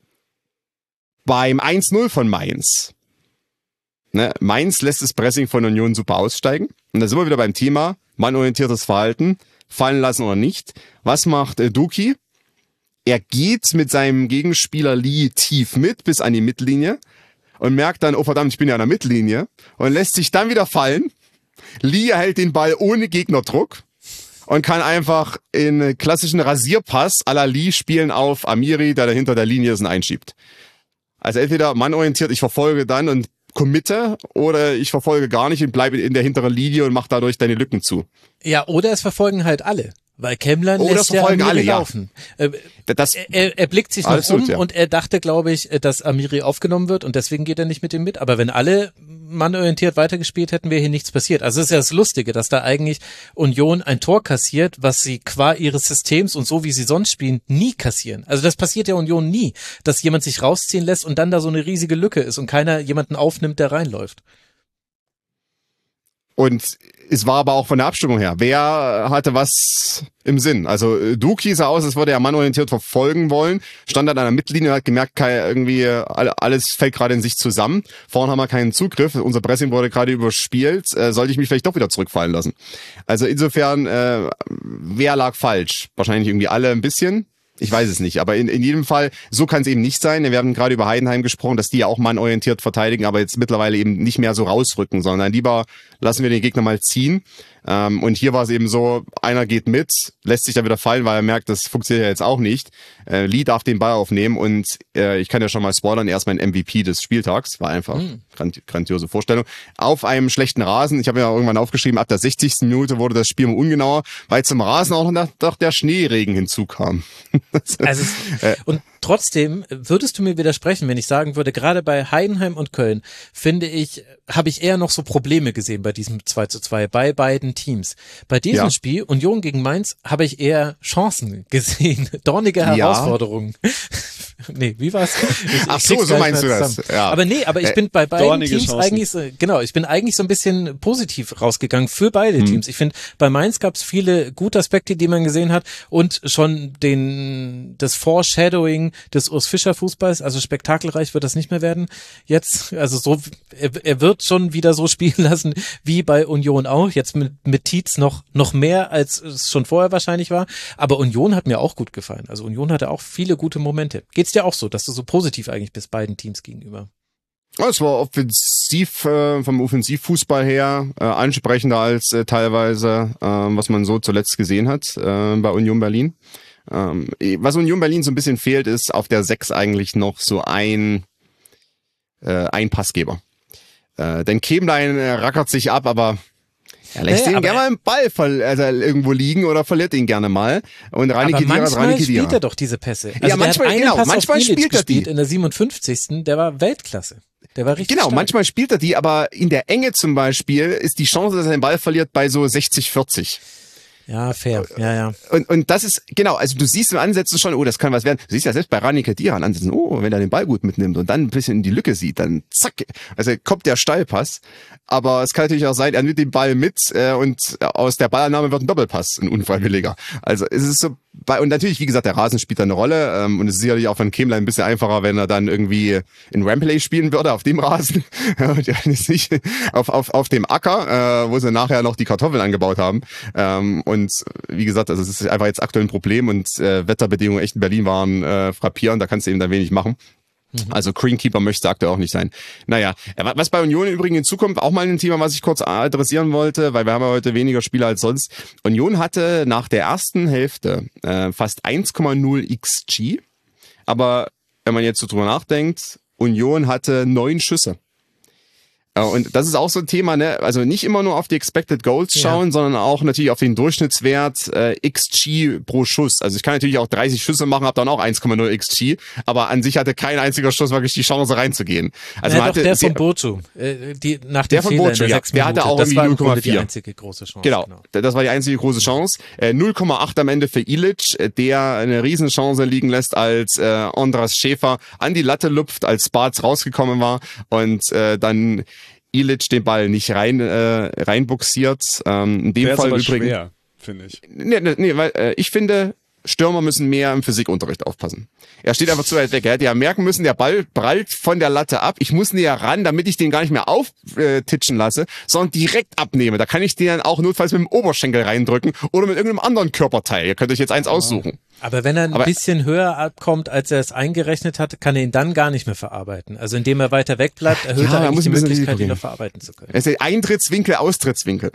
Beim 1-0 von Mainz. Ne, Mainz lässt das Pressing von Union super aussteigen. Und da sind wir wieder beim Thema mannorientiertes Verhalten. Fallen lassen oder nicht. Was macht Duki? Er geht mit seinem Gegenspieler Lee tief mit bis an die Mittellinie und merkt dann, oh verdammt, ich bin ja an der Mittellinie, und lässt sich dann wieder fallen. Lee erhält den Ball ohne Gegnerdruck und kann einfach in klassischen Rasierpass à la Lee spielen auf Amiri, der dahinter der Linie ist und einschiebt. Also entweder mannorientiert, ich verfolge dann und committe, oder ich verfolge gar nicht und bleibe in der hinteren Linie und mache dadurch deine Lücken zu. Ja, oder es verfolgen halt alle. Weil Kemmler lässt ja Amiri alle laufen. Ja. Er blickt sich noch um und er dachte, glaube ich, dass Amiri aufgenommen wird und deswegen geht er nicht mit ihm mit. Aber wenn alle mannorientiert weitergespielt hätten, wäre hier nichts passiert. Also es ist ja das Lustige, dass da eigentlich Union ein Tor kassiert, was sie qua ihres Systems und so wie sie sonst spielen, nie kassieren. Also das passiert der Union nie, dass jemand sich rausziehen lässt und dann da so eine riesige Lücke ist und keiner jemanden aufnimmt, der reinläuft. Und es war aber auch von der Abstimmung her. Wer hatte was im Sinn? Also Duki sah aus, als würde er mannorientiert verfolgen wollen, stand dann an der Mittellinie und hat gemerkt, irgendwie alles fällt gerade in sich zusammen. Vorne haben wir keinen Zugriff, unser Pressing wurde gerade überspielt. Sollte ich mich vielleicht doch wieder zurückfallen lassen? Also insofern, wer lag falsch? Wahrscheinlich irgendwie alle ein bisschen. Ich weiß es nicht, aber in jedem Fall, so kann es eben nicht sein. Wir haben gerade über Heidenheim gesprochen, dass die ja auch mannorientiert verteidigen, aber jetzt mittlerweile eben nicht mehr so rausrücken, sondern lieber lassen wir den Gegner mal ziehen. Und hier war es eben so, einer geht mit, lässt sich da wieder fallen, weil er merkt, das funktioniert ja jetzt auch nicht. Lee darf den Ball aufnehmen und ich kann ja schon mal spoilern, er ist mein MVP des Spieltags. War einfach grandiose Vorstellung. Auf einem schlechten Rasen, ich habe ja irgendwann aufgeschrieben, ab der 60. Minute wurde das Spiel ungenauer, weil zum Rasen auch noch der Schneeregen hinzukam. Also, und trotzdem würdest du mir widersprechen, wenn ich sagen würde, gerade bei Heidenheim und Köln, finde ich, habe ich eher noch so Probleme gesehen bei diesem 2:2, bei beiden Teams. Bei diesem Spiel, Union gegen Mainz, habe ich eher Chancen gesehen, dornige Herausforderungen. Nee, wie war's? Ach so, so meinst du das. Ja. Aber ich bin bei beiden Teams Chancen. eigentlich so, ich bin eigentlich so ein bisschen positiv rausgegangen für beide Teams. Ich finde, bei Mainz gab es viele gute Aspekte, die man gesehen hat und schon das Foreshadowing des Urs Fischer Fußballs, also spektakelreich wird das nicht mehr werden jetzt, also so, er wird schon wieder so spielen lassen, wie bei Union auch, jetzt mit Tietz noch mehr, als es schon vorher wahrscheinlich war, aber Union hat mir auch gut gefallen, also Union hatte auch viele gute Momente. Geht's dir auch so, dass du so positiv eigentlich bist beiden Teams gegenüber? Es war offensiv, vom Offensivfußball her, ansprechender als teilweise, was man so zuletzt gesehen hat bei Union Berlin. Was Union Berlin so ein bisschen fehlt, ist auf der 6 eigentlich noch so ein Passgeber. Denn Kemlein rackert sich ab, aber er lässt ihn gerne mal im Ball irgendwo liegen oder verliert ihn gerne mal. Und Rani Khedira ist Rani Khedira. Spielt er doch diese Pässe. Also ja, manchmal spielt er die. In der 57. Der war Weltklasse. Der war richtig stark. Manchmal spielt er die, aber in der Enge zum Beispiel ist die Chance, dass er den Ball verliert, bei so 60-40. Ja, fair. Ja. Und das ist, genau, also du siehst im Ansätzen schon, das kann was werden. Du siehst ja selbst bei Rani Khedira in Ansätzen, wenn er den Ball gut mitnimmt und dann ein bisschen in die Lücke sieht, dann zack, also kommt der Steilpass. Aber es kann natürlich auch sein, er nimmt den Ball mit und aus der Ballannahme wird ein Doppelpass, ein unfreiwilliger. Also es ist so, und natürlich, wie gesagt, der Rasen spielt da eine Rolle und es ist sicherlich auch von Kemlein ein bisschen einfacher, wenn er dann irgendwie in Ramplay spielen würde auf dem Rasen und nicht auf dem Acker, wo sie nachher noch die Kartoffeln angebaut haben. Und wie gesagt, also es ist einfach jetzt aktuell ein Problem und Wetterbedingungen echt in Berlin waren frappierend, da kannst du eben dann wenig machen. Also Greenkeeper möchte aktuell auch nicht sein. Naja, was bei Union übrigens in Zukunft auch mal ein Thema, was ich kurz adressieren wollte, weil wir haben ja heute weniger Spieler als sonst. Union hatte nach der ersten Hälfte fast 1,0 XG, aber wenn man jetzt so drüber nachdenkt, Union hatte 9 Schüsse. Und das ist auch so ein Thema, ne? Also nicht immer nur auf die Expected Goals schauen, sondern auch natürlich auf den Durchschnittswert XG pro Schuss. Also ich kann natürlich auch 30 Schüsse machen, habe dann auch 1,0 XG, aber an sich hatte kein einziger Schuss wirklich die Chance reinzugehen. Also man hatte der von Bochu, nach dem Fehler in der 6 der hatte auch irgendwie 0,4. Die einzige große Chance. Genau, das war die einzige große Chance. 0,8 am Ende für Ilic, der eine Riesenchance liegen lässt, als Andras Schäfer an die Latte lupft, als Bartz rausgekommen war und dann Ilic den Ball nicht reinbuxiert. In dem Fall übrigens schwer, finde ich. Nee, weil ich finde, Stürmer müssen mehr im Physikunterricht aufpassen. Er steht einfach zu weit weg. Er hätte ja merken müssen, der Ball prallt von der Latte ab. Ich muss näher ran, damit ich den gar nicht mehr auftitschen lasse, sondern direkt abnehme. Da kann ich den dann auch notfalls mit dem Oberschenkel reindrücken oder mit irgendeinem anderen Körperteil. Ihr könnt euch jetzt eins aussuchen. Aber wenn er ein bisschen höher abkommt, als er es eingerechnet hat, kann er ihn dann gar nicht mehr verarbeiten. Also indem er weiter weg bleibt, erhöht er eigentlich die Möglichkeit, ihn noch verarbeiten zu können. Es ist Eintrittswinkel, Austrittswinkel.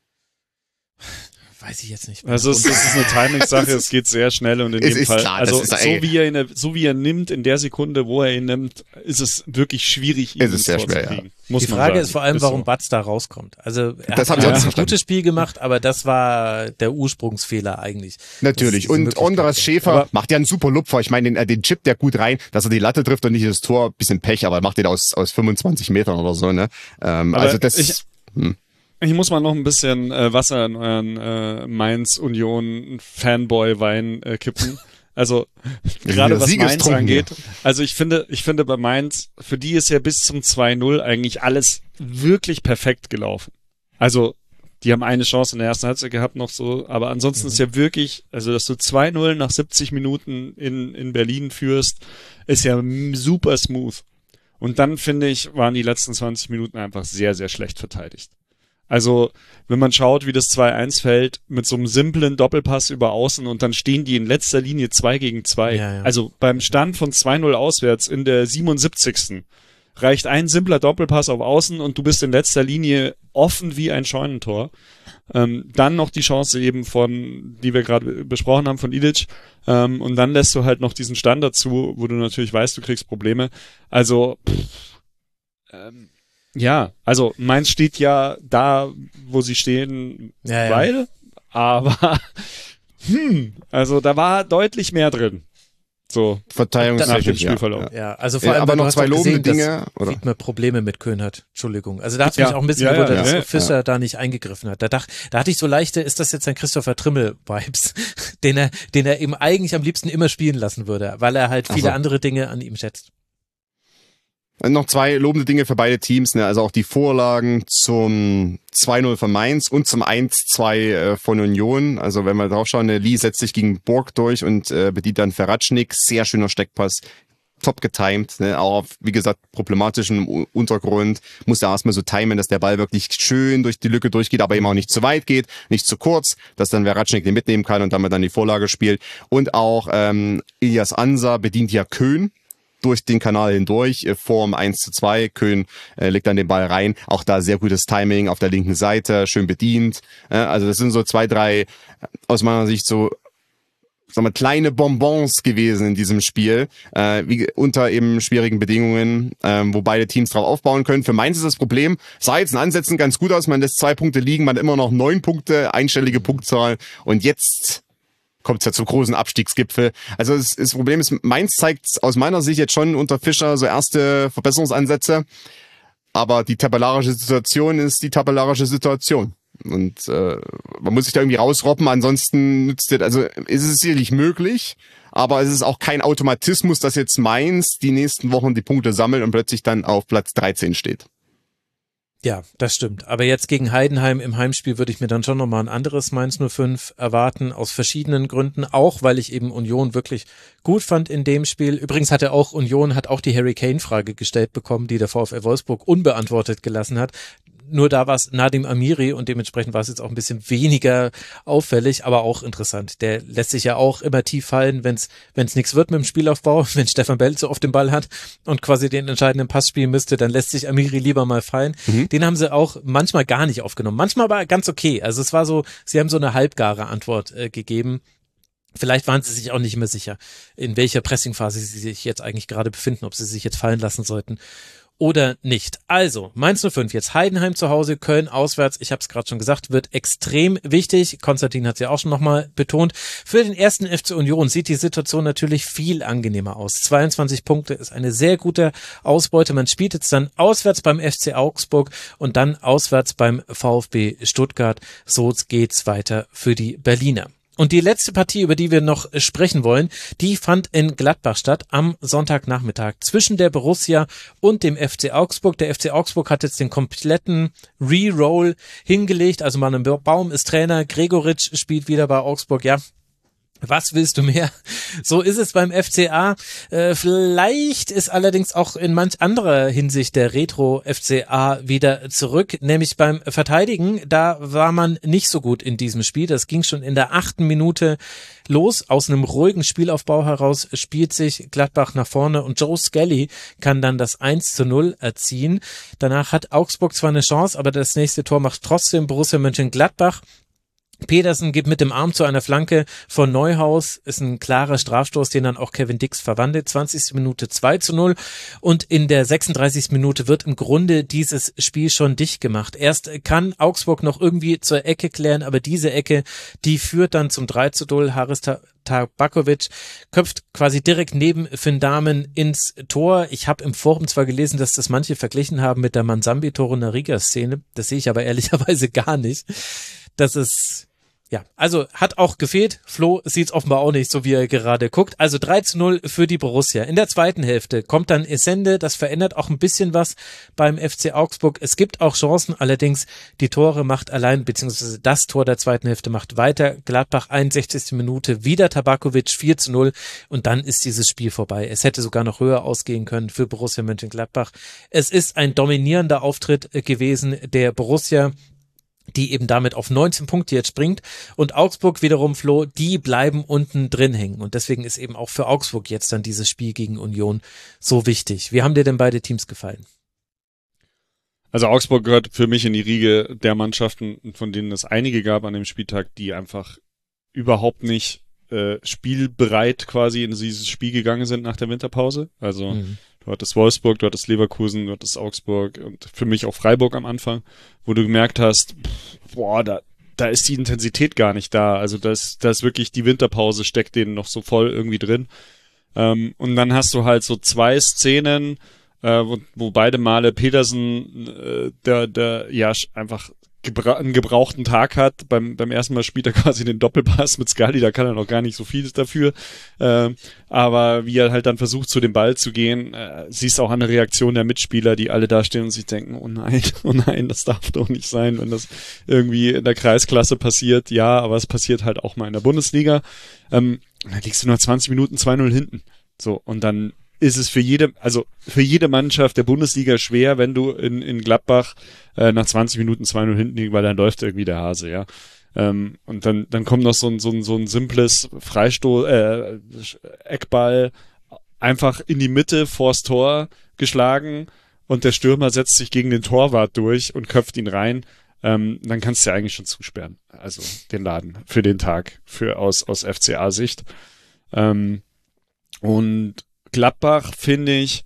Weiß ich jetzt nicht. Also es ist eine Timing-Sache, es geht sehr schnell und in dem Fall, klar, also so wie er nimmt in der Sekunde, wo er ihn nimmt, ist es wirklich schwierig, ihn ins Tor zu kriegen. Die Frage ist vor allem, warum Batz da rauskommt. Also er hat ein gutes Spiel gemacht, aber das war der Ursprungsfehler eigentlich. Natürlich. Und Andras Schäfer macht ja einen super Lupfer. Ich meine, den Chip der gut rein, dass er die Latte trifft und nicht das Tor, bisschen Pech, aber er macht den aus 25 Metern oder so, ne? Also das... Ich muss mal noch ein bisschen Wasser in euren Mainz-Union-Fanboy-Wein kippen. Also gerade was Mainz angeht. Also ich finde bei Mainz, für die ist ja bis zum 2-0 eigentlich alles wirklich perfekt gelaufen. Also die haben eine Chance in der ersten Halbzeit gehabt noch so, aber ansonsten ist ja wirklich, also dass du 2-0 nach 70 Minuten in Berlin führst, ist ja super smooth. Und dann, finde ich, waren die letzten 20 Minuten einfach sehr, sehr schlecht verteidigt. Also, wenn man schaut, wie das 2-1 fällt, mit so einem simplen Doppelpass über Außen und dann stehen die in letzter Linie 2 gegen 2. Ja. Also beim Stand von 2-0 auswärts in der 77. reicht ein simpler Doppelpass auf Außen und du bist in letzter Linie offen wie ein Scheunentor. Dann noch die Chance eben die wir gerade besprochen haben, von Ilic. Und dann lässt du halt noch diesen Standard zu, wo du natürlich weißt, du kriegst Probleme. Also, ja, also Mainz steht ja da, wo sie stehen, weil, aber also da war deutlich mehr drin. So verteidigungstechnisch Spielverlauf. Ja, also vor allem, aber noch zwei lobende Dinge, oder? Fiedler Probleme mit Köln hat. Entschuldigung. Also da hat mich auch ein bisschen gewundert, dass Fischer da nicht eingegriffen hat. Da hatte ich so leichte, ist das jetzt ein Christopher Trimmel-Vibes, den er eben eigentlich am liebsten immer spielen lassen würde, weil er halt viele andere Dinge an ihm schätzt. Noch zwei lobende Dinge für beide Teams, ne? Also auch die Vorlagen zum 2-0 von Mainz und zum 1-2 von Union. Also wenn wir drauf schauen, Lee setzt sich gegen Borg durch und bedient dann Feratschnik. Sehr schöner Steckpass, top getimed, ne? Auch auf, wie gesagt, problematischem Untergrund. Muss er erstmal so timen, dass der Ball wirklich schön durch die Lücke durchgeht, aber eben auch nicht zu weit geht, nicht zu kurz, dass dann Feratschnik den mitnehmen kann und damit dann die Vorlage spielt. Und auch Ilias Ansa bedient ja Köhn durch den Kanal hindurch, Form 1-2, Köhn legt dann den Ball rein, auch da sehr gutes Timing auf der linken Seite, schön bedient, also das sind so 2, 3 aus meiner Sicht so kleine Bonbons gewesen in diesem Spiel, unter eben schwierigen Bedingungen, wo beide Teams drauf aufbauen können. Für Mainz ist das Problem, sah jetzt in Ansätzen ganz gut aus, man lässt 2 Punkte liegen, man hat immer noch 9 Punkte, einstellige Punktzahl und jetzt kommt es ja zum großen Abstiegsgipfel. Also das Problem ist, Mainz zeigt aus meiner Sicht jetzt schon unter Fischer so erste Verbesserungsansätze, aber die tabellarische Situation ist die tabellarische Situation. Und man muss sich da irgendwie rausroppen, ansonsten nützt das, also ist es sicherlich möglich, aber es ist auch kein Automatismus, dass jetzt Mainz die nächsten Wochen die Punkte sammelt und plötzlich dann auf Platz 13 steht. Ja, das stimmt. Aber jetzt gegen Heidenheim im Heimspiel würde ich mir dann schon nochmal ein anderes Mainz 05 erwarten, aus verschiedenen Gründen. Auch, weil ich eben Union wirklich gut fand in dem Spiel. Übrigens hat Union auch die Harry Kane-Frage gestellt bekommen, die der VfL Wolfsburg unbeantwortet gelassen hat. Nur da war es Nadim Amiri und dementsprechend war es jetzt auch ein bisschen weniger auffällig, aber auch interessant. Der lässt sich ja auch immer tief fallen, wenn es nichts wird mit dem Spielaufbau, wenn Stefan Bell so oft den Ball hat und quasi den entscheidenden Pass spielen müsste, dann lässt sich Amiri lieber mal fallen. Den haben sie auch manchmal gar nicht aufgenommen, manchmal aber ganz okay. Also es war so, sie haben so eine halbgare Antwort gegeben. Vielleicht waren sie sich auch nicht mehr sicher, in welcher Pressingphase sie sich jetzt eigentlich gerade befinden, ob sie sich jetzt fallen lassen sollten oder nicht. Also, Mainz 05, jetzt Heidenheim zu Hause, Köln auswärts, ich habe es gerade schon gesagt, wird extrem wichtig. Konstantin hat es ja auch schon nochmal betont. Für den ersten FC Union sieht die Situation natürlich viel angenehmer aus. 22 Punkte ist eine sehr gute Ausbeute. Man spielt jetzt dann auswärts beim FC Augsburg und dann auswärts beim VfB Stuttgart. So geht's weiter für die Berliner. Und die letzte Partie, über die wir noch sprechen wollen, die fand in Gladbach statt am Sonntagnachmittag zwischen der Borussia und dem FC Augsburg. Der FC Augsburg hat jetzt den kompletten Reroll hingelegt. Also Manuel Baum ist Trainer, Gregoritsch spielt wieder bei Augsburg. Ja, was willst du mehr? So ist es beim FCA. Vielleicht ist allerdings auch in manch anderer Hinsicht der Retro-FCA wieder zurück, nämlich beim Verteidigen. Da war man nicht so gut in diesem Spiel. Das ging schon in der 8. Minute los. Aus einem ruhigen Spielaufbau heraus spielt sich Gladbach nach vorne und Joe Skelly kann dann das 1:0 erzielen. Danach hat Augsburg zwar eine Chance, aber das nächste Tor macht trotzdem Borussia Mönchengladbach. Pedersen gibt mit dem Arm zu einer Flanke von Neuhaus, ist ein klarer Strafstoß, den dann auch Kevin Dix verwandelt. 20. Minute 2:0 und in der 36. Minute wird im Grunde dieses Spiel schon dicht gemacht. Erst kann Augsburg noch irgendwie zur Ecke klären, aber diese Ecke, die führt dann zum 3:0. Haris Tabakovic köpft quasi direkt neben Finn Dahmen ins Tor. Ich habe im Forum zwar gelesen, dass das manche verglichen haben mit der Mansambi-Torunariga-Szene, das sehe ich aber ehrlicherweise gar nicht. Das ist, ja, also hat auch gefehlt. Flo sieht es offenbar auch nicht, so wie er gerade guckt. Also 3:0 für die Borussia. In der zweiten Hälfte kommt dann Essende. Das verändert auch ein bisschen was beim FC Augsburg. Es gibt auch Chancen, allerdings die Tore macht allein, beziehungsweise das Tor der zweiten Hälfte macht weiter. Gladbach 61. Minute, wieder Tabakovic 4:0 und dann ist dieses Spiel vorbei. Es hätte sogar noch höher ausgehen können für Borussia Mönchengladbach. Es ist ein dominierender Auftritt gewesen der Borussia, die eben damit auf 19 Punkte jetzt springt und Augsburg wiederum, Flo, die bleiben unten drin hängen und deswegen ist eben auch für Augsburg jetzt dann dieses Spiel gegen Union so wichtig. Wie haben dir denn beide Teams gefallen? Also Augsburg gehört für mich in die Riege der Mannschaften, von denen es einige gab an dem Spieltag, die einfach überhaupt nicht spielbereit quasi in dieses Spiel gegangen sind nach der Winterpause. Also du hattest Wolfsburg, du hattest Leverkusen, du hattest Augsburg und für mich auch Freiburg am Anfang, wo du gemerkt hast, da ist die Intensität gar nicht da. Also da ist wirklich die Winterpause steckt denen noch so voll irgendwie drin. Und dann hast du halt so 2 Szenen, wo beide Male Pedersen, der ja einfach einen gebrauchten Tag hat. Beim ersten Mal spielt er quasi den Doppelpass mit Scully, da kann er noch gar nicht so viel dafür. Aber wie er halt dann versucht, zu dem Ball zu gehen, siehst auch an der Reaktion der Mitspieler, die alle da stehen und sich denken, oh nein, das darf doch nicht sein, wenn das irgendwie in der Kreisklasse passiert. Ja, aber es passiert halt auch mal in der Bundesliga. Dann liegst du nur 20 Minuten 2:0 hinten. So, und dann ist es für jede Mannschaft der Bundesliga schwer, wenn du in Gladbach nach 20 Minuten 2:0 hinten liegst, weil dann läuft irgendwie der Hase, ja. Und dann kommt noch so ein simples Eckball einfach in die Mitte vors Tor geschlagen und der Stürmer setzt sich gegen den Torwart durch und köpft ihn rein. dann kannst du ja eigentlich schon zusperren. Also den Laden für den Tag, aus FCA-Sicht. Und Gladbach, finde ich,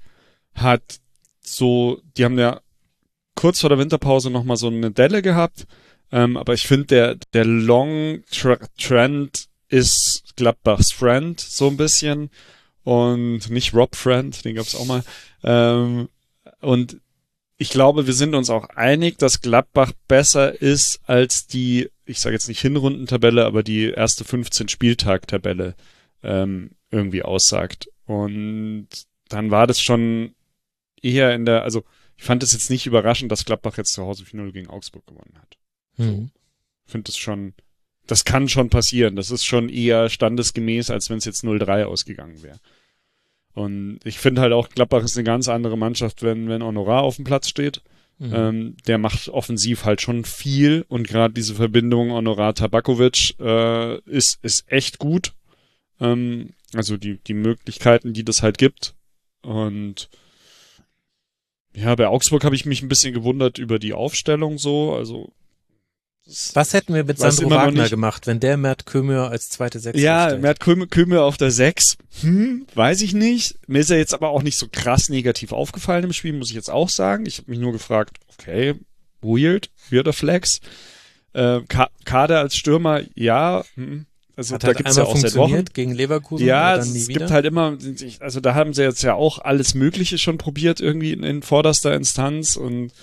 die haben ja kurz vor der Winterpause nochmal so eine Delle gehabt, aber ich finde, der Long-Trend ist Gladbachs Friend, so ein bisschen, und nicht Rob Friend, den gab's auch mal. Und ich glaube, wir sind uns auch einig, dass Gladbach besser ist als die, ich sage jetzt nicht Hinrundentabelle, aber die erste 15-Spieltag-Tabelle irgendwie aussagt. Und dann war das schon eher also ich fand es jetzt nicht überraschend, dass Gladbach jetzt zu Hause 4-0 gegen Augsburg gewonnen hat. Ich finde das kann schon passieren. Das ist schon eher standesgemäß, als wenn es jetzt 0-3 ausgegangen wäre. Und ich finde halt auch, Gladbach ist eine ganz andere Mannschaft, wenn Honorar auf dem Platz steht. Der macht offensiv halt schon viel, und gerade diese Verbindung Honorar-Tabakovic ist echt gut. Also die Möglichkeiten, die das halt gibt. Und ja, bei Augsburg habe ich mich ein bisschen gewundert über die Aufstellung so. Also was hätten wir mit Sandro Wagner gemacht, wenn der Mert Kömür als zweite Sechs aufstellt? Mert Kömür auf der 6, weiß ich nicht. Mir ist er jetzt aber auch nicht so krass negativ aufgefallen im Spiel, muss ich jetzt auch sagen. Ich habe mich nur gefragt, okay, weirder Flex. Kader als Stürmer, ja, also hat da halt gibt's ja auch seit Wochen gegen Leverkusen. Ja, dann nie es wieder. gibt halt immer, also da haben sie jetzt ja auch alles Mögliche schon probiert, irgendwie in vorderster Instanz, und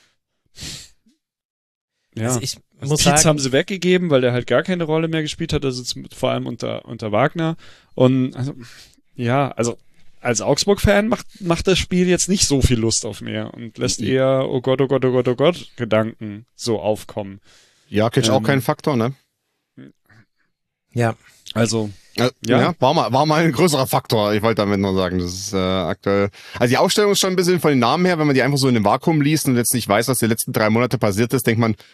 ja. Also ich muss Tietz sagen, haben sie weggegeben, weil der halt gar keine Rolle mehr gespielt hat, also vor allem unter Wagner. Und also als Augsburg-Fan macht das Spiel jetzt nicht so viel Lust auf mehr und lässt eher oh Gott Gedanken so aufkommen. Jakic auch kein Faktor, ne? Ja. Also ja, war mal ein größerer Faktor. Ich wollte damit nur sagen, das ist aktuell. Also die Ausstellung ist schon ein bisschen von den Namen her, wenn man die einfach so in einem Vakuum liest und jetzt nicht weiß, was die letzten 3 Monate passiert ist, denkt man,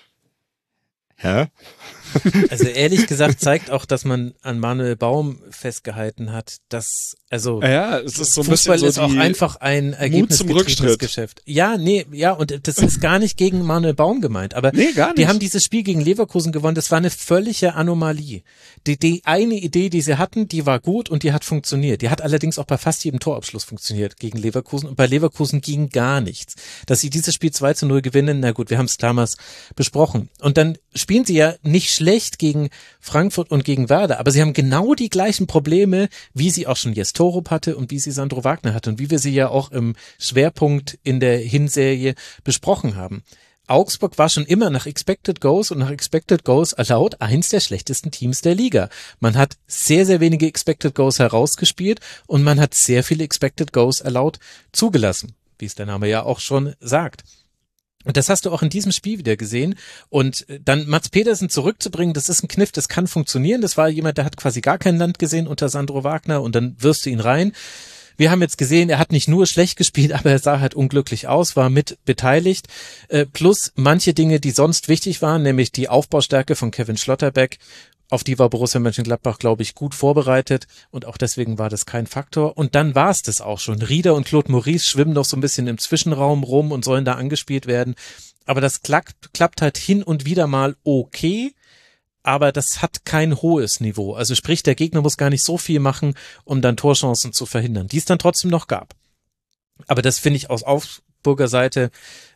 hä? Also ehrlich gesagt zeigt auch, dass man an Manuel Baum festgehalten hat, dass es ist so ein Fußball bisschen so ist auch einfach ein ergebnisgetriebenes Geschäft. Ja, und das ist gar nicht gegen Manuel Baum gemeint, aber gar nicht. Die haben dieses Spiel gegen Leverkusen gewonnen, das war eine völlige Anomalie. Die eine Idee, die sie hatten, die war gut und die hat funktioniert. Die hat allerdings auch bei fast jedem Torabschluss funktioniert gegen Leverkusen, und bei Leverkusen ging gar nichts. Dass sie dieses Spiel 2-0 gewinnen, na gut, wir haben es damals besprochen. Und dann spielen sie ja nicht schlecht gegen Frankfurt und gegen Werder, aber sie haben genau die gleichen Probleme, wie sie auch schon Jes Torup hatte und wie sie Sandro Wagner hatte und wie wir sie ja auch im Schwerpunkt in der Hinserie besprochen haben. Augsburg war schon immer nach Expected Goals und nach Expected Goals allowed eins der schlechtesten Teams der Liga. Man hat sehr, sehr wenige Expected Goals herausgespielt und man hat sehr viele Expected Goals allowed zugelassen, wie es der Name ja auch schon sagt. Und das hast du auch in diesem Spiel wieder gesehen. Und dann Mats Pedersen zurückzubringen, das ist ein Kniff, das kann funktionieren. Das war jemand, der hat quasi gar kein Land gesehen unter Sandro Wagner, und dann wirfst du ihn rein. Wir haben jetzt gesehen, er hat nicht nur schlecht gespielt, aber er sah halt unglücklich aus, war mit beteiligt. Plus manche Dinge, die sonst wichtig waren, nämlich die Aufbaustärke von Kevin Schlotterbeck. Auf die war Borussia Mönchengladbach, glaube ich, gut vorbereitet, und auch deswegen war das kein Faktor. Und dann war es das auch schon. Rieder und Claude Maurice schwimmen noch so ein bisschen im Zwischenraum rum und sollen da angespielt werden. Aber das klappt halt hin und wieder mal okay, aber das hat kein hohes Niveau. Also sprich, der Gegner muss gar nicht so viel machen, um dann Torchancen zu verhindern, die es dann trotzdem noch gab. Aber das finde ich aus Augsburger Seite,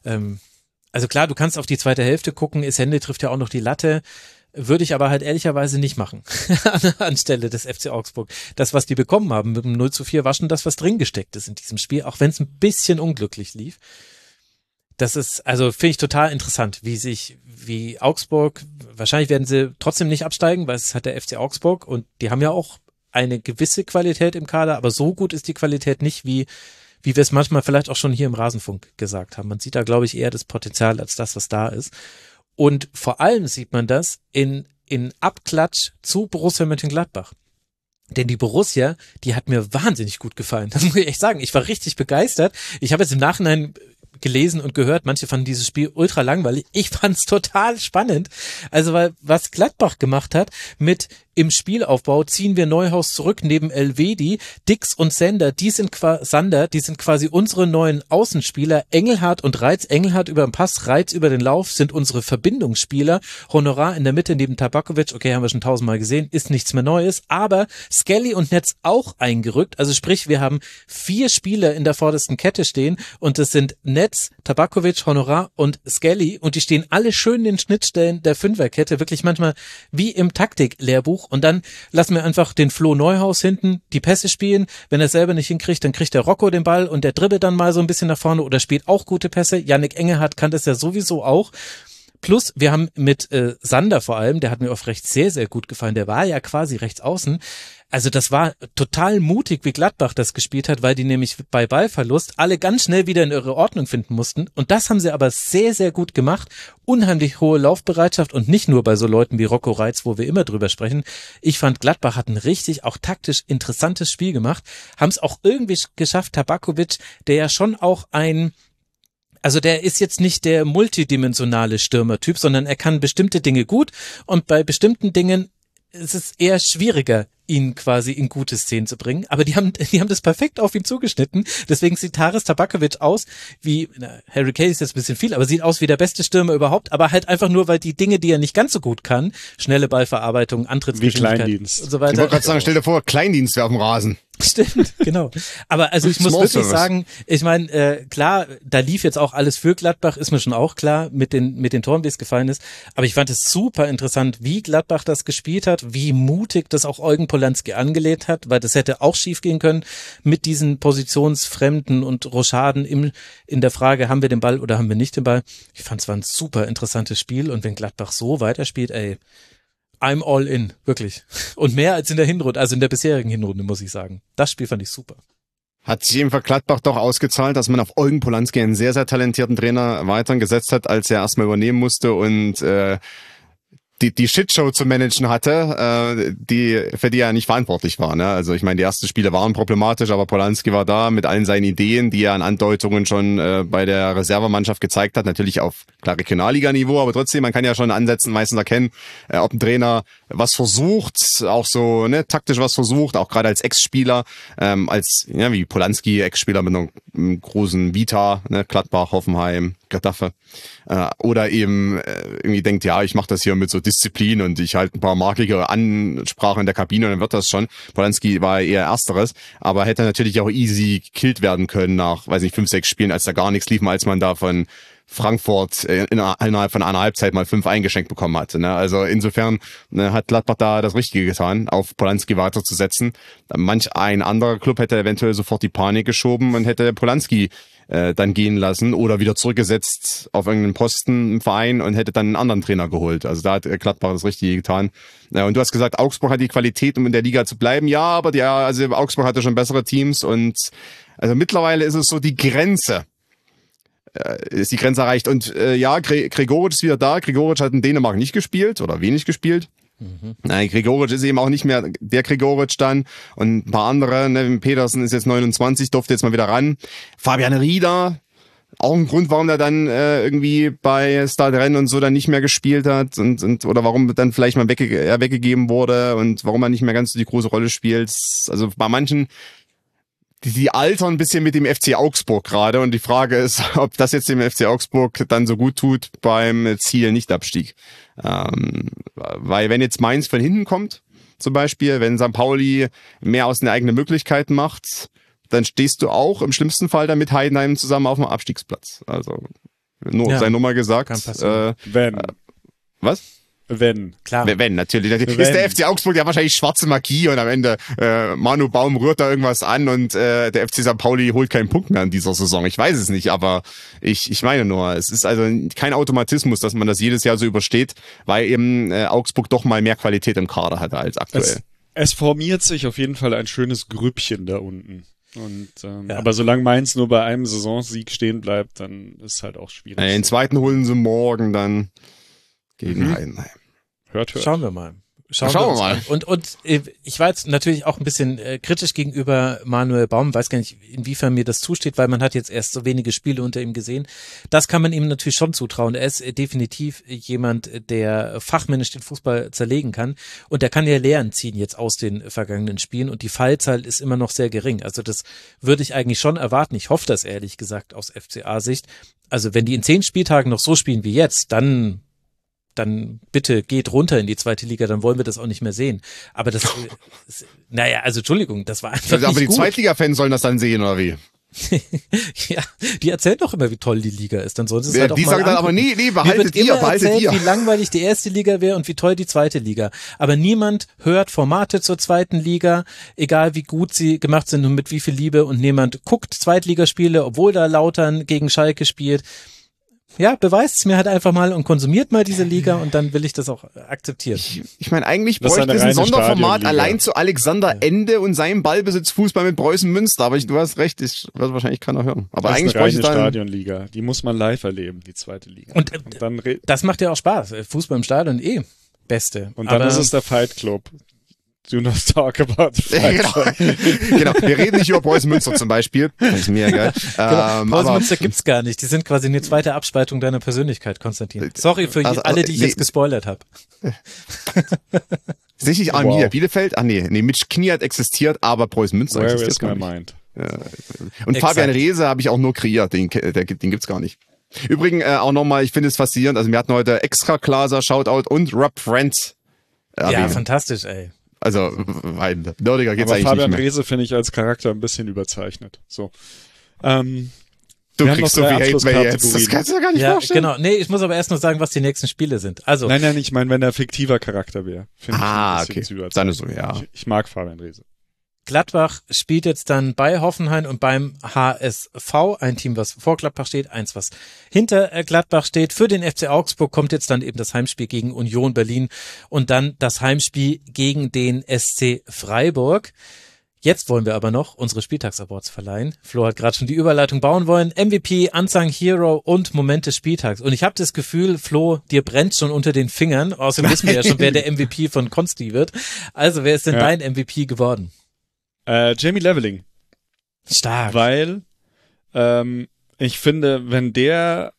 also klar, du kannst auf die zweite Hälfte gucken, Essende trifft ja auch noch die Latte, würde ich aber halt ehrlicherweise nicht machen anstelle des FC Augsburg. Das, was die bekommen haben mit dem 0-4, war schon das, was drin gesteckt ist in diesem Spiel, auch wenn es ein bisschen unglücklich lief. Das ist, also finde ich total interessant, wie Augsburg, wahrscheinlich werden sie trotzdem nicht absteigen, weil es hat der FC Augsburg und die haben ja auch eine gewisse Qualität im Kader, aber so gut ist die Qualität nicht, wie wir es manchmal vielleicht auch schon hier im Rasenfunk gesagt haben. Man sieht da, glaube ich, eher das Potenzial als das, was da ist. Und vor allem sieht man das in Abklatsch zu Borussia Mönchengladbach. Denn die Borussia, die hat mir wahnsinnig gut gefallen. Das muss ich echt sagen. Ich war richtig begeistert. Ich habe jetzt im Nachhinein gelesen und gehört, manche fanden dieses Spiel ultra langweilig. Ich fand's total spannend. Also weil was Gladbach gemacht hat mit im Spielaufbau ziehen wir Neuhaus zurück neben Elvedi, Dix und Sander, die sind quasi unsere neuen Außenspieler. Engelhardt und Reitz, Engelhardt über den Pass, Reitz über den Lauf sind unsere Verbindungsspieler. Honorar in der Mitte neben Tabakovic, okay, haben wir schon 1000-mal gesehen, ist nichts mehr Neues, aber Skelly und Netz auch eingerückt, also sprich, wir haben 4 Spieler in der vordersten Kette stehen und das sind Netz, Tabakovic, Honorar und Skelly und die stehen alle schön in den Schnittstellen der Fünferkette, wirklich manchmal wie im Taktiklehrbuch. Und dann lassen wir einfach den Flo Neuhaus hinten die Pässe spielen. Wenn er selber nicht hinkriegt, dann kriegt der Rocco den Ball und der dribbelt dann mal so ein bisschen nach vorne oder spielt auch gute Pässe. Yannick Engelhardt kann das ja sowieso auch. Plus, wir haben mit Sander vor allem, der hat mir auf rechts sehr, sehr gut gefallen. Der war ja quasi rechts außen. Also das war total mutig, wie Gladbach das gespielt hat, weil die nämlich bei Ballverlust alle ganz schnell wieder in ihre Ordnung finden mussten. Und das haben sie aber sehr, sehr gut gemacht. Unheimlich hohe Laufbereitschaft und nicht nur bei so Leuten wie Rocco Reitz, wo wir immer drüber sprechen. Ich fand, Gladbach hat ein richtig auch taktisch interessantes Spiel gemacht. Haben es auch irgendwie geschafft, Tabakovic, der ja schon auch also der ist jetzt nicht der multidimensionale Stürmertyp, sondern er kann bestimmte Dinge gut und bei bestimmten Dingen ist es eher schwieriger, ihn quasi in gute Szenen zu bringen. Aber die haben das perfekt auf ihn zugeschnitten. Deswegen sieht Haris Tabakovic aus wie, Harry Kane ist jetzt ein bisschen viel, aber sieht aus wie der beste Stürmer überhaupt. Aber halt einfach nur, weil die Dinge, die er nicht ganz so gut kann, schnelle Ballverarbeitung, Antrittsgeschwindigkeit und so weiter. Ich wollte gerade sagen, stell dir vor, Kleindienst wäre auf dem Rasen. Stimmt, genau. Aber also ich muss wirklich sagen, ich meine, klar, da lief jetzt auch alles für Gladbach, ist mir schon auch klar, mit den Toren, wie es gefallen ist. Aber ich fand es super interessant, wie Gladbach das gespielt hat, wie mutig das auch Eugen Polanski angelegt hat, weil das hätte auch schief gehen können mit diesen Positionsfremden und Rochaden in der Frage, haben wir den Ball oder haben wir nicht den Ball. Ich fand es war ein super interessantes Spiel und wenn Gladbach so weiterspielt, I'm all in, wirklich. Und mehr als in der Hinrunde, also in der bisherigen Hinrunde, muss ich sagen. Das Spiel fand ich super. Hat sich jedenfalls Gladbach doch ausgezahlt, dass man auf Eugen Polanski einen sehr, sehr talentierten Trainer weiterhin gesetzt hat, als er erstmal übernehmen musste und die Shitshow zu managen hatte, für die er nicht verantwortlich war. Ne? Also ich meine, die ersten Spiele waren problematisch, aber Polanski war da mit allen seinen Ideen, die er an Andeutungen schon bei der Reservemannschaft gezeigt hat. Natürlich auf klar Regionalliga-Niveau, aber trotzdem, man kann ja schon Ansätzen meistens erkennen, ob ein Trainer was versucht, auch so taktisch was versucht, auch gerade als Ex-Spieler, wie Polanski, Ex-Spieler mit einer großen Vita, Gladbach, Hoffenheim, Getafe, oder eben irgendwie denkt, ja, ich mache das hier mit so Disziplin und ich halte ein paar markige Ansprachen in der Kabine und dann wird das schon. Polanski war eher Ersteres, aber hätte natürlich auch easy gekillt werden können nach, 5, 6 Spielen, als da gar nichts lief, als man da von Frankfurt innerhalb von einer Halbzeit mal 5 eingeschenkt bekommen hatte. Ne? Also insofern hat Gladbach da das Richtige getan, auf Polanski weiterzusetzen. Manch ein anderer Club hätte eventuell sofort die Panik geschoben und hätte Polanski dann gehen lassen oder wieder zurückgesetzt auf irgendeinen Posten im Verein und hätte dann einen anderen Trainer geholt. Also da hat Gladbach das Richtige getan. Und du hast gesagt, Augsburg hat die Qualität, um in der Liga zu bleiben. Ja, aber Augsburg hatte schon bessere Teams und also mittlerweile ist es so die Grenze. Ist die Grenze erreicht. Und Gregoritsch ist wieder da. Gregoritsch hat in Dänemark nicht gespielt oder wenig gespielt. Nein, Gregoritsch ist eben auch nicht mehr der Gregoritsch dann. Und ein paar andere, Petersen ist jetzt 29, durfte jetzt mal wieder ran. Fabian Rieder, auch ein Grund, warum er dann irgendwie bei Stade und so dann nicht mehr gespielt hat und oder warum dann vielleicht mal weggegeben wurde und warum er nicht mehr ganz so die große Rolle spielt. Also bei manchen, die altern ein bisschen mit dem FC Augsburg gerade und die Frage ist, ob das jetzt dem FC Augsburg dann so gut tut beim Ziel Nichtabstieg. Weil wenn jetzt Mainz von hinten kommt, zum Beispiel, wenn St. Pauli mehr aus den eigenen Möglichkeiten macht, dann stehst du auch im schlimmsten Fall dann mit Heidenheim zusammen auf dem Abstiegsplatz. Also sei nur mal gesagt. Wenn. Was? Wenn. Klar. Wenn, natürlich. Ist der FC Augsburg ja wahrscheinlich schwarze Magie und am Ende Manu Baum rührt da irgendwas an und der FC St. Pauli holt keinen Punkt mehr in dieser Saison. Ich weiß es nicht, aber ich meine nur, es ist also kein Automatismus, dass man das jedes Jahr so übersteht, weil eben Augsburg doch mal mehr Qualität im Kader hatte als aktuell. Es formiert sich auf jeden Fall ein schönes Grüppchen da unten. Und aber solange Mainz nur bei einem Saisonsieg stehen bleibt, dann ist es halt auch schwierig. Den zweiten holen sie morgen dann gegen Heidenheim. Hört. Schauen wir mal. Schauen wir mal. Und ich war jetzt natürlich auch ein bisschen kritisch gegenüber Manuel Baum, weiß gar nicht, inwiefern mir das zusteht, weil man hat jetzt erst so wenige Spiele unter ihm gesehen. Das kann man ihm natürlich schon zutrauen. Er ist definitiv jemand, der fachmännisch den Fußball zerlegen kann und der kann ja Lehren ziehen jetzt aus den vergangenen Spielen und die Fallzahl ist immer noch sehr gering. Also das würde ich eigentlich schon erwarten. Ich hoffe das ehrlich gesagt aus FCA-Sicht. Also wenn die in 10 Spieltagen noch so spielen wie jetzt, dann bitte geht runter in die zweite Liga, dann wollen wir das auch nicht mehr sehen. Aber das, naja, also Entschuldigung, das war einfach nicht gut. Aber die Zweitliga-Fans sollen das dann sehen, oder wie? Ja, die erzählen doch immer, wie toll die Liga ist. Dann sollen sie es halt auch die mal sagen dann aber, nee, behaltet ihr. Wie langweilig die erste Liga wäre und wie toll die zweite Liga. Aber niemand hört Formate zur zweiten Liga, egal wie gut sie gemacht sind und mit wie viel Liebe, und niemand guckt Zweitligaspiele, obwohl da Lautern gegen Schalke spielt. Ja, beweist es mir halt einfach mal und konsumiert mal diese Liga und dann will ich das auch aktuieren. Ich meine, eigentlich bräuchte es ein Sonderformat allein zu Alexander Ende und seinem Ballbesitz Fußball mit Preußen Münster. Aber du hast recht, das wird wahrscheinlich keiner hören. Aber das eigentlich bräuchte es eine Stadionliga. Die muss man live erleben, die zweite Liga. Und dann das macht ja auch Spaß. Fußball im Stadion Beste. Und dann ist es der Fight Club. Do not talk about Fight Club. Genau, wir reden nicht über Preußen Münster zum Beispiel. Das ist mir egal. Preußen Münster gibt's gar nicht. Die sind quasi eine zweite Abspaltung deiner Persönlichkeit, Konstantin. Sorry für alle, die ich jetzt gespoilert habe. Ist nicht Arminia Bielefeld? Nee, Mitch Kniat existiert, aber Preußen Münster existiert gar nicht. Und exakt. Fabian Reese habe ich auch nur kreiert, den gibt's gar nicht. Übrigens auch nochmal, ich finde es faszinierend, also wir hatten heute Extra Glaser, Shoutout und Rob Friends. Ja, fantastisch, ey. Also, weil nerdiger geht's aber eigentlich Fabian nicht mehr. Reese finde ich als Charakter ein bisschen überzeichnet. So. Du kriegst so viel Hate-Mail jetzt. Das kannst du dir gar nicht vorstellen. Genau. Nee, ich muss aber erst noch sagen, was die nächsten Spiele sind. Also. Nein, ich meine, wenn er fiktiver Charakter wäre. Finde ich ein bisschen okay. Dann ist so, ja. Ich mag Fabian Reese. Gladbach spielt jetzt dann bei Hoffenheim und beim HSV, ein Team, was vor Gladbach steht, eins, was hinter Gladbach steht. Für den FC Augsburg kommt jetzt dann eben das Heimspiel gegen Union Berlin und dann das Heimspiel gegen den SC Freiburg. Jetzt wollen wir aber noch unsere Spieltags-Awards verleihen. Flo hat gerade schon die Überleitung bauen wollen. MVP, Unsung Hero und Moment des Spieltags. Und ich habe das Gefühl, Flo, dir brennt schon unter den Fingern. Außerdem wissen wir ja schon, wer der MVP von Konsti wird. Also, wer ist denn dein MVP geworden? Jamie Leveling. Stark. Weil ich finde, wenn der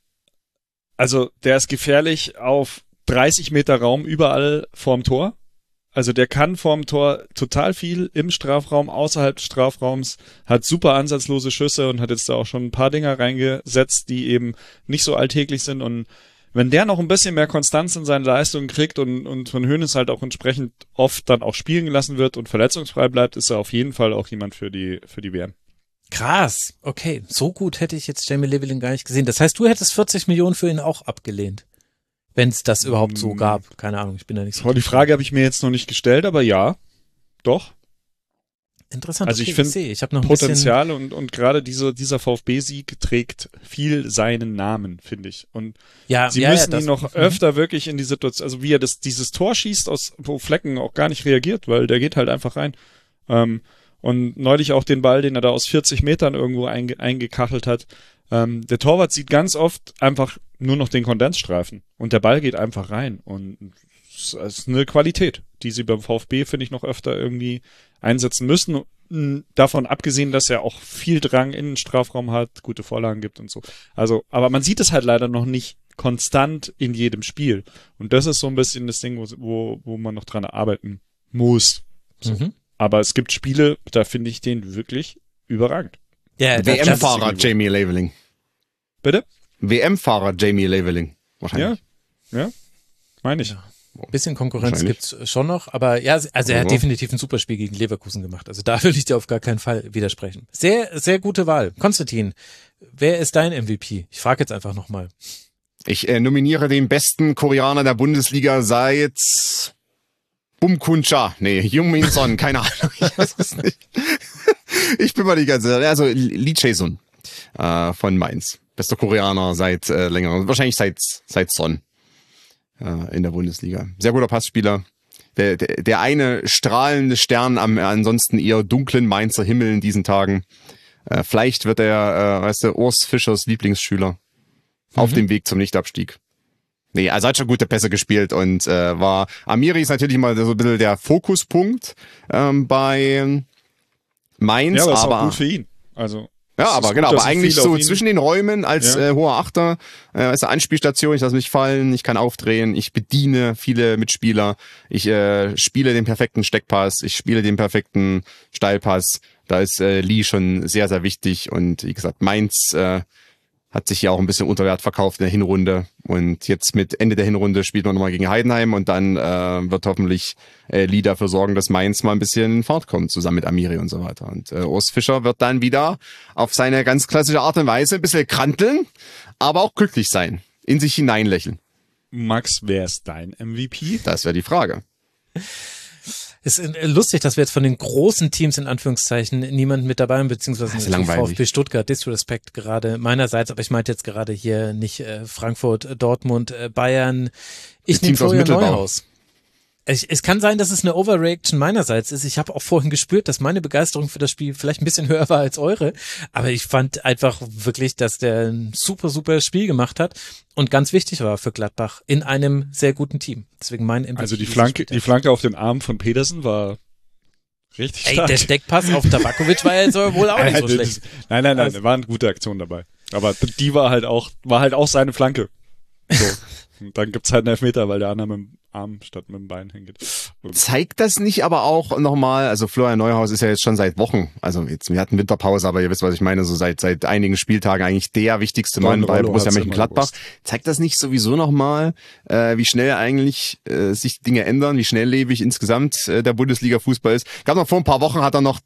ist gefährlich auf 30 Meter Raum überall vorm Tor. Also der kann vorm Tor total viel im Strafraum, außerhalb des Strafraums, hat super ansatzlose Schüsse und hat jetzt da auch schon ein paar Dinger reingesetzt, die eben nicht so alltäglich sind. Und wenn der noch ein bisschen mehr Konstanz in seinen Leistungen kriegt und von Hoeneß halt auch entsprechend oft dann auch spielen gelassen wird und verletzungsfrei bleibt, ist er auf jeden Fall auch jemand für die WM. Krass, okay. So gut hätte ich jetzt Jamie Leveling gar nicht gesehen. Das heißt, du hättest 40 Millionen für ihn auch abgelehnt. Wenn es das überhaupt so gab. Keine Ahnung, ich bin da nicht so. Die Frage habe ich mir jetzt noch nicht gestellt, aber ja, doch. Interessant. Also okay, ich finde ich habe noch ein Potenzial und gerade dieser VfB-Sieg trägt viel seinen Namen, finde ich. Und sie müssen ihn noch öfter wirklich in die Situation, also wie er dieses Tor schießt, wo Flecken auch gar nicht reagiert, weil der geht halt einfach rein. Und neulich auch den Ball, den er da aus 40 Metern irgendwo eingekachelt hat. Der Torwart sieht ganz oft einfach nur noch den Kondensstreifen und der Ball geht einfach rein. Und es ist eine Qualität, die sie beim VfB, finde ich, noch öfter irgendwie einsetzen müssen. Davon abgesehen, dass er auch viel Drang in den Strafraum hat, gute Vorlagen gibt und so. Also, aber man sieht es halt leider noch nicht konstant in jedem Spiel. Und das ist so ein bisschen das Ding, wo man noch dran arbeiten muss. So. Mhm. Aber es gibt Spiele, da finde ich den wirklich überragend. Ja, WM-Fahrer Jamie Leveling. Bitte? WM-Fahrer Jamie Leveling. Wahrscheinlich. Ja, meine ich. Ja. Ein bisschen Konkurrenz gibt's schon noch, aber ja, also er hat definitiv ein super Spiel gegen Leverkusen gemacht. Also da will ich dir auf gar keinen Fall widersprechen. Sehr, sehr gute Wahl. Konstantin, wer ist dein MVP? Ich frage jetzt einfach nochmal. Ich nominiere den besten Koreaner der Bundesliga seit Bumkuncha. Nee, Jung-Min Son, keine Ahnung. Ich weiß es nicht. Ich bin mal die ganze Zeit. Also Lee Chae-sun von Mainz. Bester Koreaner seit längerem, wahrscheinlich seit Son in der Bundesliga. Sehr guter Passspieler. Der eine strahlende Stern am ansonsten eher dunklen Mainzer Himmel in diesen Tagen. Vielleicht wird er, Urs Fischers Lieblingsschüler auf dem Weg zum Nichtabstieg. Nee, also hat schon gute Pässe gespielt und war Amiri ist natürlich immer so ein bisschen der Fokuspunkt bei Mainz. Ja, aber ist aber auch gut für ihn. Also ja, aber gut, genau, aber dass eigentlich viele so auf ihn- zwischen den Räumen als Ja. hoher Achter, ist eine Anspielstation, ich lasse mich fallen, ich kann aufdrehen, ich bediene viele Mitspieler, ich spiele den perfekten Steckpass, ich spiele den perfekten Steilpass. Da ist Lee schon sehr, sehr wichtig und wie gesagt, Mainz hat sich ja auch ein bisschen unter Wert verkauft in der Hinrunde und jetzt mit Ende der Hinrunde spielt man nochmal gegen Heidenheim und dann wird hoffentlich Lee dafür sorgen, dass Mainz mal ein bisschen in Fahrt kommt, zusammen mit Amiri und so weiter. Und Urs Fischer wird dann wieder auf seine ganz klassische Art und Weise ein bisschen kranteln, aber auch glücklich sein, in sich hineinlächeln. Max, wer ist dein MVP? Das wäre die Frage. Ist lustig, dass wir jetzt von den großen Teams in Anführungszeichen niemanden mit dabei haben, beziehungsweise Das ist langweilig. VfB Stuttgart, Disrespect gerade meinerseits, aber ich meinte jetzt gerade hier nicht Frankfurt, Dortmund, Bayern. Ich Die nehme Teams aus Florian Mittelbau. Neuhaus. Es kann sein, dass es eine Overreaction meinerseits ist. Ich habe auch vorhin gespürt, dass meine Begeisterung für das Spiel vielleicht ein bisschen höher war als eure. Aber ich fand einfach wirklich, dass der ein super, super Spiel gemacht hat und ganz wichtig war für Gladbach in einem sehr guten Team. Deswegen mein MVP. Also die dieses Flanke, Spieltags. die Flanke auf den Arm von Pedersen war richtig Ey, stark. der Steckpass auf Tabakovic war jetzt aber wohl auch nicht so schlecht. Nein, Also- da war eine gute Aktion dabei. Aber die war halt auch seine Flanke. So. Und dann gibt's halt einen Elfmeter, weil der andere mit dem Arm statt mit dem Bein hingeht. Und Zeigt das nicht aber auch nochmal, also Florian Neuhaus ist ja jetzt schon seit Wochen, also jetzt, wir hatten Winterpause, aber ihr wisst, was ich meine, so seit einigen Spieltagen eigentlich der wichtigste Mann bei Rollo Borussia hat's Mönchengladbach. immer Zeigt das nicht sowieso nochmal, wie schnell eigentlich sich Dinge ändern, wie schnelllebig insgesamt der Bundesliga-Fußball ist? Gab noch vor ein paar Wochen hat er noch,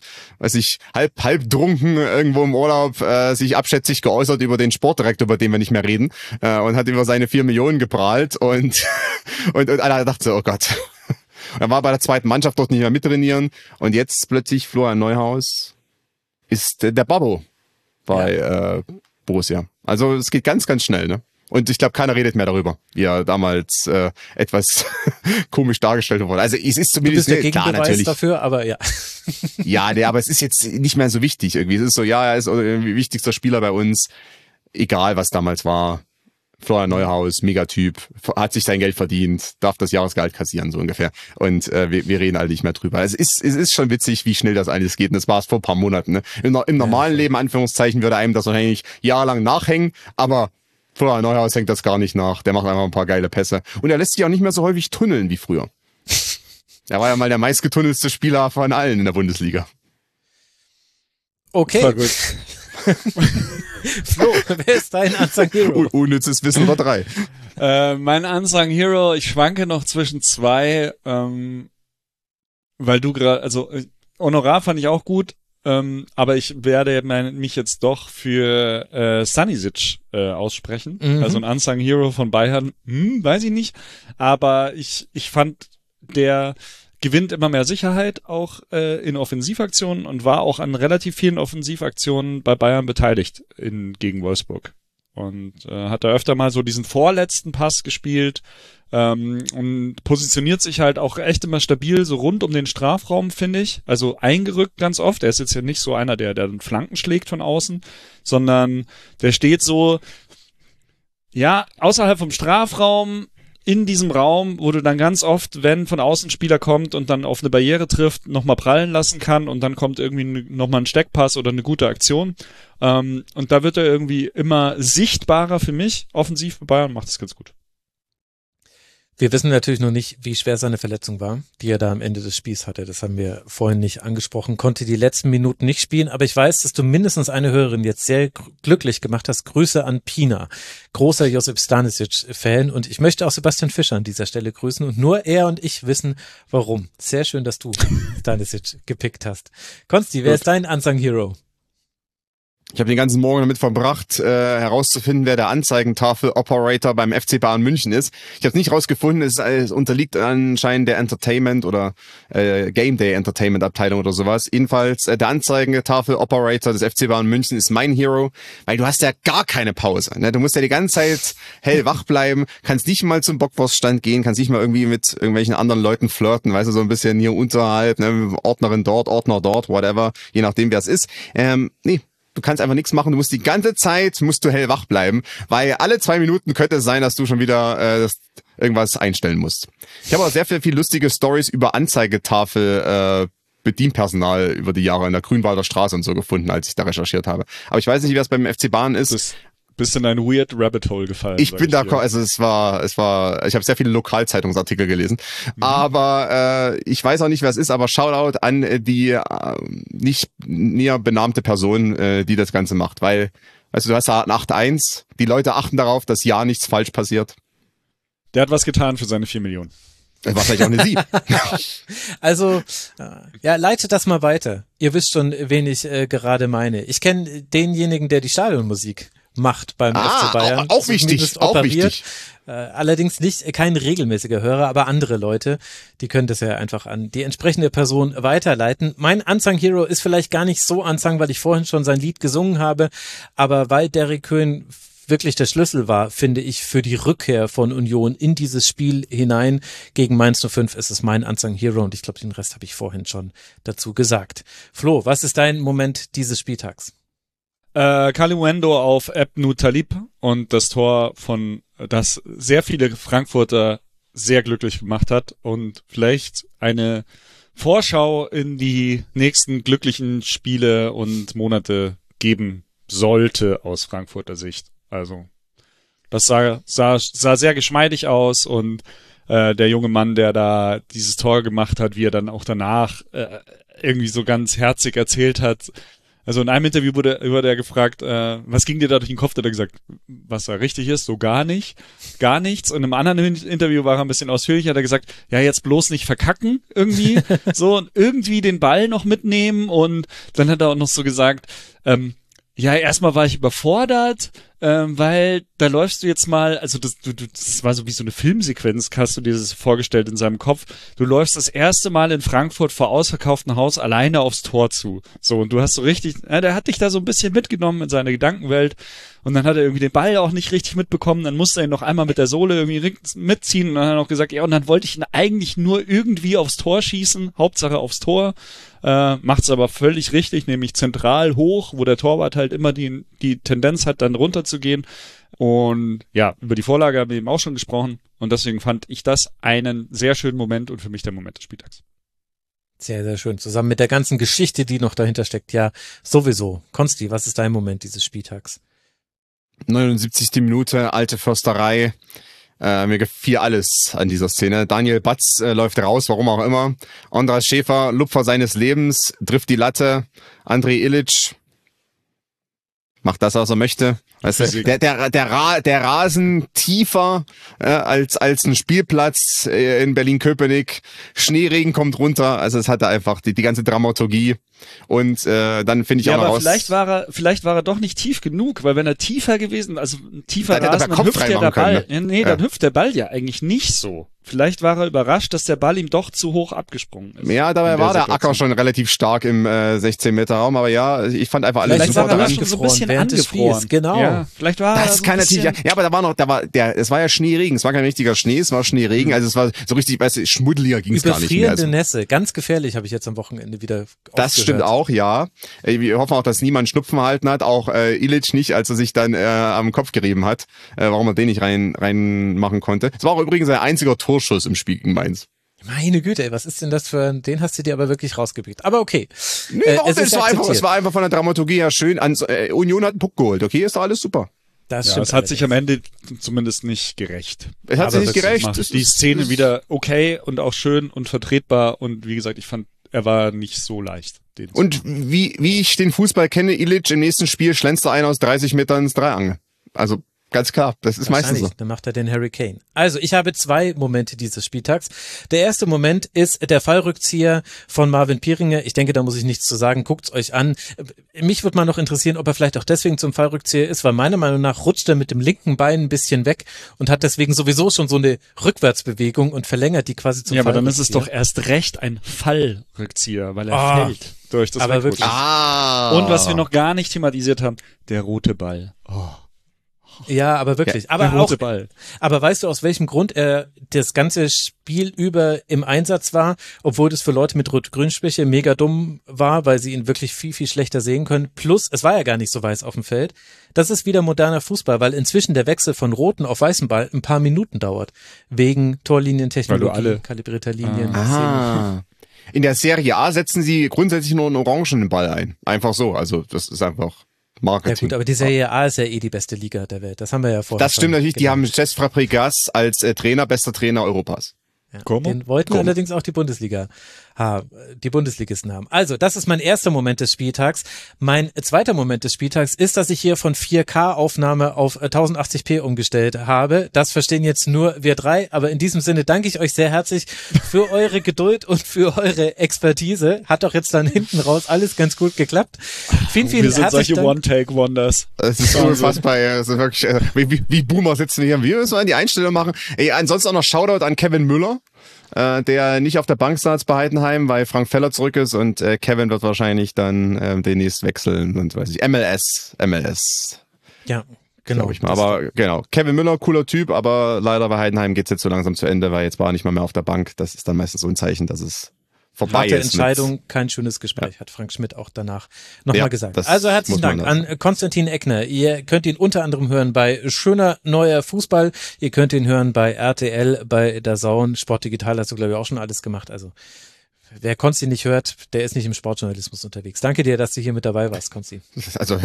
halb trunken irgendwo im Urlaub sich abschätzig geäußert über den Sportdirektor, über den wir nicht mehr reden, und hat über seine 4 Millionen geprahlt und alle dachten so, oh Gott. Er war bei der zweiten Mannschaft dort nicht mehr mittrainieren und jetzt plötzlich Florian Neuhaus ist der Babbo bei Borussia. Also es geht ganz, ganz schnell, ne? Und ich glaube, keiner redet mehr darüber, wie er damals etwas komisch dargestellt wurde. Also es ist Du zumindest bist der klar Gegenbeweis natürlich. dafür, aber ja. Ja, nee, aber es ist jetzt nicht mehr so wichtig irgendwie. Es ist so, ja, er ist irgendwie wichtigster Spieler bei uns, egal was damals war. Florian Neuhaus, Megatyp, hat sich sein Geld verdient, darf das Jahresgehalt kassieren, so ungefähr. Und wir reden alle nicht mehr drüber. Es ist schon witzig, wie schnell das alles geht. Und das war es vor ein paar Monaten. Ne? Im normalen Leben, Anführungszeichen, würde einem das wahrscheinlich jahrelang nachhängen, aber Florian Neuhaus hängt das gar nicht nach. Der macht einfach ein paar geile Pässe. Und er lässt sich auch nicht mehr so häufig tunneln wie früher. Er war ja mal der meistgetunnelste Spieler von allen in der Bundesliga. Okay, verrückt. Flo, wer ist dein Unsung Hero? Unnützes Wissen Nummer 3. Mein Unsung Hero, ich schwanke noch zwischen zwei, weil du gerade, also Honorar fand ich auch gut, aber ich werde mich jetzt doch für Stanisic aussprechen. Mhm. Also ein Unsung Hero von Bayern, weiß ich nicht, aber ich fand, der gewinnt immer mehr Sicherheit auch in Offensivaktionen und war auch an relativ vielen Offensivaktionen bei Bayern beteiligt gegen Wolfsburg. Und hat da öfter mal so diesen vorletzten Pass gespielt und positioniert sich halt auch echt immer stabil so rund um den Strafraum, finde ich. Also eingerückt ganz oft. Er ist jetzt ja nicht so einer, der den Flanken schlägt von außen, sondern der steht so, ja, außerhalb vom Strafraum, in diesem Raum, wo du dann ganz oft, wenn von außen ein Spieler kommt und dann auf eine Barriere trifft, nochmal prallen lassen kann und dann kommt irgendwie nochmal ein Steckpass oder eine gute Aktion. Und da wird er irgendwie immer sichtbarer für mich. Offensiv bei Bayern macht es ganz gut. Wir wissen natürlich noch nicht, wie schwer seine Verletzung war, die er da am Ende des Spiels hatte. Das haben wir vorhin nicht angesprochen. Konnte die letzten Minuten nicht spielen, aber ich weiß, dass du mindestens eine Hörerin jetzt sehr glücklich gemacht hast. Grüße an Pina, großer Josip Stanisic-Fan, und ich möchte auch Sebastian Fischer an dieser Stelle grüßen, und nur er und ich wissen, warum. Sehr schön, dass du Stanisic gepickt hast. Konsti, wer ist dein Unsung Hero? Ich habe den ganzen Morgen damit verbracht, herauszufinden, wer der Anzeigentafel-Operator beim FC Bayern München ist. Ich habe es nicht rausgefunden, es unterliegt anscheinend der Entertainment oder Game Day Entertainment Abteilung oder sowas. Jedenfalls der Anzeigentafel-Operator des FC Bayern München ist mein Hero, weil du hast ja gar keine Pause. Ne? Du musst ja die ganze Zeit hellwach bleiben, kannst nicht mal zum Bockwurststand gehen, kannst nicht mal irgendwie mit irgendwelchen anderen Leuten flirten, weißt du, so ein bisschen hier unterhalb, ne? Ordnerin dort, Ordner dort, whatever, je nachdem wer es ist. Nee. du kannst einfach nichts machen, du musst die ganze Zeit, hellwach bleiben, weil alle 2 Minuten könnte es sein, dass du schon wieder irgendwas einstellen musst. Ich habe auch sehr viel lustige Stories über Anzeigetafel Bedienpersonal über die Jahre in der Grünwalder Straße und so gefunden, als ich da recherchiert habe. Aber ich weiß nicht, wie das beim FC Bayern ist. Bist in ein weird Rabbit Hole gefallen. Ich bin da, also ich habe sehr viele Lokalzeitungsartikel gelesen, aber ich weiß auch nicht, wer es ist, aber Shoutout an die nicht näher benannte Person, die das Ganze macht, weil, also du hast da 8-1, die Leute achten darauf, dass ja nichts falsch passiert. Der hat was getan für seine 4 Millionen. Das war vielleicht auch eine Sie. Also, ja, leitet das mal weiter. Ihr wisst schon, wen ich gerade meine. Ich kenne denjenigen, der die Stadionmusik macht beim FC Bayern. Auch wichtig, auch wichtig. Allerdings kein regelmäßiger Hörer, aber andere Leute, die können das ja einfach an die entsprechende Person weiterleiten. Mein Unsung Hero ist vielleicht gar nicht so unsung, weil ich vorhin schon sein Lied gesungen habe, aber weil Derrick Köhn wirklich der Schlüssel war, finde ich, für die Rückkehr von Union in dieses Spiel hinein gegen Mainz 05 ist es mein Unsung Hero und ich glaube, den Rest habe ich vorhin schon dazu gesagt. Flo, was ist dein Moment dieses Spieltags? Kalimuendo auf Ebnu Talib und das Tor von, das sehr viele Frankfurter sehr glücklich gemacht hat und vielleicht eine Vorschau in die nächsten glücklichen Spiele und Monate geben sollte aus Frankfurter Sicht. Also das sah sehr geschmeidig aus und der junge Mann, der da dieses Tor gemacht hat, wie er dann auch danach irgendwie so ganz herzig erzählt hat. Also in einem Interview wurde er gefragt, was ging dir da durch den Kopf? Da hat er gesagt, was da richtig ist, so gar nichts. Und im anderen Interview war er ein bisschen ausführlicher, hat er gesagt, ja, jetzt bloß nicht verkacken irgendwie, so, und irgendwie den Ball noch mitnehmen. Und dann hat er auch noch so gesagt, ja, erstmal war ich überfordert, weil da läufst du jetzt mal, also das war so wie so eine Filmsequenz, hast du dir das vorgestellt in seinem Kopf. Du läufst das erste Mal in Frankfurt vor ausverkauftem Haus alleine aufs Tor zu. So, und du hast so richtig, der hat dich da so ein bisschen mitgenommen in seine Gedankenwelt und dann hat er irgendwie den Ball auch nicht richtig mitbekommen, dann musste er ihn noch einmal mit der Sohle irgendwie mitziehen und dann hat er noch gesagt, ja, und dann wollte ich ihn eigentlich nur irgendwie aufs Tor schießen, Hauptsache aufs Tor. Macht's aber völlig richtig, nämlich zentral hoch, wo der Torwart halt immer die Tendenz hat, dann runterzugehen. Und ja, über die Vorlage haben wir eben auch schon gesprochen. Und deswegen fand ich das einen sehr schönen Moment und für mich der Moment des Spieltags. Sehr, sehr schön. Zusammen mit der ganzen Geschichte, die noch dahinter steckt. Ja, sowieso. Konsti, was ist dein Moment dieses Spieltags? 79. Minute, alte Försterei. Mir gefiel alles an dieser Szene. Daniel Batz läuft raus, warum auch immer. Andras Schäfer, Lupfer seines Lebens, trifft die Latte. André Ilic macht das, was er möchte. Weißt du, der Rasen tiefer als ein Spielplatz in Berlin-Köpenick. Schneeregen kommt runter. Also es hatte einfach die ganze Dramaturgie. Und dann finde ich auch noch aber raus. Vielleicht war er doch nicht tief genug, weil wenn er tiefer gewesen, also tiefer Rasen, dann hüpft ja der Ball. Dann hüpft der Ball ja eigentlich nicht so. Vielleicht war er überrascht, dass der Ball ihm doch zu hoch abgesprungen ist. Ja, dabei war der Acker schon relativ stark im 16-Meter-Raum, aber ja, ich fand einfach alles super dran. Schon so ein bisschen während des Spiels, genau. Ja, vielleicht war das kann natürlich, ja, aber es war ja Schneeregen, es war kein richtiger Schnee, es war Schneeregen, also es war so richtig, weißt du, schmuddeliger ging es gar nicht mehr. Überfrierende Nässe, ganz gefährlich, habe ich jetzt am Wochenende wieder Das stimmt auch, ja. Wir hoffen auch, dass niemand Schnupfen erhalten hat, auch Ilic nicht, als er sich dann am Kopf gerieben hat, warum er den nicht reinmachen konnte. Es war auch übrigens sein einziger Torschuss im Spiel gegen Mainz. Meine Güte, ey, was ist denn das den hast du dir aber wirklich rausgepickt. Aber okay. Nee, es war einfach von der Dramaturgie her schön. Union hat einen Puck geholt, okay, ist doch alles super. Das ja, stimmt. Es hat sich am Ende zumindest nicht gerecht. Es hat sich nicht gerecht. Macht die Szene wieder okay und auch schön und vertretbar und wie gesagt, ich fand, er war nicht so leicht. Und wie ich den Fußball kenne, Ilic, im nächsten Spiel schlänzt er einen aus 30 Metern ins Dreiangel. Also ganz klar, das ist meistens so. Dann macht er den Harry Kane. Also ich habe 2 Momente dieses Spieltags. Der erste Moment ist der Fallrückzieher von Marvin Pieringer. Ich denke, da muss ich nichts zu sagen. Guckt's euch an. Mich würde mal noch interessieren, ob er vielleicht auch deswegen zum Fallrückzieher ist, weil meiner Meinung nach rutscht er mit dem linken Bein ein bisschen weg und hat deswegen sowieso schon so eine Rückwärtsbewegung und verlängert die quasi zum Fallrückzieher. Ja, aber dann ist es doch erst recht ein Fallrückzieher, weil er fällt durch das aber Wegrutschen. wirklich. Und was wir noch gar nicht thematisiert haben, der rote Ball. Ja, aber wirklich. Der Aber rote auch, Ball. aber weißt du, aus welchem Grund er das ganze Spiel über im Einsatz war, obwohl das für Leute mit Rot-Grün-Schwäche mega dumm war, weil sie ihn wirklich viel, viel schlechter sehen können. Plus, es war ja gar nicht so weiß auf dem Feld. Das ist wieder moderner Fußball, weil inzwischen der Wechsel von roten auf weißen Ball ein paar Minuten dauert. Wegen Torlinientechnologie, kalibrierter Linien. Ah. In der Serie A setzen sie grundsätzlich nur einen orangenen Ball ein. Einfach so. Also das ist einfach Marketing. Ja gut, aber die Serie A ist ja eh die beste Liga der Welt. Das haben wir ja vorher. Das stimmt natürlich. Die gelernt. haben Cesc Fabregas als Trainer, bester Trainer Europas. Ja. Como? Den wollten allerdings auch die Bundesligisten haben. Also, das ist mein erster Moment des Spieltags. Mein zweiter Moment des Spieltags ist, dass ich hier von 4K-Aufnahme auf 1080p umgestellt habe. Das verstehen jetzt nur wir drei, aber in diesem Sinne danke ich euch sehr herzlich für eure Geduld und für eure Expertise. Hat doch jetzt dann hinten raus alles ganz gut geklappt. Vielen, vielen Wir sind herzlichen solche Dank. Es One-Take-Wonders. ist unfassbar. Also wirklich, wie Boomer sitzen wir hier. Wir müssen mal die Einstellung machen. Ey, ansonsten auch noch Shoutout an Kevin Müller, der nicht auf der Bank saß bei Heidenheim, weil Frank Feller zurück ist und Kevin wird wahrscheinlich dann demnächst wechseln und weiß ich, MLS. Ja, genau. Glaube ich mal. Aber genau, Kevin Müller, cooler Typ, aber leider bei Heidenheim geht's jetzt so langsam zu Ende, weil jetzt war er nicht mal mehr auf der Bank. Das ist dann meistens so ein Zeichen, dass es vorbei Harte ist. Entscheidung, kein schönes Gespräch, hat Frank Schmidt auch danach nochmal Ja, gesagt. das Also herzlichen muss man Dank an Konstantin Eckner. Ihr könnt ihn unter anderem hören bei Schöner Neuer Fußball. Ihr könnt ihn hören bei RTL, bei DAZN. Sport Digital hast du, glaube ich, auch schon alles gemacht. Also wer Konsti nicht hört, der ist nicht im Sportjournalismus unterwegs. Danke dir, dass du hier mit dabei warst, Konsti. Also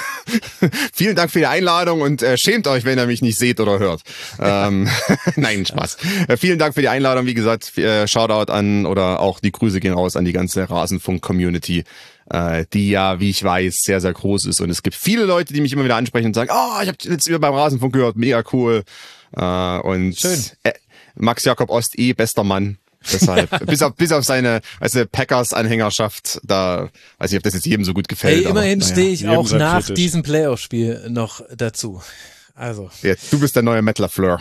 vielen Dank für die Einladung und schämt euch, wenn ihr mich nicht seht oder hört. Nein, Spaß. Vielen Dank für die Einladung. Wie gesagt, Shoutout an oder auch die Grüße gehen raus an die ganze Rasenfunk-Community, die ja, wie ich weiß, sehr, sehr groß ist. Und es gibt viele Leute, die mich immer wieder ansprechen und sagen, ich habe jetzt wieder beim Rasenfunk gehört, mega cool. Und schön. Max Jakob Ost, bester Mann. Deshalb, bis auf seine Packers-Anhängerschaft, da weiß ich, ob das jetzt jedem so gut gefällt. Hey, immerhin stehe ich jedem auch sein nach Fetisch. diesem Playoff-Spiel noch dazu. Also, Ja, du bist der neue Matt LaFleur.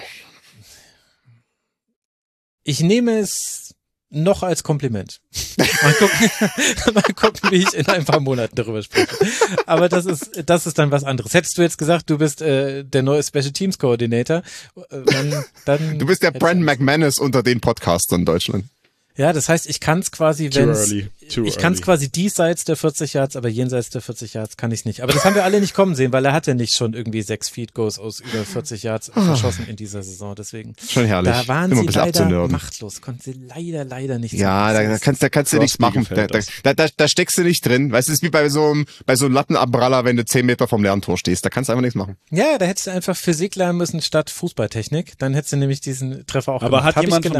ich nehme es noch als Kompliment. Mal gucken, wie ich in ein paar Monaten darüber spreche. Aber das ist dann was anderes. Hättest du jetzt gesagt, du bist der neue Special Teams Coordinator, dann Du bist der Brand McManus unter den Podcastern in Deutschland. ja, das heißt, ich kann es quasi, ich kann es early. quasi diesseits der 40 Yards, aber jenseits der 40 Yards kann ich nicht. Aber das haben wir alle nicht kommen sehen, weil er hat ja nicht schon irgendwie 6 Feed Goals aus über 40 Yards verschossen in dieser Saison. Deswegen, Schon herrlich. da waren Immer sie ein bisschen leider abzunörden. machtlos, konnten sie leider nicht. Ja, da kannst du nichts machen. Da steckst du nicht drin. Weißt du, das ist wie bei so einem Lattenabpraller, wenn du 10 Meter vom Lerntor stehst. Da kannst du einfach nichts machen. Ja, da hättest du einfach Physik lernen müssen statt Fußballtechnik. Dann hättest du nämlich diesen Treffer auch Aber gemacht. hat jemand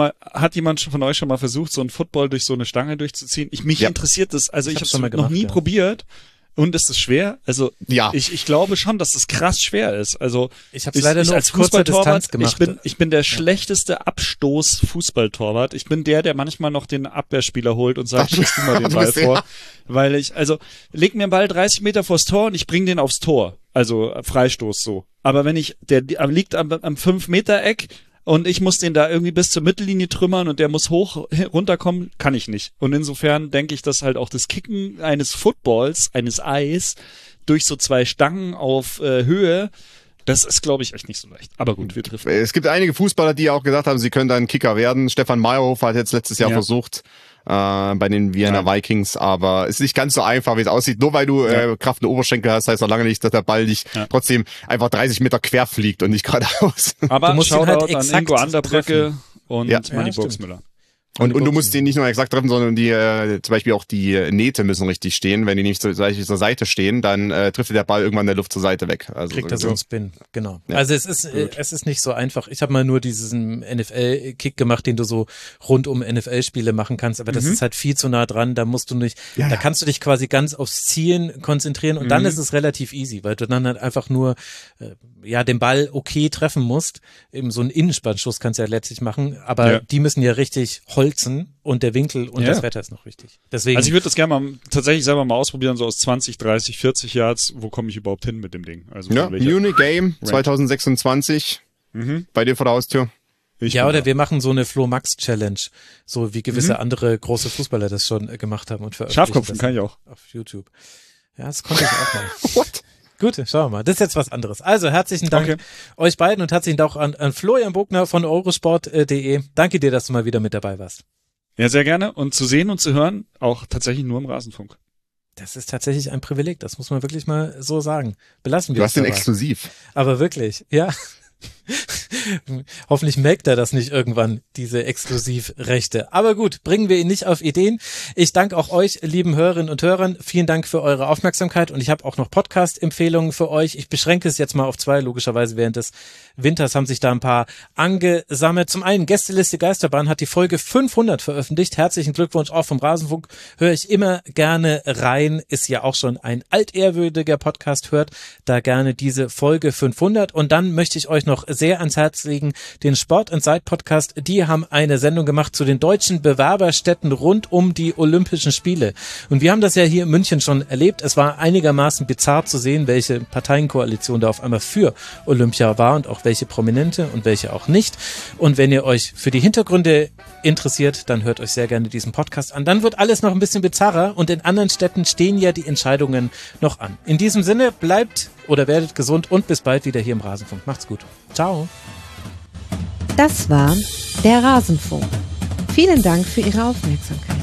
von euch schon mal versucht, so einen Football durch so eine Stange durchzuziehen? Mich Ja. interessiert das, also ich hab's habe schon mal es noch gemacht, nie ja. probiert. Und ist es schwer? Also Ja. ich glaube schon, dass es krass schwer ist. Also Ich habe es leider nur als auf kurzer Fußballtorwart, Distanz gemacht. Ich bin der schlechteste Abstoß-Fußballtorwart. Ich bin der manchmal noch den Abwehrspieler holt und sagt, schieß du mal den Du Ball bist vor. Weil leg mir einen Ball 30 Meter vors Tor und ich bring den aufs Tor. Also Freistoß so. Aber wenn der liegt am 5-Meter-Eck und ich muss den da irgendwie bis zur Mittellinie trümmern und der muss runterkommen, kann ich nicht. Und insofern denke ich, dass halt auch das Kicken eines Footballs, eines Eis, durch so 2 Stangen auf Höhe, das ist, glaube ich, echt nicht so leicht. Aber gut, wir treffen. Es gibt einige Fußballer, die auch gesagt haben, sie können dann Kicker werden. Stefan Meyerhofer hat jetzt letztes Jahr versucht, bei den Vienna Vikings, aber es ist nicht ganz so einfach, wie es aussieht. Nur weil du Kraft in den Oberschenkel hast, heißt noch lange nicht, dass der Ball nicht trotzdem einfach 30 Meter quer fliegt und nicht geradeaus. Aber Du musst ihn halt Shoutout an exakt Ingo Anderbrücke treffen. und Ja. Manny Ja, Burgsmüller. Und du musst den nicht nur exakt treffen, sondern die zum Beispiel auch die Nähte müssen richtig stehen. Wenn die nicht zum Beispiel zur Seite stehen, dann trifft der Ball irgendwann in der Luft zur Seite weg. Also Kriegt er so einen Spin, genau. Ja. Also es ist nicht so einfach. Ich habe mal nur diesen NFL-Kick gemacht, den du so rund um NFL-Spiele machen kannst, aber das ist halt viel zu nah dran, da musst du nicht, da kannst du dich quasi ganz aufs Zielen konzentrieren und dann ist es relativ easy, weil du dann halt einfach nur den Ball okay treffen musst. Eben so einen Innenspannschuss kannst du ja letztlich machen, aber die müssen ja richtig holzen und der Winkel und das Wetter ist noch richtig. Deswegen. Also ich würde das gerne mal tatsächlich selber mal ausprobieren, so aus 20, 30, 40 Yards, wo komme ich überhaupt hin mit dem Ding? Also ja, von welcher- Munich Game 2026 bei dir vor der Haustür. Ja, oder wir machen so eine Flo-Max-Challenge, so wie gewisse andere große Fußballer das schon gemacht haben und veröffentlicht. Schafkopfen das kann ich auch. auf YouTube. Ja, das konnte ich auch mal. What? Gut, schauen wir mal. Das ist jetzt was anderes. Also herzlichen Dank euch beiden und herzlichen Dank auch an Florian Bogner von eurosport.de. Danke dir, dass du mal wieder mit dabei warst. Ja, sehr gerne. Und zu sehen und zu hören auch tatsächlich nur im Rasenfunk. Das ist tatsächlich ein Privileg, das muss man wirklich mal so sagen. Belassen wir Du hast den exklusiv. Aber wirklich, ja. Hoffentlich merkt er das nicht irgendwann, diese Exklusivrechte. Aber gut, bringen wir ihn nicht auf Ideen. Ich danke auch euch, lieben Hörerinnen und Hörern. Vielen Dank für eure Aufmerksamkeit und ich habe auch noch Podcast-Empfehlungen für euch. Ich beschränke es jetzt mal auf 2. Logischerweise während des Winters haben sich da ein paar angesammelt. Zum einen, Gästeliste Geisterbahn hat die Folge 500 veröffentlicht. Herzlichen Glückwunsch auch vom Rasenfunk. Höre ich immer gerne rein. Ist ja auch schon ein altehrwürdiger Podcast. Hört da gerne diese Folge 500. Und dann möchte ich euch noch sehr ans Herz legen, den Sport Inside Podcast. Die haben eine Sendung gemacht zu den deutschen Bewerberstädten rund um die Olympischen Spiele. Und wir haben das ja hier in München schon erlebt. Es war einigermaßen bizarr zu sehen, welche Parteienkoalition da auf einmal für Olympia war und auch welche Prominente und welche auch nicht. Und wenn ihr euch für die Hintergründe interessiert, dann hört euch sehr gerne diesen Podcast an. Dann wird alles noch ein bisschen bizarrer und in anderen Städten stehen ja die Entscheidungen noch an. In diesem Sinne, bleibt oder werdet gesund und bis bald wieder hier im Rasenfunk. Macht's gut. Ciao. Das war der Rasenfunk. Vielen Dank für Ihre Aufmerksamkeit.